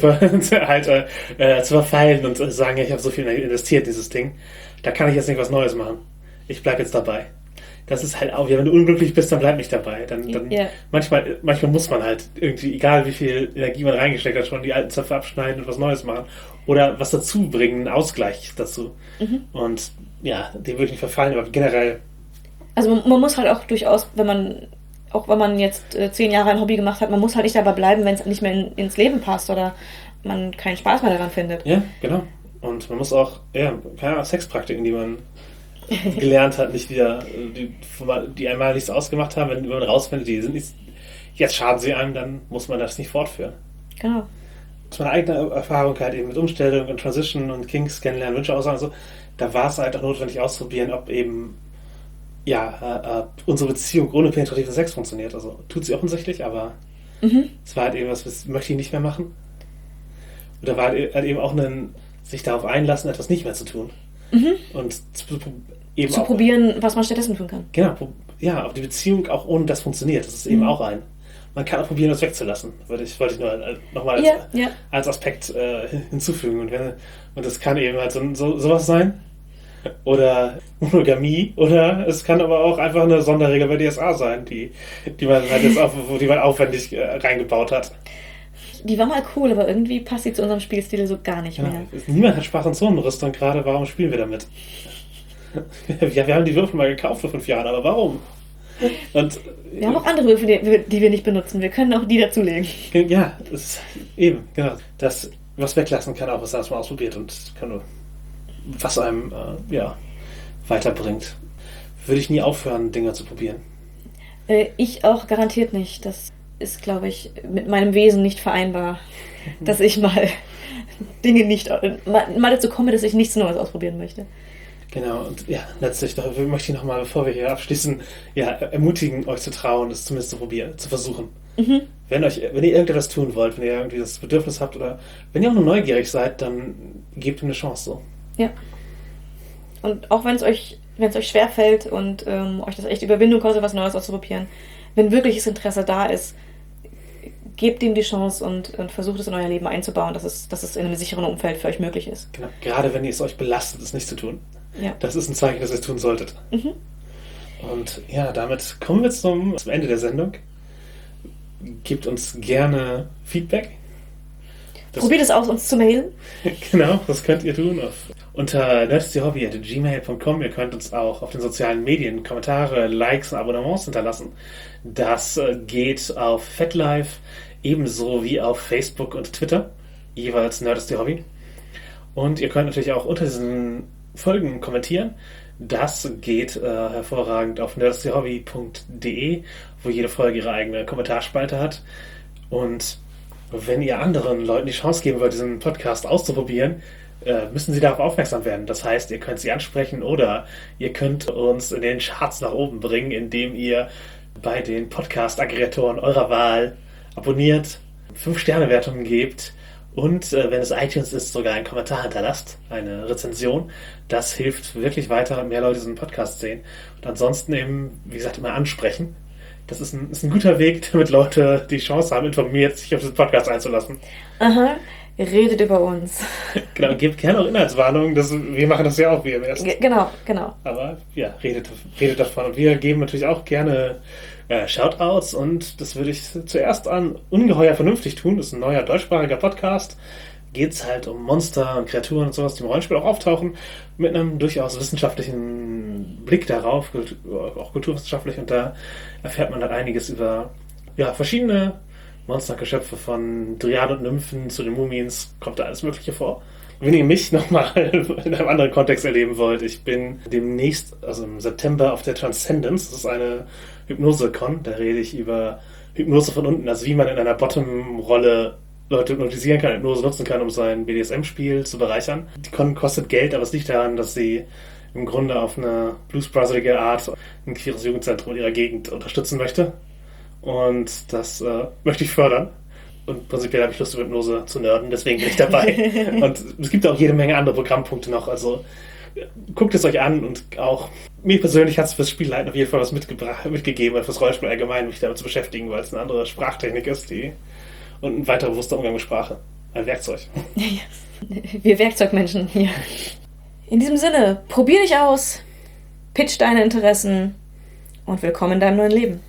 verfeilen und sagen, ja, ich habe so viel investiert in dieses Ding, da kann ich jetzt nicht was Neues machen. Ich bleibe jetzt dabei. Das ist halt auch, ja, wenn du unglücklich bist, dann bleib nicht dabei. Manchmal muss man halt irgendwie, egal wie viel Energie man reingesteckt hat, schon die alten Zöpfe abschneiden und was Neues machen. Oder was dazu bringen, einen Ausgleich dazu. Und ja, dem würde ich nicht verfallen, aber generell. Also man muss halt auch durchaus, wenn man jetzt 10 Jahre ein Hobby gemacht hat, man muss halt nicht dabei bleiben, wenn es nicht mehr ins Leben passt oder man keinen Spaß mehr daran findet. Ja, genau. Und man muss auch, keine Sexpraktiken, die man gelernt hat, nicht wieder, die einmal nichts ausgemacht haben, wenn man rausfindet, die sind nicht, jetzt schaden sie einem, dann muss man das nicht fortführen. Genau. Aus meiner eigenen Erfahrung halt eben mit Umstellung und Transition und Kinks kennenlernen, Wünsche aussagen und so, da war es halt auch notwendig auszuprobieren, ob eben unsere Beziehung ohne penetrativen Sex funktioniert. Also tut sie offensichtlich, aber es war halt eben was möchte ich nicht mehr machen. Und da war halt eben auch sich darauf einlassen, etwas nicht mehr zu tun. Und zu probieren, was man stattdessen tun kann. Genau, ja, aber die Beziehung auch ohne das funktioniert. Das ist eben auch man kann auch probieren, das wegzulassen. Wollte ich nur nochmal als Aspekt hinzufügen. Und das kann eben halt sowas sein. Oder Monogamie. Oder es kann aber auch einfach eine Sonderregel bei DSA sein, die man halt jetzt die man aufwendig reingebaut hat. Die war mal cool, aber irgendwie passt sie zu unserem Spielstil so gar nicht mehr. Niemand hat Spaß an Zonenrüstung gerade. Warum spielen wir damit? Ja, wir haben die Würfel mal gekauft vor 5 Jahren, aber warum? Und wir haben auch andere Würfel, die wir nicht benutzen. Wir können auch die dazulegen. Ja, das ist eben, genau. Das, was weglassen kann, auch was man ausprobiert und kann nur, was einem weiterbringt. Würde ich nie aufhören, Dinge zu probieren. Ich auch garantiert nicht. ist, glaube ich, mit meinem Wesen nicht vereinbar, dass ich mal Dinge nicht, mal dazu komme, dass ich nichts Neues ausprobieren möchte. Genau, und ja, letztlich möchte ich nochmal, bevor wir hier abschließen, ermutigen, euch zu trauen, es zumindest zu probieren, zu versuchen. Wenn ihr irgendetwas tun wollt, wenn ihr irgendwie das Bedürfnis habt oder wenn ihr auch nur neugierig seid, dann gebt ihm eine Chance so. Ja. Und auch wenn es euch schwerfällt und euch das echt Überwindung kostet, was Neues auszuprobieren, wenn wirkliches Interesse da ist, gebt ihm die Chance und versucht es in euer Leben einzubauen, dass es in einem sicheren Umfeld für euch möglich ist. Genau. Gerade wenn es euch belastet, es nicht zu tun. Ja. Das ist ein Zeichen, dass ihr es tun solltet. Und ja, damit kommen wir zum Ende der Sendung. Gebt uns gerne Feedback. Probiert es aus, uns zu mailen. Genau, das könnt ihr tun unter nerdsdiehobby@gmail.com. Ihr könnt uns auch auf den sozialen Medien Kommentare, Likes und Abonnements hinterlassen. Das geht auf FetLife ebenso wie auf Facebook und Twitter, jeweils Nerdsdiehobby. Und ihr könnt natürlich auch unter diesen Folgen kommentieren. Das geht hervorragend auf nerdsdiehobby.de, wo jede Folge ihre eigene Kommentarspalte hat. Und wenn ihr anderen Leuten die Chance geben wollt, diesen Podcast auszuprobieren, müssen sie darauf aufmerksam werden. Das heißt, ihr könnt sie ansprechen oder ihr könnt uns in den Charts nach oben bringen, indem ihr bei den Podcast-Aggregatoren eurer Wahl abonniert, 5-Sterne-Wertungen gebt und wenn es iTunes ist, sogar einen Kommentar hinterlasst, eine Rezension. Das hilft wirklich weiter, mehr Leute diesen Podcast sehen. Und ansonsten eben, wie gesagt, immer ansprechen. Das ist ein guter Weg, damit Leute die Chance haben, informiert sich auf diesen Podcast einzulassen. Aha, redet über uns. Genau, gebt gerne auch Inhaltswarnungen. Wir machen das ja auch wie im ersten. Genau. Aber ja, redet davon. Und wir geben natürlich auch gerne Shoutouts und das würde ich zuerst an Ungeheuer Vernünftig tun. Das ist ein neuer deutschsprachiger Podcast. Geht es halt um Monster und Kreaturen und sowas, die im Rollenspiel auch auftauchen, mit einem durchaus wissenschaftlichen Blick darauf, auch kulturwissenschaftlich, und da erfährt man halt einiges über verschiedene Monstergeschöpfe, von Dryaden und Nymphen zu den Mumiens, kommt da alles Mögliche vor. Wenn ihr mich nochmal in einem anderen Kontext erleben wollt, ich bin demnächst, also im September, auf der Transcendence, das ist eine Hypnose-Con, da rede ich über Hypnose von unten, also wie man in einer Bottom-Rolle Leute hypnotisieren kann, Hypnose nutzen kann, um sein BDSM-Spiel zu bereichern. Die Con kostet Geld, aber es liegt daran, dass sie im Grunde auf eine blues-brotherige Art ein queeres Jugendzentrum in ihrer Gegend unterstützen möchte. Und das möchte ich fördern. Und prinzipiell habe ich Lust, über Hypnose zu nerden, deswegen bin ich dabei. Und es gibt auch jede Menge andere Programmpunkte noch, also guckt es euch an, und auch mir persönlich hat es fürs Spielleiten auf jeden Fall was mitgegeben und fürs Rollenspiel allgemein, mich damit zu beschäftigen, weil es eine andere Sprachtechnik ist, und ein weiterer bewusster Umgang mit Sprache. Ein Werkzeug. Wir Werkzeugmenschen hier. In diesem Sinne, probier dich aus, pitch deine Interessen und willkommen in deinem neuen Leben.